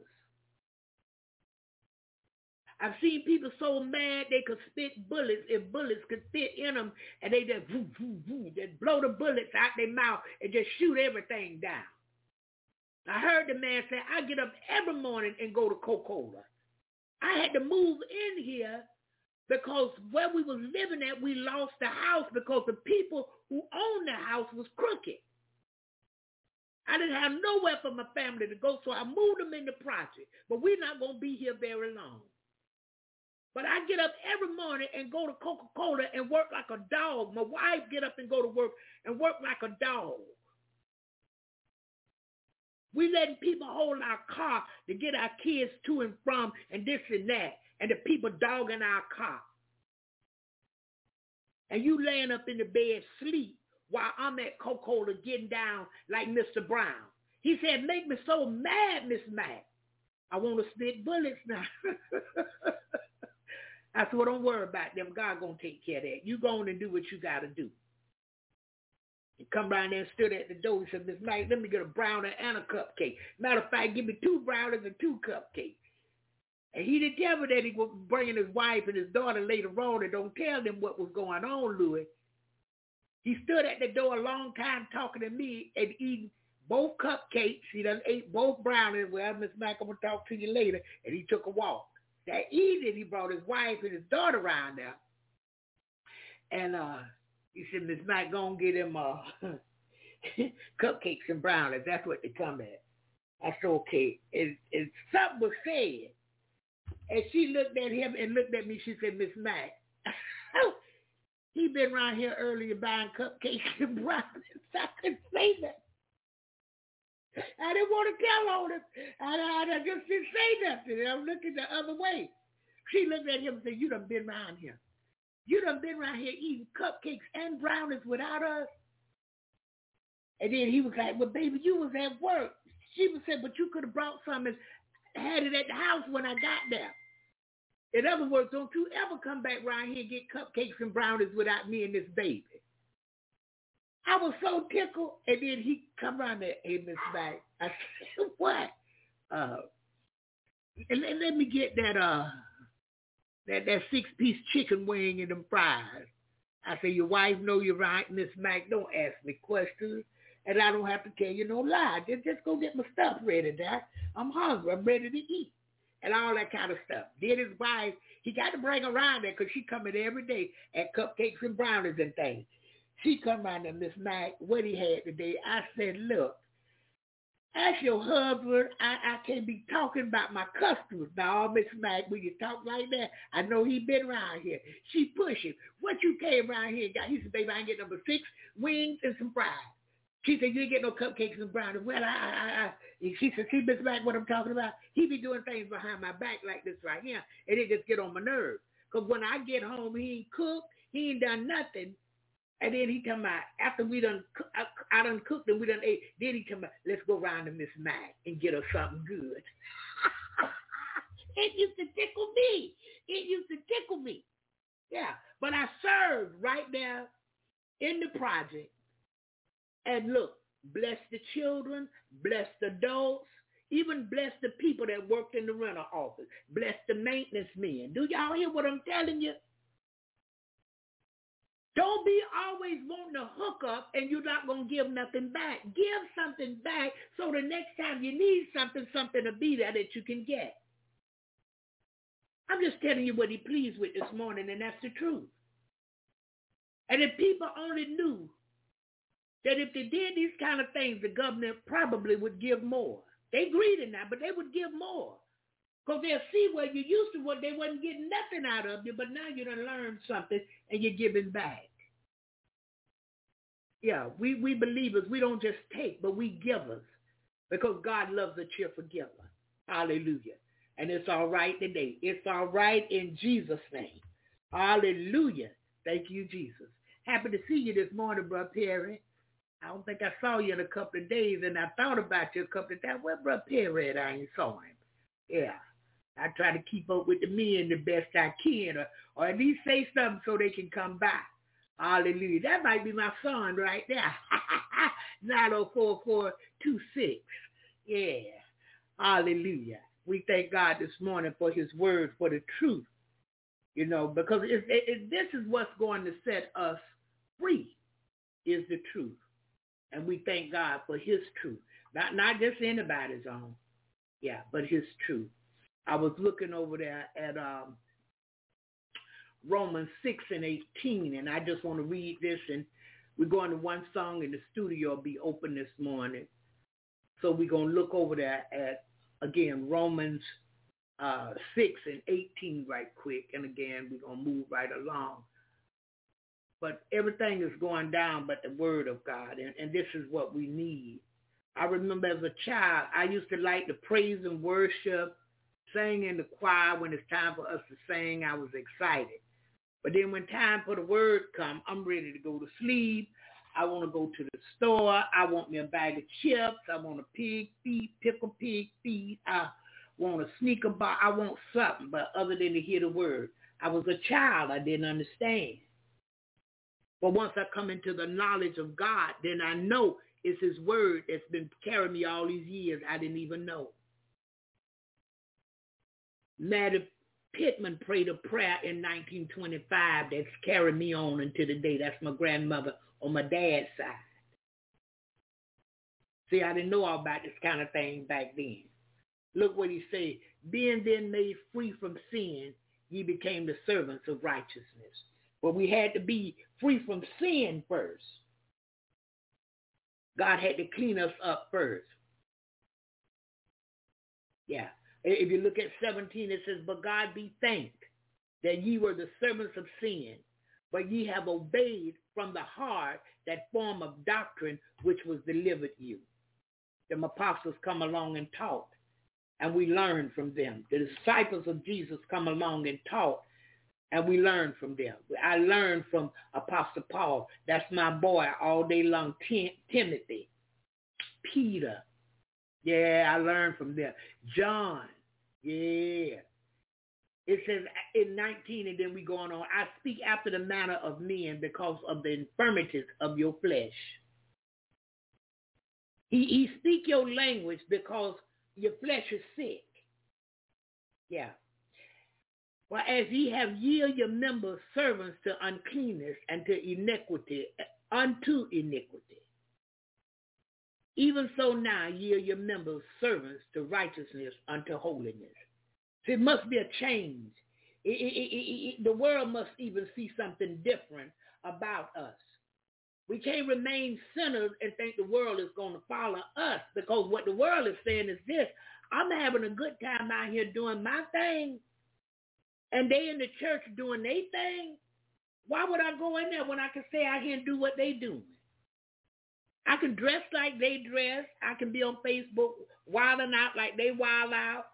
Speaker 5: I've seen people so mad they could spit bullets if bullets could fit in them, and they just woo, woo, woo, just blow the bullets out their mouth and just shoot everything down. I heard the man say, I get up every morning and go to Coca-Cola. I had to move in here because where we was living at, we lost the house because the people who owned the house was crooked. I didn't have nowhere for my family to go, so I moved them in the project. But we're not going to be here very long. But I get up every morning and go to Coca-Cola and work like a dog. My wife get up and go to work and work like a dog. We letting people hold our car to get our kids to and from and this and that. And the people dogging our car. And you laying up in the bed sleep while I'm at Coca-Cola getting down like Mr. Brown. He said, make me so mad, Miss Mac. I want to spit bullets now. I said, well, don't worry about them. God going to take care of that. You go on and do what you got to do. He come around there and stood at the door. He said, Miss Mac, let me get a brownie and a cupcake. Matter of fact, give me 2 brownies and 2 cupcakes. And he didn't tell me that he was bringing his wife and his daughter later on, and don't tell them what was going on, Louis. He stood at the door a long time talking to me and eating both cupcakes. He done ate both brownies. Well, Miss Mac, I'm going to talk to you later. And he took a walk. That evening, he brought his wife and his daughter around there. And he said, Miss Mac, go and get him cupcakes and brownies. That's what they come at. I said, okay. And something was said. And she looked at him and looked at me. She said, Miss Mac, he been around here earlier buying cupcakes and brownies. I couldn't say that. I didn't want to tell on him. I just didn't say nothing. And I'm looking the other way. She looked at him and said, you done been around here. You done been around here eating cupcakes and brownies without us. And then he was like, well, baby, you was at work. She was saying, but you could have brought some and had it at the house when I got there. In other words, don't you ever come back around here and get cupcakes and brownies without me and this baby. I was so tickled. And then he come around there, hey, Miss Mac. I said, what? And let me get that 6-piece chicken wing and them fries. I said, your wife know you're right, Miss Mac. Don't ask me questions. And I don't have to tell you no lie. Just go get my stuff ready, Doc. I'm hungry. I'm ready to eat. And all that kind of stuff. Then his wife, he got to bring her around there because she coming every day at cupcakes and brownies and things. She come around there, Miss Mac, what he had today. I said, look, ask your husband. I can't be talking about my customers. Now, Miss Mac, when you talk like that, I know he been around here. She pushing. What you came around here and got? He said, baby, I can get number 6 wings and some fries. She said, you didn't get no cupcakes and brownies. Well, she said, see, Miss Mac, what I'm talking about? He be doing things behind my back like this right here, and it just get on my nerves. Because when I get home, he ain't cooked, he ain't done nothing. And then he come out, after we done, I done cooked and we done ate, then he come out, let's go around to Miss Mac and get her something good. It used to tickle me. It used to tickle me. Yeah. But I served right there in the project. And look, bless the children, bless the adults, even bless the people that worked in the rental office. Bless the maintenance men. Do y'all hear what I'm telling you? Don't be always wanting to hook up and you're not going to give nothing back. Give something back so the next time you need something to be there that you can get. I'm just telling you what he pleased with this morning, and that's the truth. And if people only knew that if they did these kind of things, the government probably would give more. They greedy now, but they would give more. Because they'll see where you used to what they wasn't getting nothing out of you, but now you done learned something and you're giving back. Yeah, we believers, we don't just take, but we givers. Because God loves a cheerful giver. Hallelujah. And it's all right today. It's all right in Jesus' name. Hallelujah. Thank you, Jesus. Happy to see you this morning, Brother Perry. I don't think I saw you in a couple of days, and I thought about you a couple of times. Where Brother Perry at? I ain't saw him. Yeah. I try to keep up with the men the best I can, or at least say something so they can come by. Hallelujah. That might be my son right there. 904426. Yeah. Hallelujah. We thank God this morning for his word, for the truth. You know, because this is what's going to set us free, is the truth. And we thank God for his truth. Not just anybody's own. Yeah, but his truth. I was looking over there at Romans 6:18, and I just want to read this, and we're going to one song, and the studio will be open this morning. So we're going to look over there at, again, Romans 6:18 right quick, and again, we're going to move right along. But everything is going down but the word of God, and this is what we need. I remember as a child, I used to like to praise and worship, sing in the choir. When it's time for us to sing, I was excited. But then when time for the word come, I'm ready to go to sleep. I want to go to the store. I want me a bag of chips. I want a pig feet, pickle pig feet. I want a sneaker bar. I want something, but other than to hear the word. I was a child. I didn't understand. But once I come into the knowledge of God, then I know it's his word that's been carrying me all these years. I didn't even know. Maddie Pittman prayed a prayer in 1925 that's carried me on until today. That's my grandmother on my dad's side. See, I didn't know all about this kind of thing back then. Look what he said. Being then made free from sin, ye became the servants of righteousness. Well, we had to be free from sin first. God had to clean us up first. Yeah. If you look at 17, it says, but God be thanked that ye were the servants of sin, but ye have obeyed from the heart that form of doctrine which was delivered you. The apostles come along and taught, and we learned from them. The disciples of Jesus come along and taught, and we learned from them. I learned from Apostle Paul. That's my boy all day long, Timothy. Peter. Yeah, I learned from them. John. Yeah. It says in 19, and then we go on. I speak after the manner of men because of the infirmities of your flesh. He speak your language because your flesh is sick. Yeah. For as ye have yielded your members servants to uncleanness and to iniquity, unto iniquity, even so now yield your members servants to righteousness unto holiness. So it must be a change. The world must even see something different about us. We can't remain sinners and think the world is going to follow us, because what the world is saying is this: I'm having a good time out here doing my thing, and they in the church doing their thing. Why would I go in there when I can stay out here and do what they doing? I can dress like they dress. I can be on Facebook wilding out like they wild out.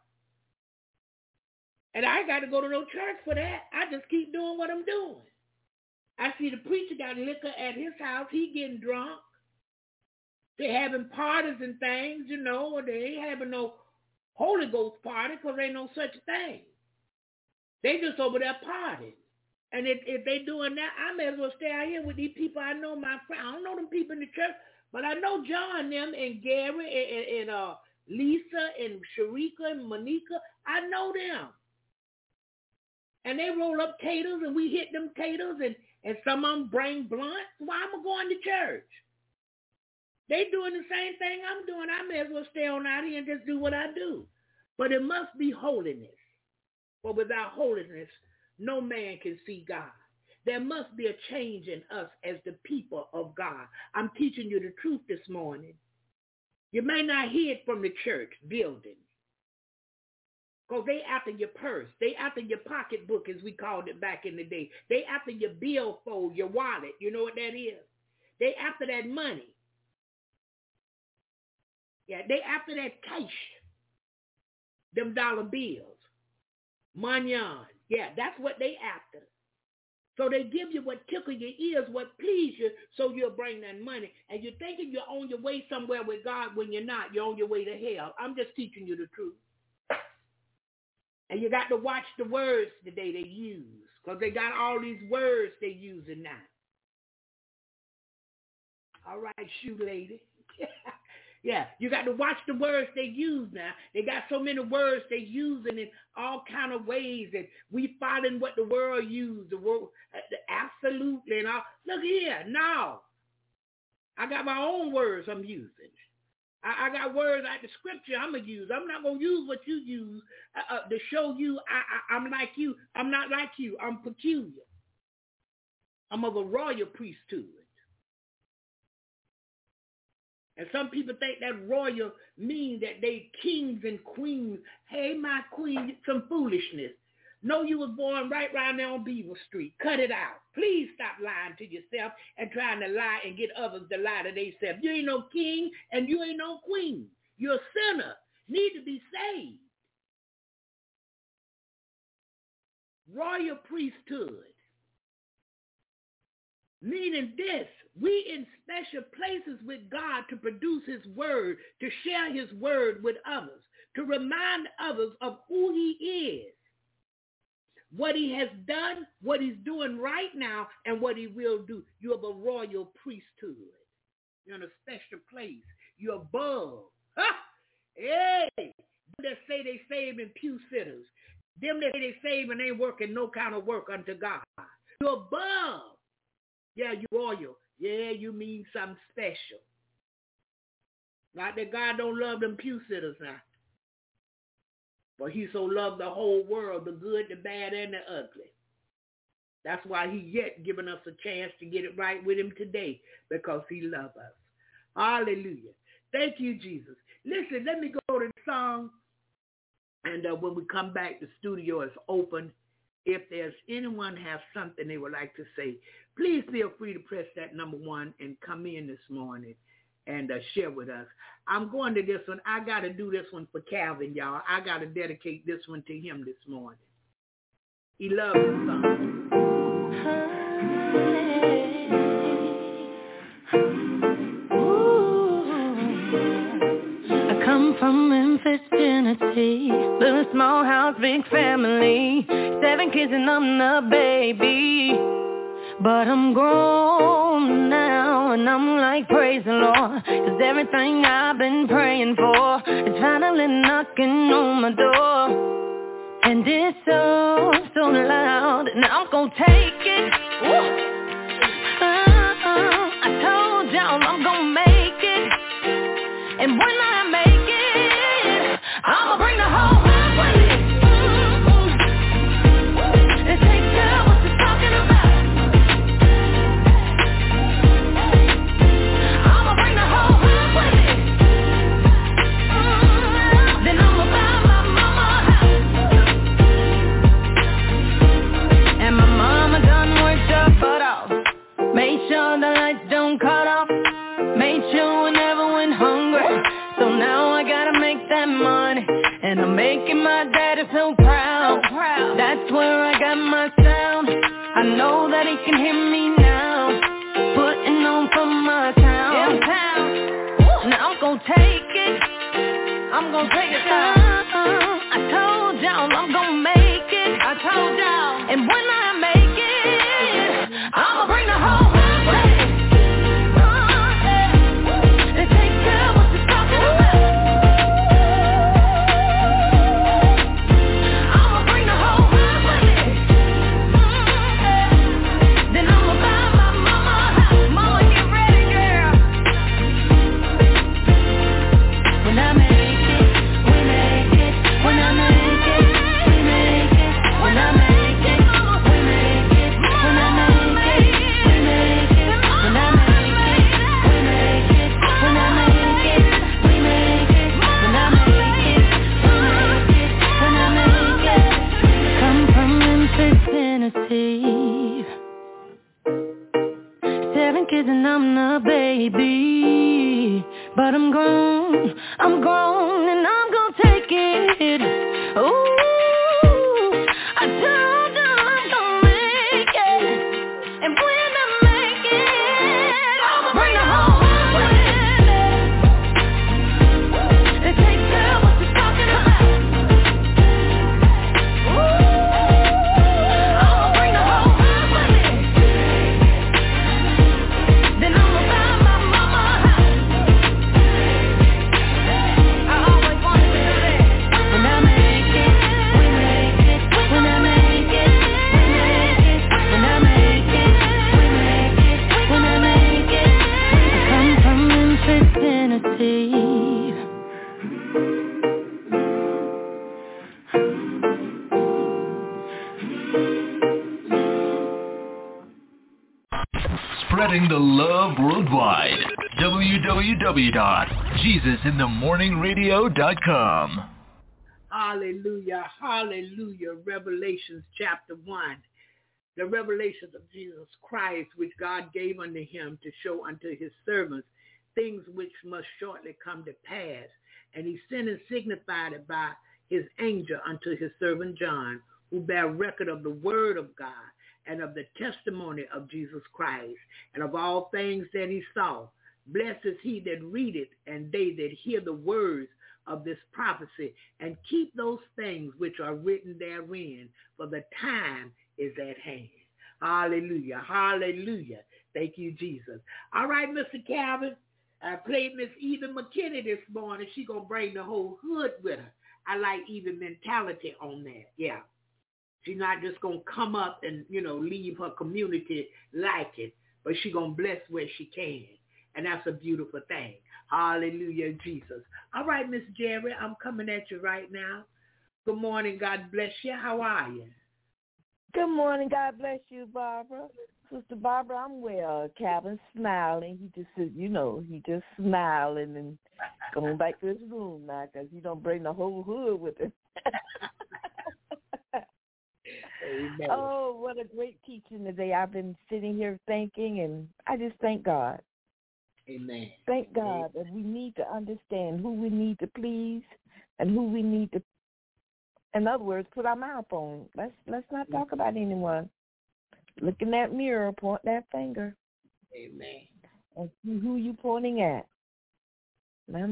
Speaker 5: And I ain't got to go to no church for that. I just keep doing what I'm doing. I see the preacher got liquor at his house. He getting drunk. They having parties and things, you know, or they ain't having no Holy Ghost party because there ain't no such thing. They just over there partying. And if they doing that, I may as well stay out here with these people. I know my friends. I don't know them people in the church, but I know John, them, and Gary, and Lisa, and Sharika, and Monica. I know them. And they roll up taters, and we hit them taters, and some of them bring blunts. Why am I going to church? They doing the same thing I'm doing. I may as well stay on out here and just do what I do. But it must be holiness. For without holiness, no man can see God. There must be a change in us as the people of God. I'm teaching you the truth this morning. You may not hear it from the church building. Because they after your purse. They after your pocketbook, as we called it back in the day. They after your billfold, your wallet. You know what that is? They after that money. Yeah, they after that cash. Them dollar bills. Manyan. Yeah, that's what they after. So they give you what tickle your ears, what please you, so you'll bring that money. And you're thinking you're on your way somewhere with God when you're not. You're on your way to hell. I'm just teaching you the truth. And you got to watch the words today they use, because they got all these words they using now. All right, shoe lady. Yeah, you got to watch the words they use now. They got so many words they using in all kind of ways, and we following what the world uses, the word, the absolutely, and all. Look here, now, I got my own words I'm using. I got words out the scripture I'm going to use. I'm not going to use what you use to show you I'm like you. I'm not like you. I'm peculiar. I'm of a royal priesthood. And some people think that royal means that they kings and queens. Hey, my queen, some foolishness. No, you was born right around there on Beaver Street. Cut it out. Please stop lying to yourself and trying to lie and get others to lie to themselves. You ain't no king and you ain't no queen. You're a sinner. Need to be saved. Royal priesthood. Meaning this, we in special places with God to produce his word, to share his word with others, to remind others of who he is, what he has done, what he's doing right now, and what he will do. You're of a royal priesthood. You're in a special place. You're above. Huh? Hey! Them that say they save in pew sitters. Them that say they save and ain't working no kind of work unto God. You're above. Yeah, you royal. Yeah, you mean something special. Not that God don't love them pew sitters now. But he so loved the whole world, the good, the bad, and the ugly. That's why he yet giving us a chance to get it right with him today, because he loves us. Hallelujah. Thank you, Jesus. Listen, let me go to the song. And when we come back, the studio is open. If there's anyone has something they would like to say, please feel free to press that number 1 and come in this morning and share with us. I'm going to this one. I got to do this one for Calvin, y'all. I got to dedicate this one to him this morning. He loves this song.
Speaker 3: I come from Memphis, Tennessee. Little small house, big family. 7 kids and I'm the baby. But I'm grown now, and I'm like, praise the Lord, 'cause everything I've been praying for is finally knocking on my door. And it's so, so loud, and I'm gonna take it. I told y'all I'm gonna make it. And when I make it, I'ma bring the whole world with me. Made sure the lights don't cut off. Made sure we never went hungry. So now I gotta make that money. And I'm making my daddy so proud. That's where I got my sound. I know that he can hear me now. Putting on for my town. Now I'm gonna take it. I'm gonna take it down. I told y'all I'm gonna make it. I told y'all. And when I make it, a baby, but I'm grown, and I'm gonna take it. Ooh, I told you I'm gonna make it, and when I make it, I'ma bring the whole world with me. They say, girl, what you talking about? Ooh, I'ma bring the whole world with me. Then I'ma buy my mama a house. I always wanted to do that. When I make it, when I make it, when I make it, when I make it, when I make it, I come from Memphis, Tennessee.
Speaker 7: Spreading the love worldwide. www.jesusinthemorningradio.com.
Speaker 5: Hallelujah, hallelujah. Revelations chapter 1. The revelations of Jesus Christ, which God gave unto him to show unto his servants things which must shortly come to pass. And he sent and signified it by his angel unto his servant John, who bear record of the word of God and of the testimony of Jesus Christ, and of all things that he saw. Blessed is he that readeth, and they that hear the words of this prophecy, and keep those things which are written therein, for the time is at hand. Hallelujah, hallelujah. Thank you, Jesus. All right, Mr. Calvin, I played Miss Eva McKinney this morning. She going to bring the whole hood with her. I like Eva mentality on that, yeah. She's not just going to come up and, leave her community like it, but she's going to bless where she can. And that's a beautiful thing. Hallelujah, Jesus. All right, Miss Jerry, I'm coming at you right now. Good morning. God bless you. How are you?
Speaker 8: Good morning. God bless you, Barbara. Sister Barbara, I'm well. Calvin's smiling. He just said, he just smiling and going back to his room now because he don't bring the whole hood with him.
Speaker 5: Amen.
Speaker 8: Oh, what a great teaching today. I've been sitting here thinking, and I just thank God.
Speaker 5: Amen.
Speaker 8: Thank God that we need to understand who we need to please and who we need to, in other words, put our mouth on. Let's not talk about anyone. Look in that mirror, point that finger.
Speaker 5: Amen.
Speaker 8: And see who you pointing at. My.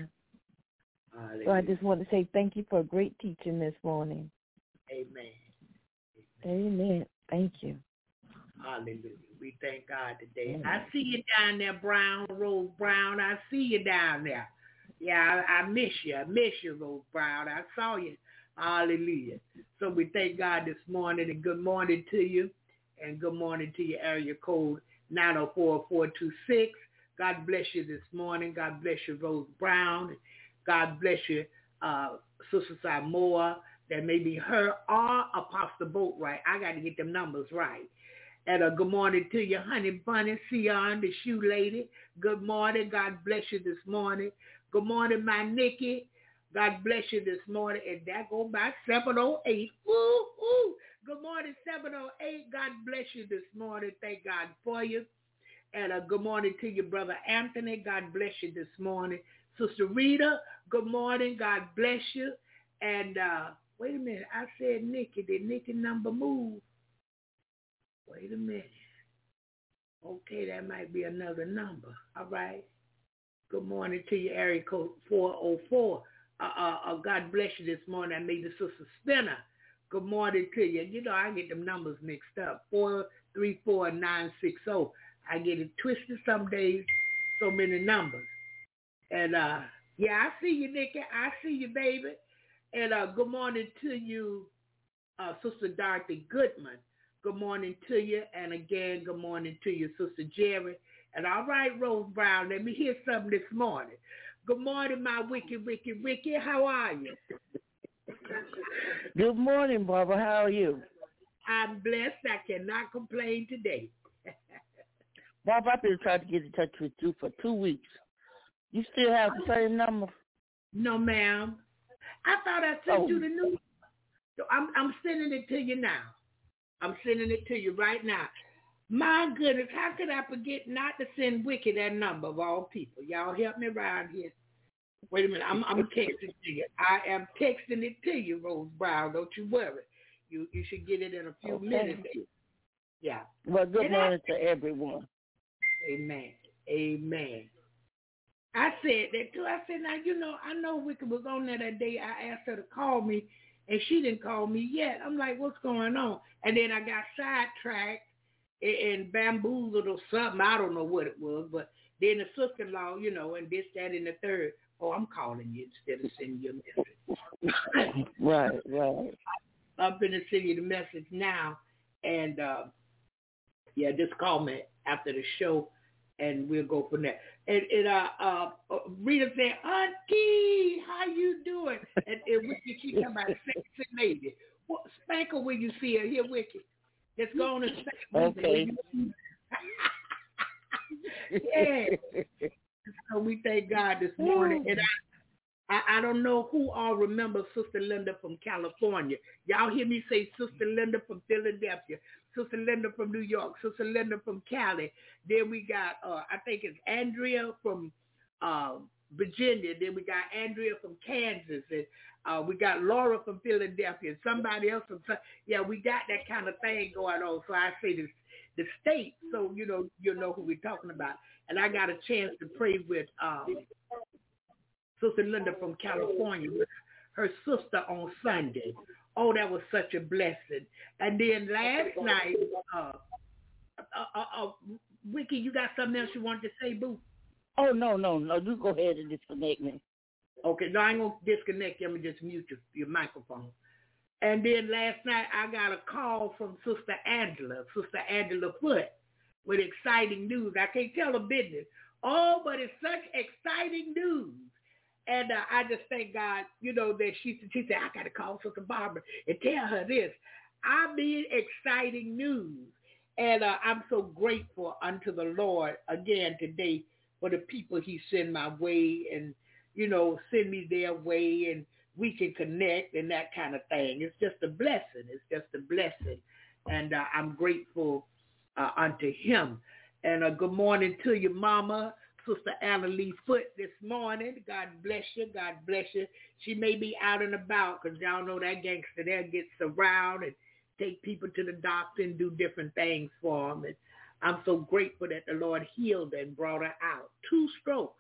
Speaker 8: So I just want to say thank you for a great teaching this morning.
Speaker 5: Amen.
Speaker 8: Amen. Thank you.
Speaker 5: Hallelujah. We thank God today. Amen. I see you down there, Rose Brown. I see you down there. Yeah, I miss you. I miss you, Rose Brown. I saw you. Hallelujah. So we thank God this morning, and good morning to you. And good morning to your area code 904-426. God bless you this morning. God bless you, Rose Brown. God bless you, Sister Samoa. That may be her or Apostle Boatwright. I got to get them numbers right. And good morning to you, Honey Bunny, Sion, the shoe lady. Good morning. God bless you this morning. Good morning, my Nikki. God bless you this morning. And that go by 708. Woo. Good morning, 708. God bless you this morning. Thank God for you. And good morning to you, Brother Anthony. God bless you this morning. Sister Rita, good morning. God bless you. And wait a minute. I said Nikki. Did Nikki number move? Wait a minute. Okay, that might be another number. All right. Good morning to you, area code 404. God bless you this morning. I made the Sister Spinner. Good morning to you. I get them numbers mixed up. 434-960. I get it twisted some days. So many numbers. And yeah, I see you, Nikki. I see you, baby. And good morning to you, Sister Dorothy Goodman. Good morning to you. And again, good morning to you, Sister Jerry. And all right, Rose Brown, let me hear something this morning. Good morning, my Wicked. How are you?
Speaker 8: Good morning, Barbara. How are you?
Speaker 5: I'm blessed. I cannot complain today.
Speaker 8: Barbara, I've been trying to get in touch with you for 2 weeks. You still have the same number?
Speaker 5: No, ma'am. I thought I sent you the new. I'm sending it to you now. I'm sending it to you right now. My goodness, how could I forget not to send Wiki that number of all people? Y'all help me around here. Wait a minute, I'm texting to you. I am texting it to you, Rose Brown. Don't you worry. You should get it in a few minutes. Yeah.
Speaker 8: Well, good morning to everyone.
Speaker 5: Amen. Amen. I said that too. I said, now, I know Wicca was on there that day. I asked her to call me, and she didn't call me yet. I'm like, what's going on? And then I got sidetracked and bamboozled or something. I don't know what it was. But then the sister-in-law, and this, that, and the third. Oh, I'm calling you instead of sending you a message.
Speaker 8: Right.
Speaker 5: I'm going to send you the message now. And, just call me after the show, and we'll go from there. And Rita said, Auntie, how you doing? And Wiki, she come out sexy lady. Well, spank her when you see her. Here, Wiki. Just go on and spank her.
Speaker 8: Okay.
Speaker 5: Yeah. So we thank God this morning. And I don't know who all remember Sister Linda from California. Y'all hear me say Sister Linda from Philadelphia, Sister Linda from New York, Sister Linda from Cali. Then we got, I think it's Andrea from Virginia. Then we got Andrea from Kansas. And we got Laura from Philadelphia. And somebody else from, we got that kind of thing going on. So I say the state, so you'll know who we're talking about. And I got a chance to pray with Sister Linda from California with her sister on Sunday. Oh, that was such a blessing. And then last night, Wiki, you got something else you wanted to say, boo?
Speaker 8: Oh, no. You go ahead and disconnect me.
Speaker 5: Okay, no, I ain't going to disconnect you. I'm going to just mute your microphone. And then last night, I got a call from Sister Angela Foote, with exciting news. I can't tell her business. Oh, but it's such exciting news. And I just thank God, that she said, I got to call Sister Barbara and tell her this. I mean, exciting news. And I'm so grateful unto the Lord again today for the people he sent my way and, send me their way and we can connect and that kind of thing. It's just a blessing. It's just a blessing. And I'm grateful unto him. And good morning to your mama, Sister Anna Lee Foote this morning. God bless you. God bless you. She may be out and about because y'all know that gangster there gets around and take people to the doctor and do different things for them. And I'm so grateful that the Lord healed her and brought her out. 2 strokes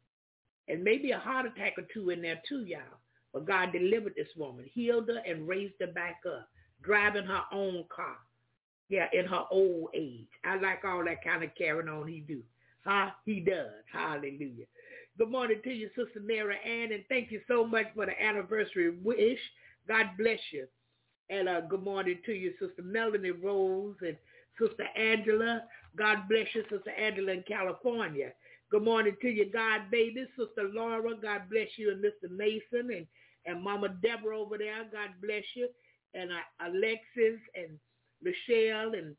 Speaker 5: and maybe a heart attack or 2 in there too, y'all. But God delivered this woman, healed her and raised her back up, driving her own car. Yeah, in her old age. I like all that kind of carrying on he do. He does. Hallelujah. Good morning to you, Sister Mary Ann, and thank you so much for the anniversary wish. God bless you. And good morning to you, Sister Melanie Rose and Sister Angela. God bless you, Sister Angela in California. Good morning to you, God baby, Sister Laura. God bless you, and Mr. Mason and Mama Deborah over there. God bless you. And Alexis and Michelle and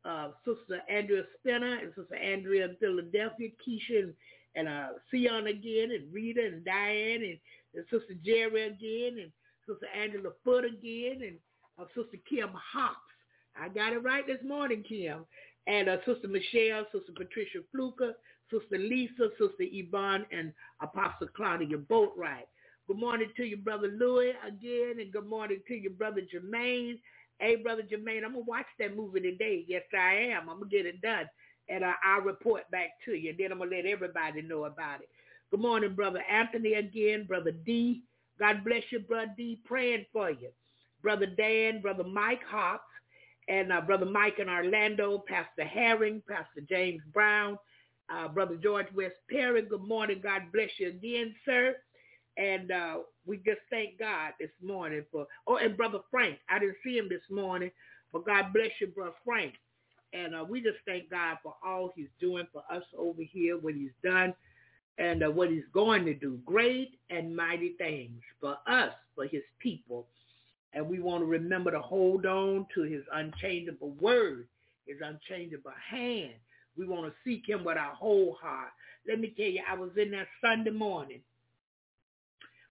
Speaker 5: Sister Andrea Spinner and Sister Andrea in Philadelphia, Keisha and Sion again, and Rita and Diane and Sister Jerry again, and Sister Angela Foote again, and Sister Kim Hawks. I got it right this morning, Kim. And Sister Michelle, Sister Patricia Fluker, Sister Lisa, Sister Yvonne, and Apostle Claudia Boatwright. Good morning to you, Brother Louis, again, and good morning to you, Brother Jermaine. Hey, Brother Jermaine, I'm going to watch that movie today. Yes, I am. I'm going to get it done, and I'll report back to you. Then I'm going to let everybody know about it. Good morning, Brother Anthony again, Brother D. God bless you, Brother D. Praying for you. Brother Dan, Brother Mike Hawks, and Brother Mike in Orlando, Pastor Herring, Pastor James Brown, Brother George West Perry. Good morning. God bless you again, sir. And we just thank God this morning for, and Brother Frank. I didn't see him this morning, but God bless you, Brother Frank. And we just thank God for all he's doing for us over here, what he's done, and what he's going to do. Great and mighty things for us, for his people. And we want to remember to hold on to his unchangeable word, his unchangeable hand. We want to seek him with our whole heart. Let me tell you, I was in there Sunday morning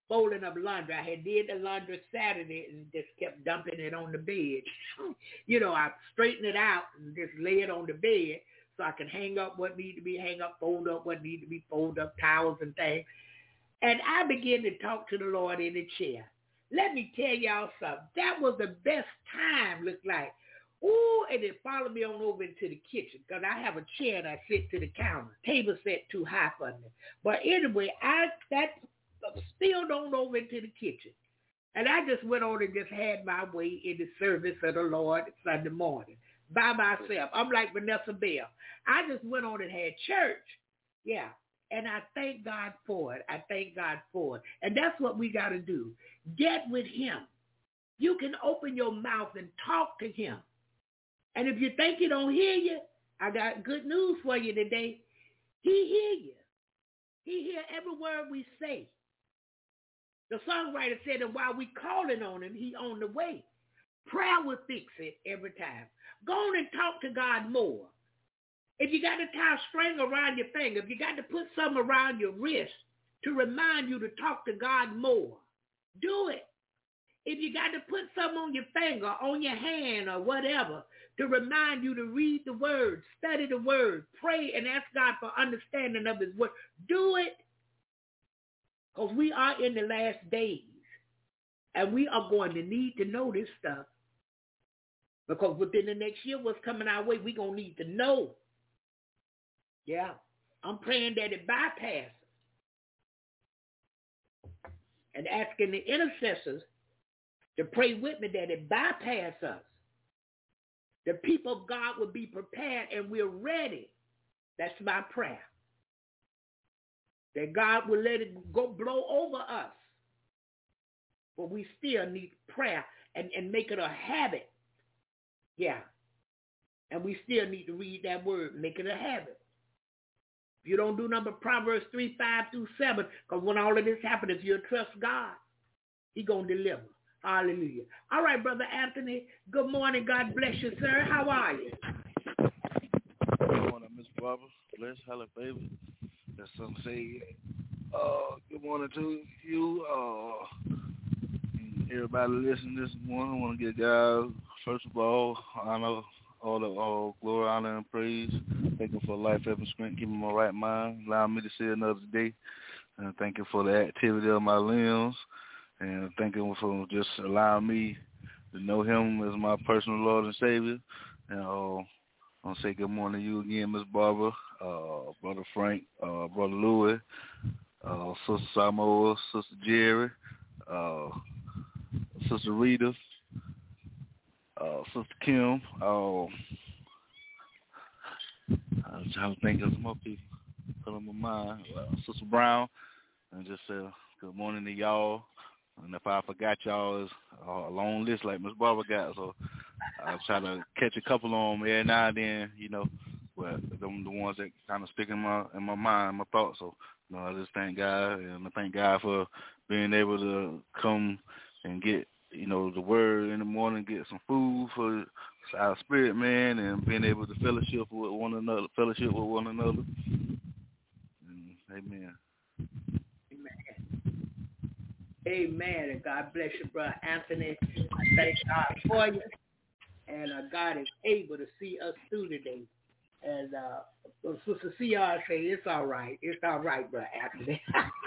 Speaker 5: folding up laundry. I had did the laundry Saturday and just kept dumping it on the bed. I straighten it out and just lay it on the bed so I can hang up what need to be hang up, fold up what need to be fold up, towels and things. And I began to talk to the Lord in the chair. Let me tell y'all something. That was the best time, looked like. Ooh, and it followed me on over into the kitchen because I have a chair and I sit to the counter. Table set too high for me. But anyway, that spilled on over into the kitchen. And I just went on and just had my way in the service of the Lord Sunday morning by myself. I'm like Vanessa Bell. I just went on and had church. Yeah. And I thank God for it. I thank God for it. And that's what we got to do. Get with him. You can open your mouth and talk to him. And if you think he don't hear you, I got good news for you today. He hear you. He hear every word we say. The songwriter said that while we calling on him, he on the way. Prayer will fix it every time. Go on and talk to God more. If you got to tie a string around your finger, if you got to put something around your wrist to remind you to talk to God more, do it. If you got to put something on your finger, on your hand or whatever to remind you to read the word, study the word, pray and ask God for understanding of his word, do it. Because we are in the last days and we are going to need to know this stuff. Because within the next year, what's coming our way, we're going to need to know. Yeah, I'm praying that it bypasses and asking the intercessors to pray with me that it bypass us. The people of God will be prepared and we're ready. That's my prayer. That God will let it go blow over us. But we still need prayer and make it a habit. Yeah. And we still need to read that word, make it a habit. If you don't do number Proverbs 3:5-7, because when all of this happens, if you trust God, he's going to deliver. Hallelujah. All right, Brother Anthony, good morning. God bless you, sir. How are you?
Speaker 9: Good morning, Miss Barbara. Bless, hallelujah, baby. That's some say. Good morning to you. Everybody listening this morning. I want to give God, first of all, honor, all the glory, honor, and praise. Thank you for life, health, and strength, keeping my right mind, allowing me to see another day. And thank you for the activity of my limbs. And thank you for just allowing me to know him as my personal Lord and Savior. And I want to say good morning to you again, Miss Barbara, Brother Frank, Brother Louis, Sister Samoa, Sister Jerry, Sister Rita, Sister Kim. I'm trying to think of some more people. Put on my mind. Sister Brown. And just say good morning to y'all. And if I forgot y'all, it's a long list like Miss Barbara got. So I'll try to catch a couple on them every now and then, but them the ones that kind of stick in my mind, my thoughts. So, I just thank God, and I thank God for being able to come and get, the word in the morning, get some food for our spirit, man, and being able to fellowship with one another. And amen.
Speaker 5: Amen. And God bless you, Brother Anthony. I thank God for you. And God is able to see us through today. And Sister CR say, it's all right. It's all right, Brother Anthony.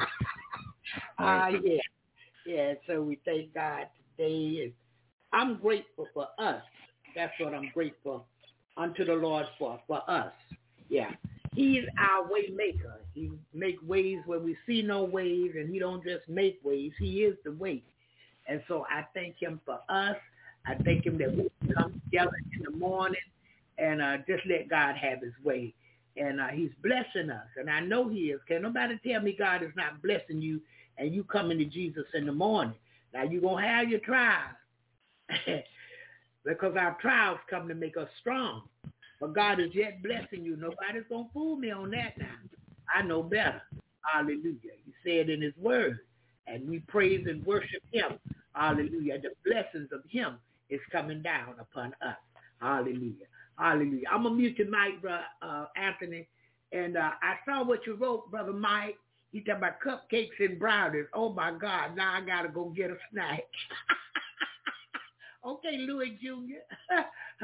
Speaker 5: Yeah. Yeah, so we thank God today. And I'm grateful for us. That's what I'm grateful unto the Lord for us. Yeah. He is our way maker. He make ways where we see no ways, and he don't just make ways. He is the way. And so I thank him for us. I thank him that we can come together in the morning and just let God have his way. And he's blessing us. And I know he is. Can nobody tell me God is not blessing you and you coming to Jesus in the morning? Now, you're going to have your trials because our trials come to make us strong. But God is yet blessing you. Nobody's going to fool me on that now. I know better. Hallelujah. He said in his word. And we praise and worship him. Hallelujah. The blessings of him is coming down upon us. Hallelujah. Hallelujah. I'm going to mute your mic, Brother Anthony. And I saw what you wrote, Brother Mike. He talking about cupcakes and brownies. Oh, my God. Now I got to go get a snack. Okay, Louis Jr.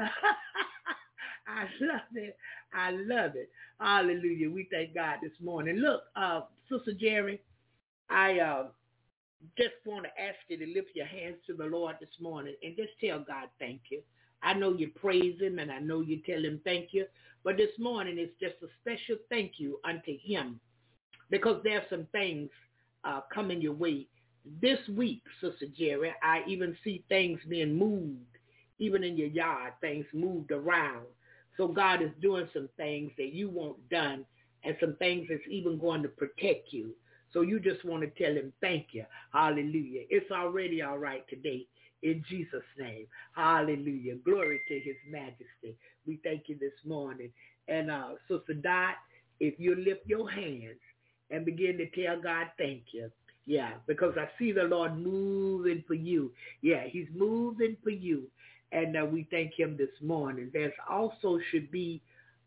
Speaker 5: I love it. I love it. Hallelujah. We thank God this morning. Look, Sister Jerry, I just want to ask you to lift your hands to the Lord this morning and just tell God thank you. I know you praise him and I know you tell him thank you, but this morning it's just a special thank you unto him because there's some things coming your way. This week, Sister Jerry, I even see things being moved, even in your yard, things moved around. So God is doing some things that you want done and some things that's even going to protect you. So you just want to tell him thank you. Hallelujah. It's already all right today in Jesus' name. Hallelujah. Glory to his majesty. We thank you this morning. And Sister Dot, if you lift your hands and begin to tell God thank you. Yeah, because I see the Lord moving for you. Yeah, he's moving for you. And we thank him this morning. There's also should be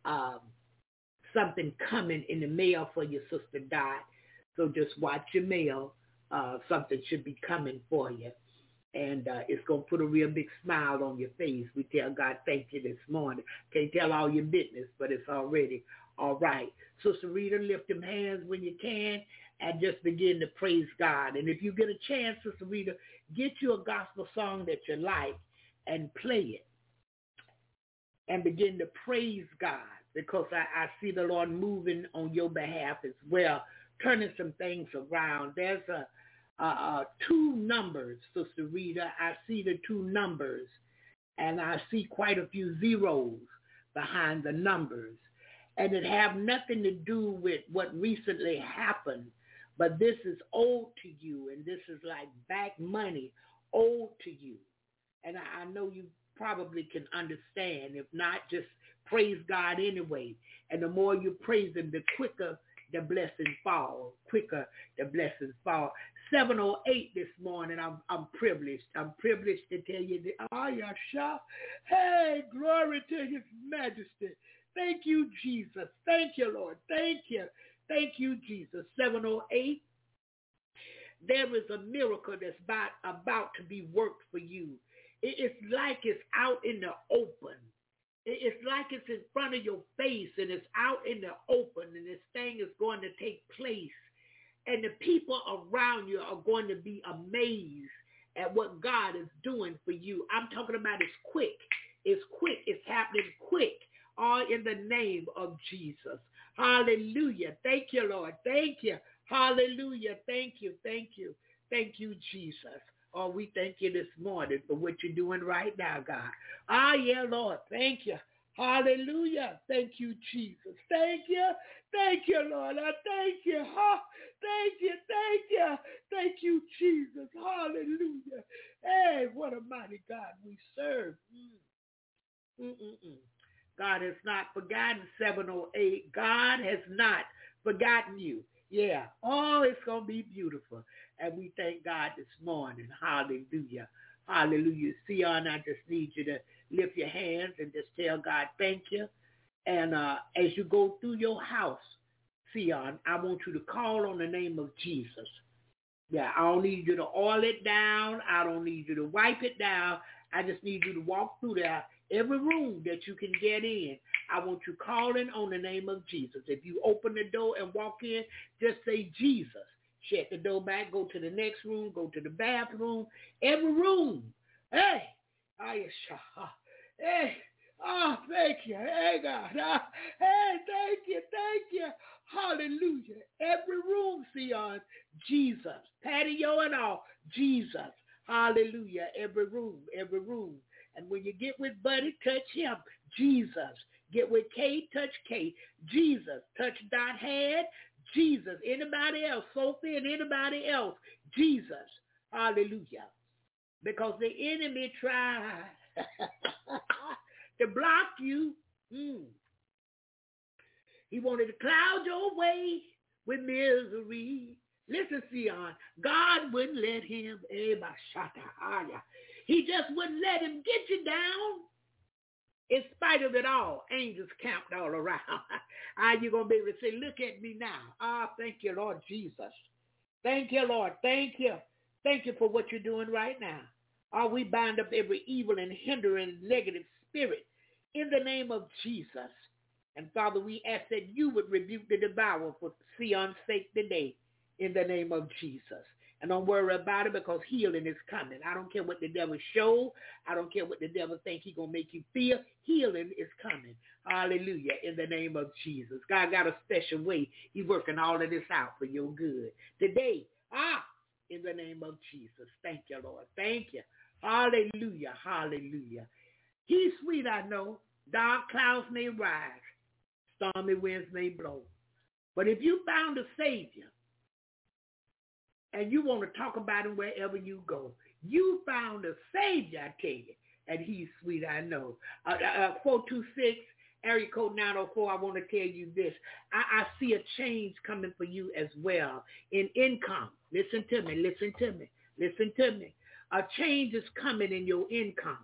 Speaker 5: something coming in the mail for your Sister Dot. So just watch your mail. Something should be coming for you. And it's going to put a real big smile on your face. We tell God thank you this morning. Can't tell all your business, but it's already all right. Sister Rita, lift them hands when you can and just begin to praise God. And if you get a chance, Sister Rita, get you a gospel song that you like and play it and begin to praise God because I see the Lord moving on your behalf as well, turning some things around. There's two numbers, Sister Rita. I see the two numbers, and I see quite a few zeros behind the numbers. And it have nothing to do with what recently happened, but this is owed to you, and this is like back money owed to you. And I know you probably can understand. If not, just praise God anyway. And the more you praise him, the quicker the blessings fall. Quicker the blessings fall. 7:08 this morning. I'm privileged. I'm privileged to tell you that. Hey, glory to his majesty. Thank you, Jesus. Thank you, Lord. Thank you. Thank you, Jesus. 7:08. There is a miracle that's about to be worked for you. It's like it's out in the open. It's like it's in front of your face and it's out in the open and this thing is going to take place. And the people around you are going to be amazed at what God is doing for you. I'm talking about it's quick. It's quick. It's happening quick. All in the name of Jesus. Hallelujah. Thank you, Lord. Thank you. Hallelujah. Thank you. Thank you. Thank you, Jesus. Oh, we thank you this morning for what you're doing right now, God. Yeah, Lord. Thank you. Hallelujah. Thank you, Jesus. Thank you. Thank you, Lord. I thank you. Thank you. Thank you. Thank you, Jesus. Hallelujah. Hey, what a mighty God we serve. God has not forgotten 7:08. God has not forgotten you. Yeah. Oh, it's going to be beautiful. And we thank God this morning. Hallelujah. Hallelujah. Sion, I just need you to lift your hands and just tell God thank you. And as you go through your house, Sion, I want you to call on the name of Jesus. Yeah, I don't need you to oil it down. I don't need you to wipe it down. I just need you to walk through there. Every room that you can get in, I want you calling on the name of Jesus. If you open the door and walk in, just say Jesus. Shut the door back, go to the next room, go to the bathroom, every room. Hey, hey, oh, thank you. Hey, God. Hey, thank you. Hallelujah. Every room, Sion, Jesus. Patio and all, Jesus. Hallelujah. Every room. And when you get with Buddy, touch him, Jesus. Get with Kate, touch Kate, Jesus. Touch Dot hand, Jesus. Anybody else, Sophie and anybody else, Jesus. Hallelujah. Because the enemy tried to block you. He wanted to cloud your way with misery. Listen, Sion, God wouldn't let him, he just wouldn't let him get you down. In spite of it all, angels camped all around. Are you going to be able to say, look at me now? Thank you, Lord Jesus. Thank you, Lord. Thank you. Thank you for what you're doing right now. We bind up every evil and hindering negative spirit in the name of Jesus. And Father, we ask that you would rebuke the devourer for Sion's sake today in the name of Jesus. And don't worry about it because healing is coming. I don't care what the devil show. I don't care what the devil think he's going to make you feel. Healing is coming. Hallelujah. In the name of Jesus. God got a special way. He's working all of this out for your good. Today, in the name of Jesus. Thank you, Lord. Thank you. Hallelujah. Hallelujah. He's sweet, I know. Dark clouds may rise. Stormy winds may blow. But if you found a Savior, and you want to talk about him wherever you go, you found a Savior, I tell you, and he's sweet, I know. 426, area code 904, I want to tell you this. I see a change coming for you as well in income. Listen to me, listen to me, listen to me. A change is coming in your income.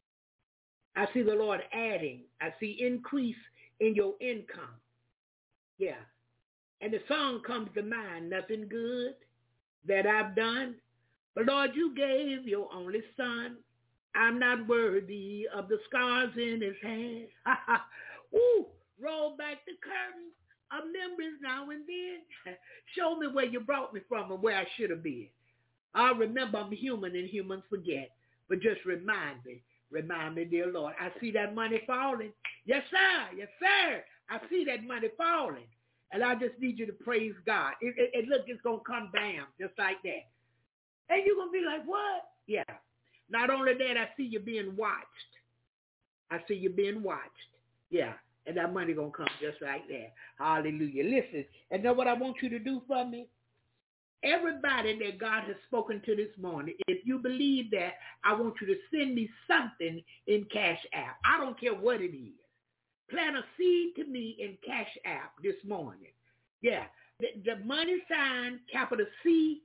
Speaker 5: I see the Lord adding. I see increase in your income. Yeah. And the song comes to mind, nothing good that I've done. But Lord, you gave your only son. I'm not worthy of the scars in his hands. Ooh, roll back the curtain of memories now and then. Show me where you brought me from and where I should have been. I remember I'm human and humans forget. But just remind me, dear Lord. I see that money falling. Yes, sir. Yes, sir. I see that money falling. And I just need you to praise God. It look, it's going to come bam, just like that. And you're going to be like, what? Yeah. Not only that, I see you being watched. I see you being watched. Yeah. And that money going to come just like that. Hallelujah. Listen, and know what I want you to do for me? Everybody that God has spoken to this morning, if you believe that, I want you to send me something in Cash App. I don't care what it is. Plant a seed to me in Cash App this morning. Yeah. The money sign, capital CASH,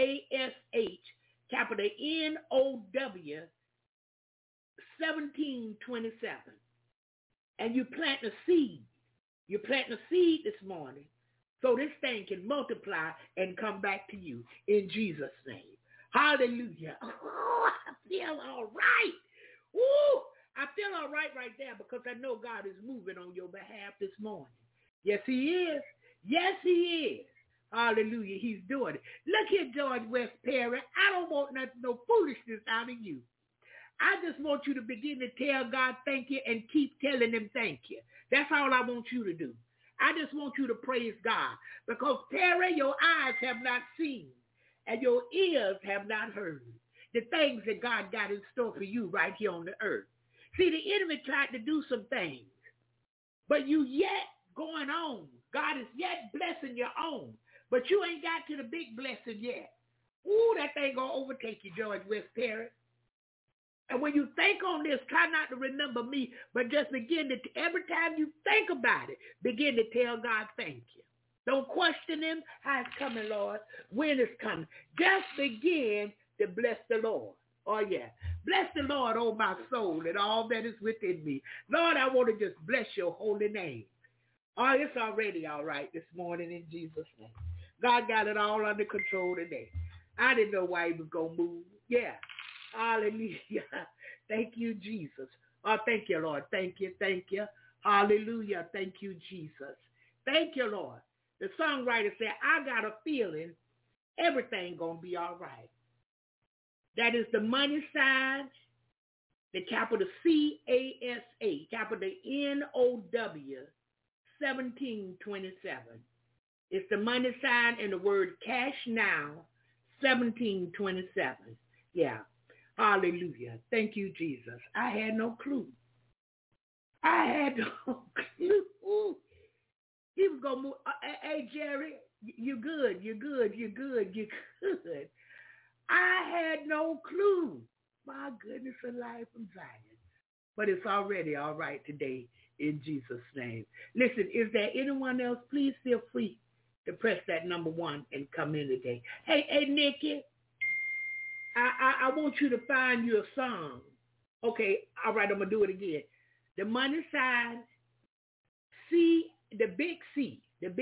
Speaker 5: capital NOW, 1727. And you plant a seed. You plant a seed this morning so this thing can multiply and come back to you in Jesus' name. Hallelujah. Oh, I feel all right. Woo! I feel all right there because I know God is moving on your behalf this morning. Yes, he is. Yes, he is. Hallelujah. He's doing it. Look here, George West Perry. I don't want no foolishness out of you. I just want you to begin to tell God thank you and keep telling him thank you. That's all I want you to do. I just want you to praise God because, Perry, your eyes have not seen and your ears have not heard the things that God got in store for you right here on the earth. See, the enemy tried to do some things, but you yet going on. God is yet blessing your own, but you ain't got to the big blessing yet. Ooh, that thing going to overtake you, George West Perry. And when you think on this, try not to remember me, but just begin to, every time you think about it, begin to tell God thank you. Don't question him. How it's coming, Lord. When it's coming. Just begin to bless the Lord. Oh, yeah. Bless the Lord, oh, my soul, and all that is within me. Lord, I want to just bless your holy name. Oh, it's already all right this morning in Jesus' name. God got it all under control today. I didn't know why he was going to move. Yeah. Hallelujah. Thank you, Jesus. Oh, thank you, Lord. Thank you. Thank you. Hallelujah. Thank you, Jesus. Thank you, Lord. The songwriter said, I got a feeling everything going to be all right. That is the money sign, the capital CASH, capital NOW, 1727. It's the money sign and the word cash now, 1727. Yeah. Hallelujah. Thank you, Jesus. I had no clue. I had no clue. He was going to move. Hey, Jerry, you're good. You're good. You're good. You're good. I had no clue. My goodness alive from Zion. But it's already all right today in Jesus' name. Listen, is there anyone else? Please feel free to press that number 1 and come in today. Hey, Nikki. I want you to find you a song. Okay, all right, I'm going to do it again. the money sign, C, the big C,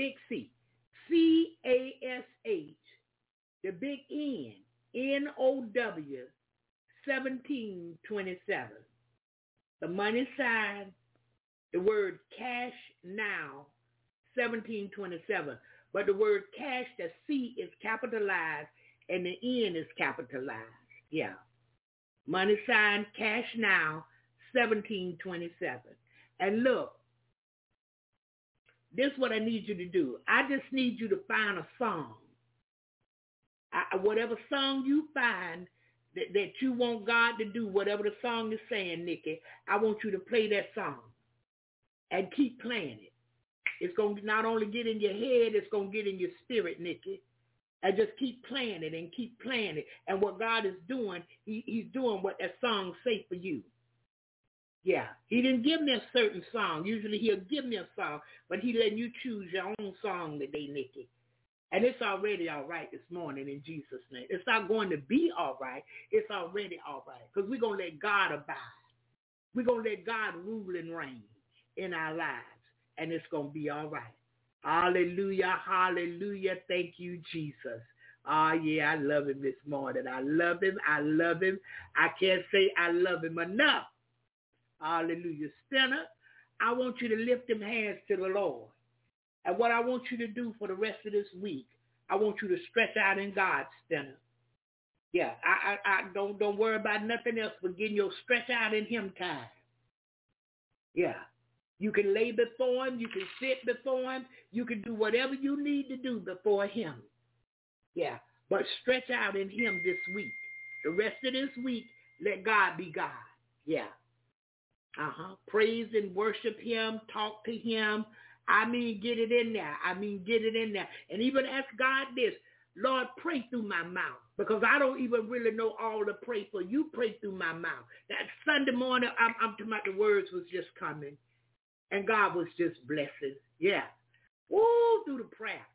Speaker 5: C-A-S-H, the big N, N-O-W, 1727. The money sign, the word cash now, 1727. But the word cash, the C is capitalized and the N is capitalized. Yeah. Money sign, cash now, 1727. And look, this is what I need you to do. I just need you to find a song. Whatever song you find that you want God to do, whatever the song is saying, Nikki, I want you to play that song and keep playing it. It's going to not only get in your head, it's going to get in your spirit, Nikki. And just keep playing it and keep playing it. And what God is doing, he's doing what that song say for you. Yeah, he didn't give me a certain song. Usually he'll give me a song, but he letting you choose your own song today, Nikki. And it's already all right this morning in Jesus' name. It's not going to be all right. It's already all right because we're going to let God abide. We're going to let God rule and reign in our lives, and it's going to be all right. Hallelujah, hallelujah. Thank you, Jesus. Yeah, I love him this morning. I love him. I love him. I can't say I love him enough. Hallelujah. Sinner, I want you to lift them hands to the Lord. And what I want you to do for the rest of this week, I want you to stretch out in God's center. Yeah, I don't worry about nothing else but getting your stretch out in him time. Yeah. You can lay before him. You can sit before him. You can do whatever you need to do before him. Yeah. But stretch out in him this week. The rest of this week, let God be God. Yeah. Praise and worship him. Talk to him. I mean, get it in there. Get it in there. And even ask God this, Lord, pray through my mouth because I don't even really know all to pray for. You pray through my mouth. That Sunday morning, I'm talking about the words was just coming. And God was just blessing. Yeah. Woo, through the prayer.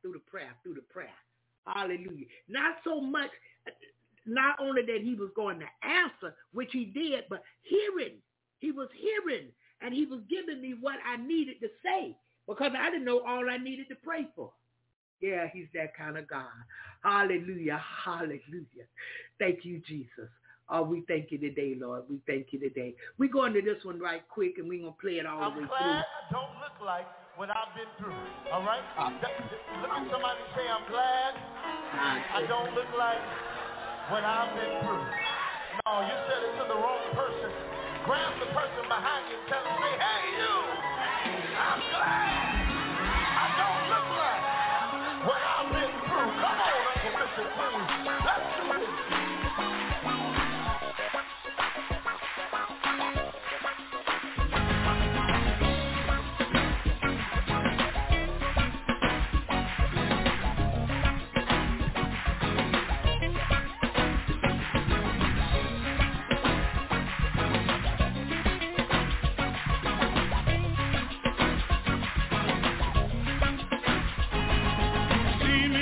Speaker 5: Hallelujah. Not so much, not only that he was going to answer, which he did, but hearing. He was hearing, and he was giving me what I needed to say because I didn't know all I needed to pray for. Yeah, he's that kind of God. Hallelujah, hallelujah. Thank you, Jesus. Oh, we thank you today, Lord. We thank you today. We're going to this one right quick, and we're going to play it all the way through.
Speaker 10: I'm glad I don't look like what I've been through, all right? Look at somebody say, I'm glad I don't look like what I've been through. No, you said it to the wrong person. Grab the person behind you and tell them, say, hey, you, I'm glad I don't look like what I've been through. Come on, Uncle Richard, please. Let's do this.
Speaker 11: See me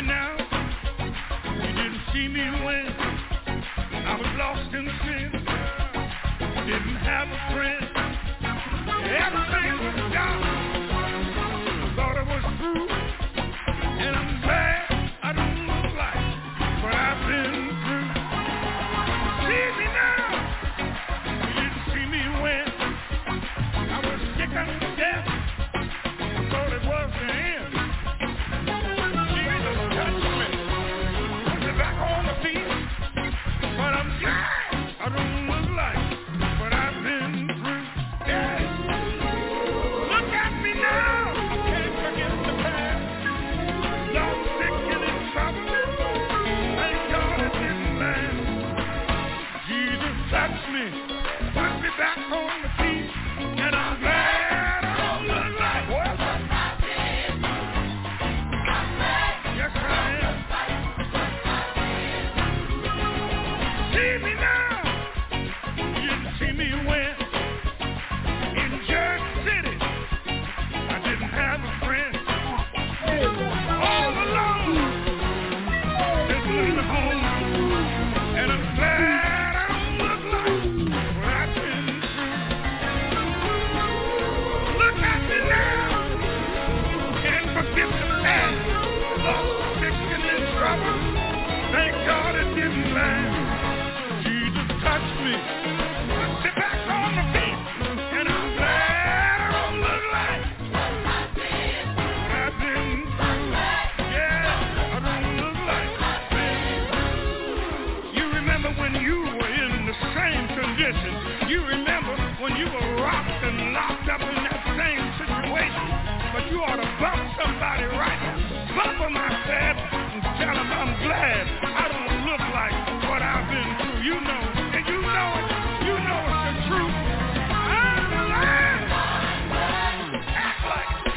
Speaker 11: Listen, you remember when you were rocked and locked up in that same situation, but you ought to bump somebody right. Bump them, I said, and tell them I'm glad I don't look like what I've been through. You know, and you know it. You know it's the truth. I'm glad. Act like it.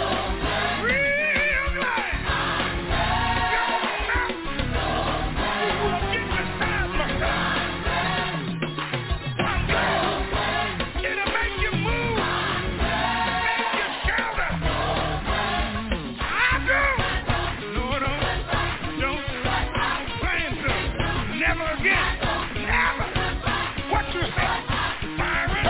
Speaker 11: Real glad. Come on now. You will get the side looked up. I'm glad. It'll make you move. Make you shout. I do. No, don't. I'm playing to. Never again. Never. What you say? Byron?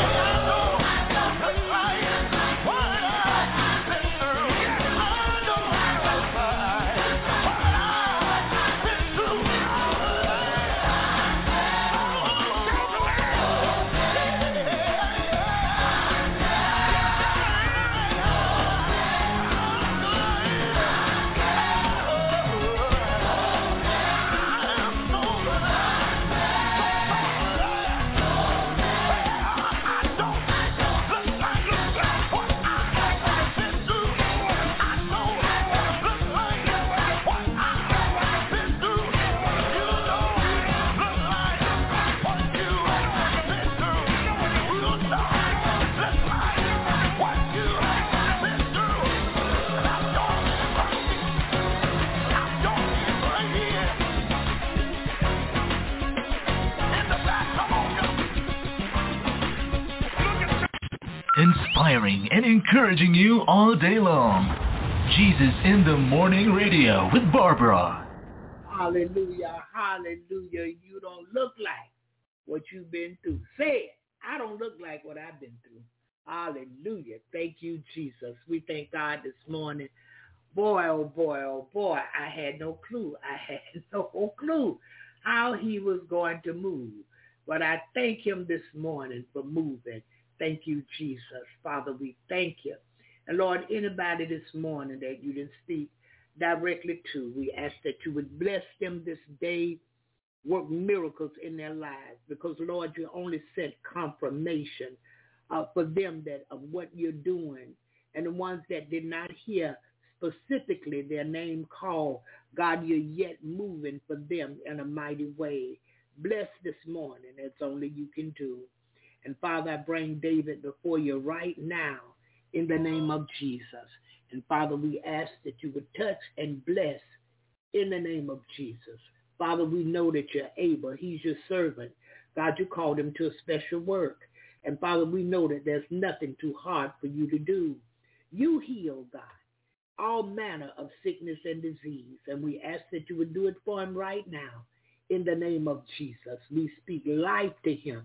Speaker 7: Inspiring and encouraging you all day long. Jesus in the Morning Radio with Barbara.
Speaker 5: Hallelujah, hallelujah. You don't look like what you've been through. Say it. I don't look like what I've been through. Hallelujah. Thank you, Jesus. We thank God this morning. Boy, oh boy, oh boy, I had no clue. I had no clue how he was going to move. But I thank him this morning for moving. Thank you, Jesus. Father, we thank you. And Lord, anybody this morning that you didn't speak directly to, we ask that you would bless them this day, work miracles in their lives, because, Lord, you only sent confirmation for them that of what you're doing. And the ones that did not hear specifically their name called, God, you're yet moving for them in a mighty way. Bless this morning as only you can do. And Father, I bring David before you right now in the name of Jesus. And Father, we ask that you would touch and bless in the name of Jesus. Father, we know that you're able. He's your servant. God, you called him to a special work. And Father, we know that there's nothing too hard for you to do. You heal, God, all manner of sickness and disease. And we ask that you would do it for him right now in the name of Jesus. We speak life to him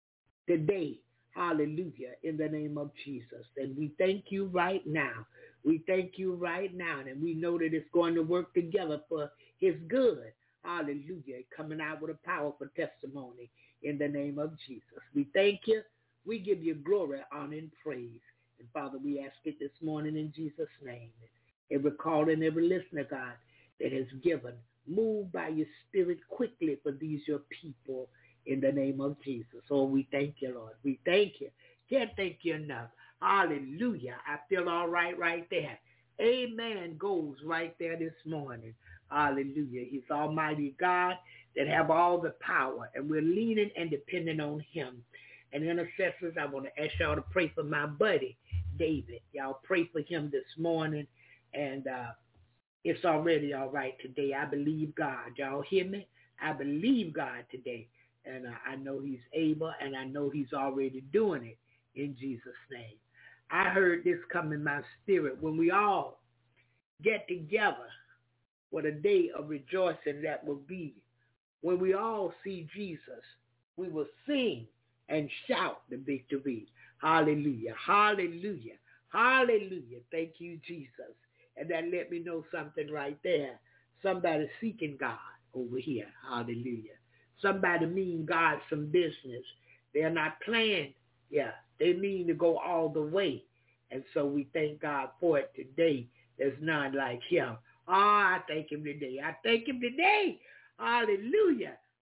Speaker 5: today, hallelujah, in the name of Jesus. And we thank you right now. We thank you right now. And we know that it's going to work together for his good. Hallelujah. Coming out with a powerful testimony in the name of Jesus. We thank you. We give you glory, honor, and praise. And Father, we ask it this morning in Jesus' name. Every caller and every listener, God, that has given, move by your spirit quickly for these your people. In the name of Jesus. Oh, we thank you, Lord. We thank you. Can't thank you enough. Hallelujah. I feel all right there. Amen goes right there this morning. Hallelujah. He's Almighty God that have all the power, and we're leaning and depending on him. And intercessors, I want to ask y'all to pray for my buddy, David. Y'all pray for him this morning, and it's already all right today. I believe God. Y'all hear me? I believe God today. And I know he's able, and I know he's already doing it in Jesus' name. I heard this come in my spirit. When we all get together, what a day of rejoicing that will be. When we all see Jesus, we will sing and shout the victory. Hallelujah, hallelujah, hallelujah. Thank you, Jesus. And that let me know something right there. Somebody seeking God over here. Hallelujah. Somebody mean God some business. They're not playing. Yeah, they mean to go all the way. And so we thank God for it today. There's none like him. I thank him today. I thank him today. Hallelujah.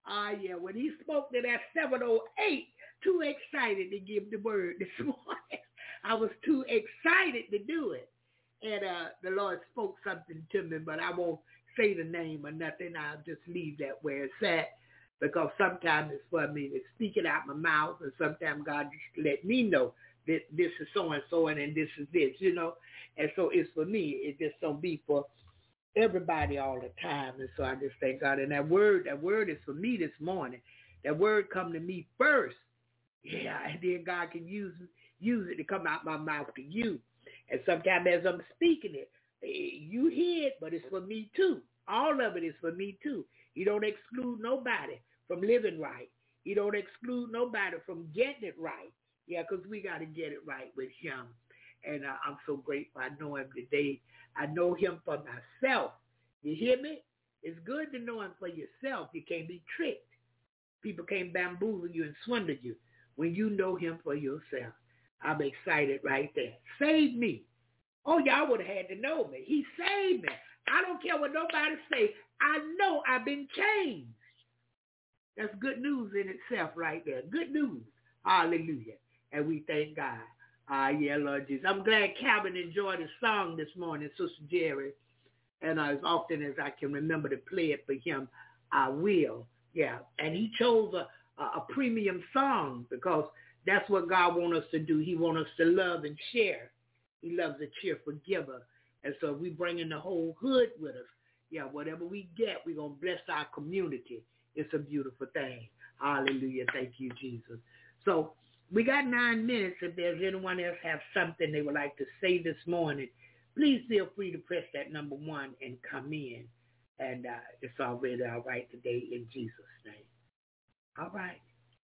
Speaker 5: Yeah, when he spoke to that 708, too excited to give the word this morning. I was too excited to do it. And the Lord spoke something to me, but I won't say the name or nothing. I'll just leave that where it's at, because sometimes it's for me to speak it out my mouth, and sometimes God just let me know that this is so-and-so and this is this, you know. And so it's for me. It just don't be for everybody all the time. And so I just thank God. And that word is for me this morning. That word come to me first. Yeah, and then God can use it to come out my mouth to you. And sometimes as I'm speaking it, you hear it, but it's for me too. All of it is for me too. He don't exclude nobody from living right. He don't exclude nobody from getting it right. Yeah, because we got to get it right with him. And I'm so grateful I know him today. I know him for myself. You hear me? It's good to know him for yourself. You can't be tricked. People can't bamboozle you and swindle you when you know him for yourself. I'm excited right there. Save me. Oh, y'all would have had to know me. He saved me. I don't care what nobody say. I know I've been changed. That's good news in itself right there. Good news. Hallelujah. And we thank God. Yeah, Lord Jesus. I'm glad Calvin enjoyed his song this morning, Sister Jerry. And as often as I can remember to play it for him, I will. Yeah. And he chose a premium song because that's what God wants us to do. He wants us to love and share. He loves a cheerful giver. And so we bring in the whole hood with us. Yeah, whatever we get, we're going to bless our community. It's a beautiful thing. Hallelujah. Thank you, Jesus. So we got 9 minutes. If there's anyone else have something they would like to say this morning, please feel free to press that number 1 and come in. And it's already all right today in Jesus' name. All right.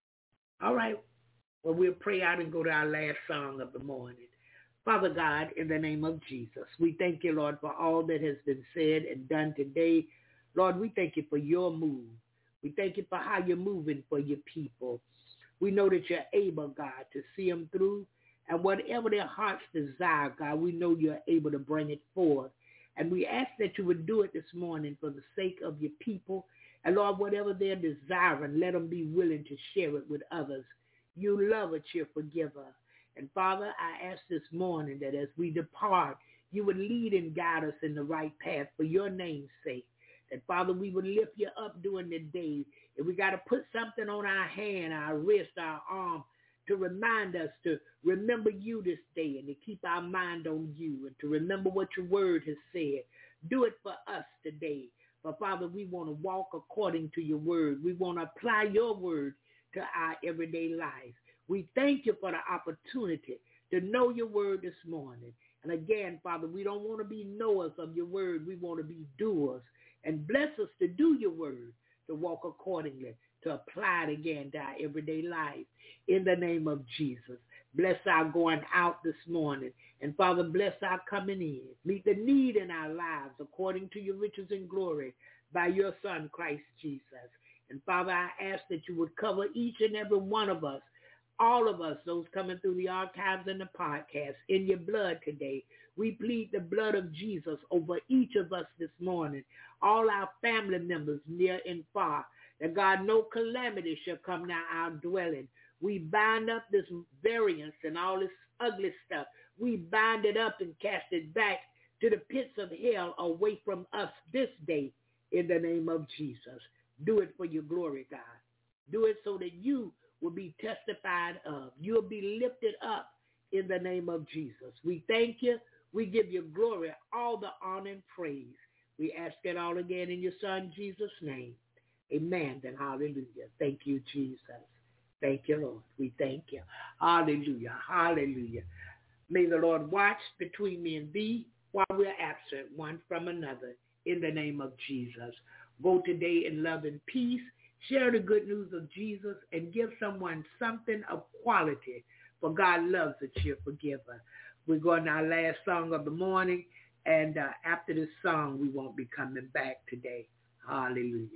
Speaker 5: All right. Well, we'll pray out and go to our last song of the morning. Father God, in the name of Jesus, we thank you, Lord, for all that has been said and done today. Lord, we thank you for your move. We thank you for how you're moving for your people. We know that you're able, God, to see them through. And whatever their hearts desire, God, we know you're able to bring it forth. And we ask that you would do it this morning for the sake of your people. And Lord, whatever they're desiring, let them be willing to share it with others. You love a cheerful giver. And Father, I ask this morning that as we depart, you would lead and guide us in the right path for your name's sake. That, Father, we would lift you up during the day. If we got to put something on our hand, our wrist, our arm, to remind us to remember you this day and to keep our mind on you and to remember what your word has said. Do it for us today. But, Father, we want to walk according to your word. We want to apply your word to our everyday life. We thank you for the opportunity to know your word this morning. And again, Father, we don't want to be knowers of your word. We want to be doers. And bless us to do your word, to walk accordingly, to apply it again to our everyday life. In the name of Jesus, bless our going out this morning. And Father, bless our coming in. Meet the need in our lives according to your riches and glory by your Son, Christ Jesus. And Father, I ask that you would cover each and every one of us, all of us, those coming through the archives and the podcast, in your blood today. We plead the blood of Jesus over each of us this morning, all our family members near and far, that God, no calamity shall come nigh our dwelling. We bind up this variance and all this ugly stuff. We bind it up and cast it back to the pits of hell away from us this day in the name of Jesus. Do it for your glory, God. Do it so that you will be testified of. You'll be lifted up in the name of Jesus. We thank you. We give you glory, all the honor and praise. We ask it all again in your Son, Jesus' name. Amen and hallelujah. Thank you, Jesus. Thank you, Lord. We thank you. Hallelujah. Hallelujah. May the Lord watch between me and thee while we're absent one from another in the name of Jesus. Go today in love and peace. Share the good news of Jesus and give someone something of quality, for God loves a cheerful giver. We're going to our last song of the morning, and after this song, we won't be coming back today. Hallelujah.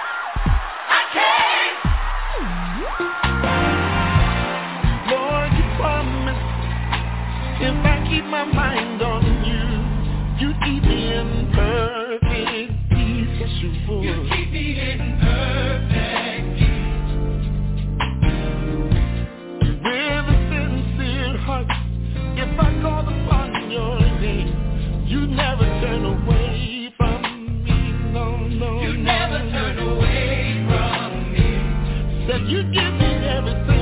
Speaker 6: Lord, you
Speaker 10: everything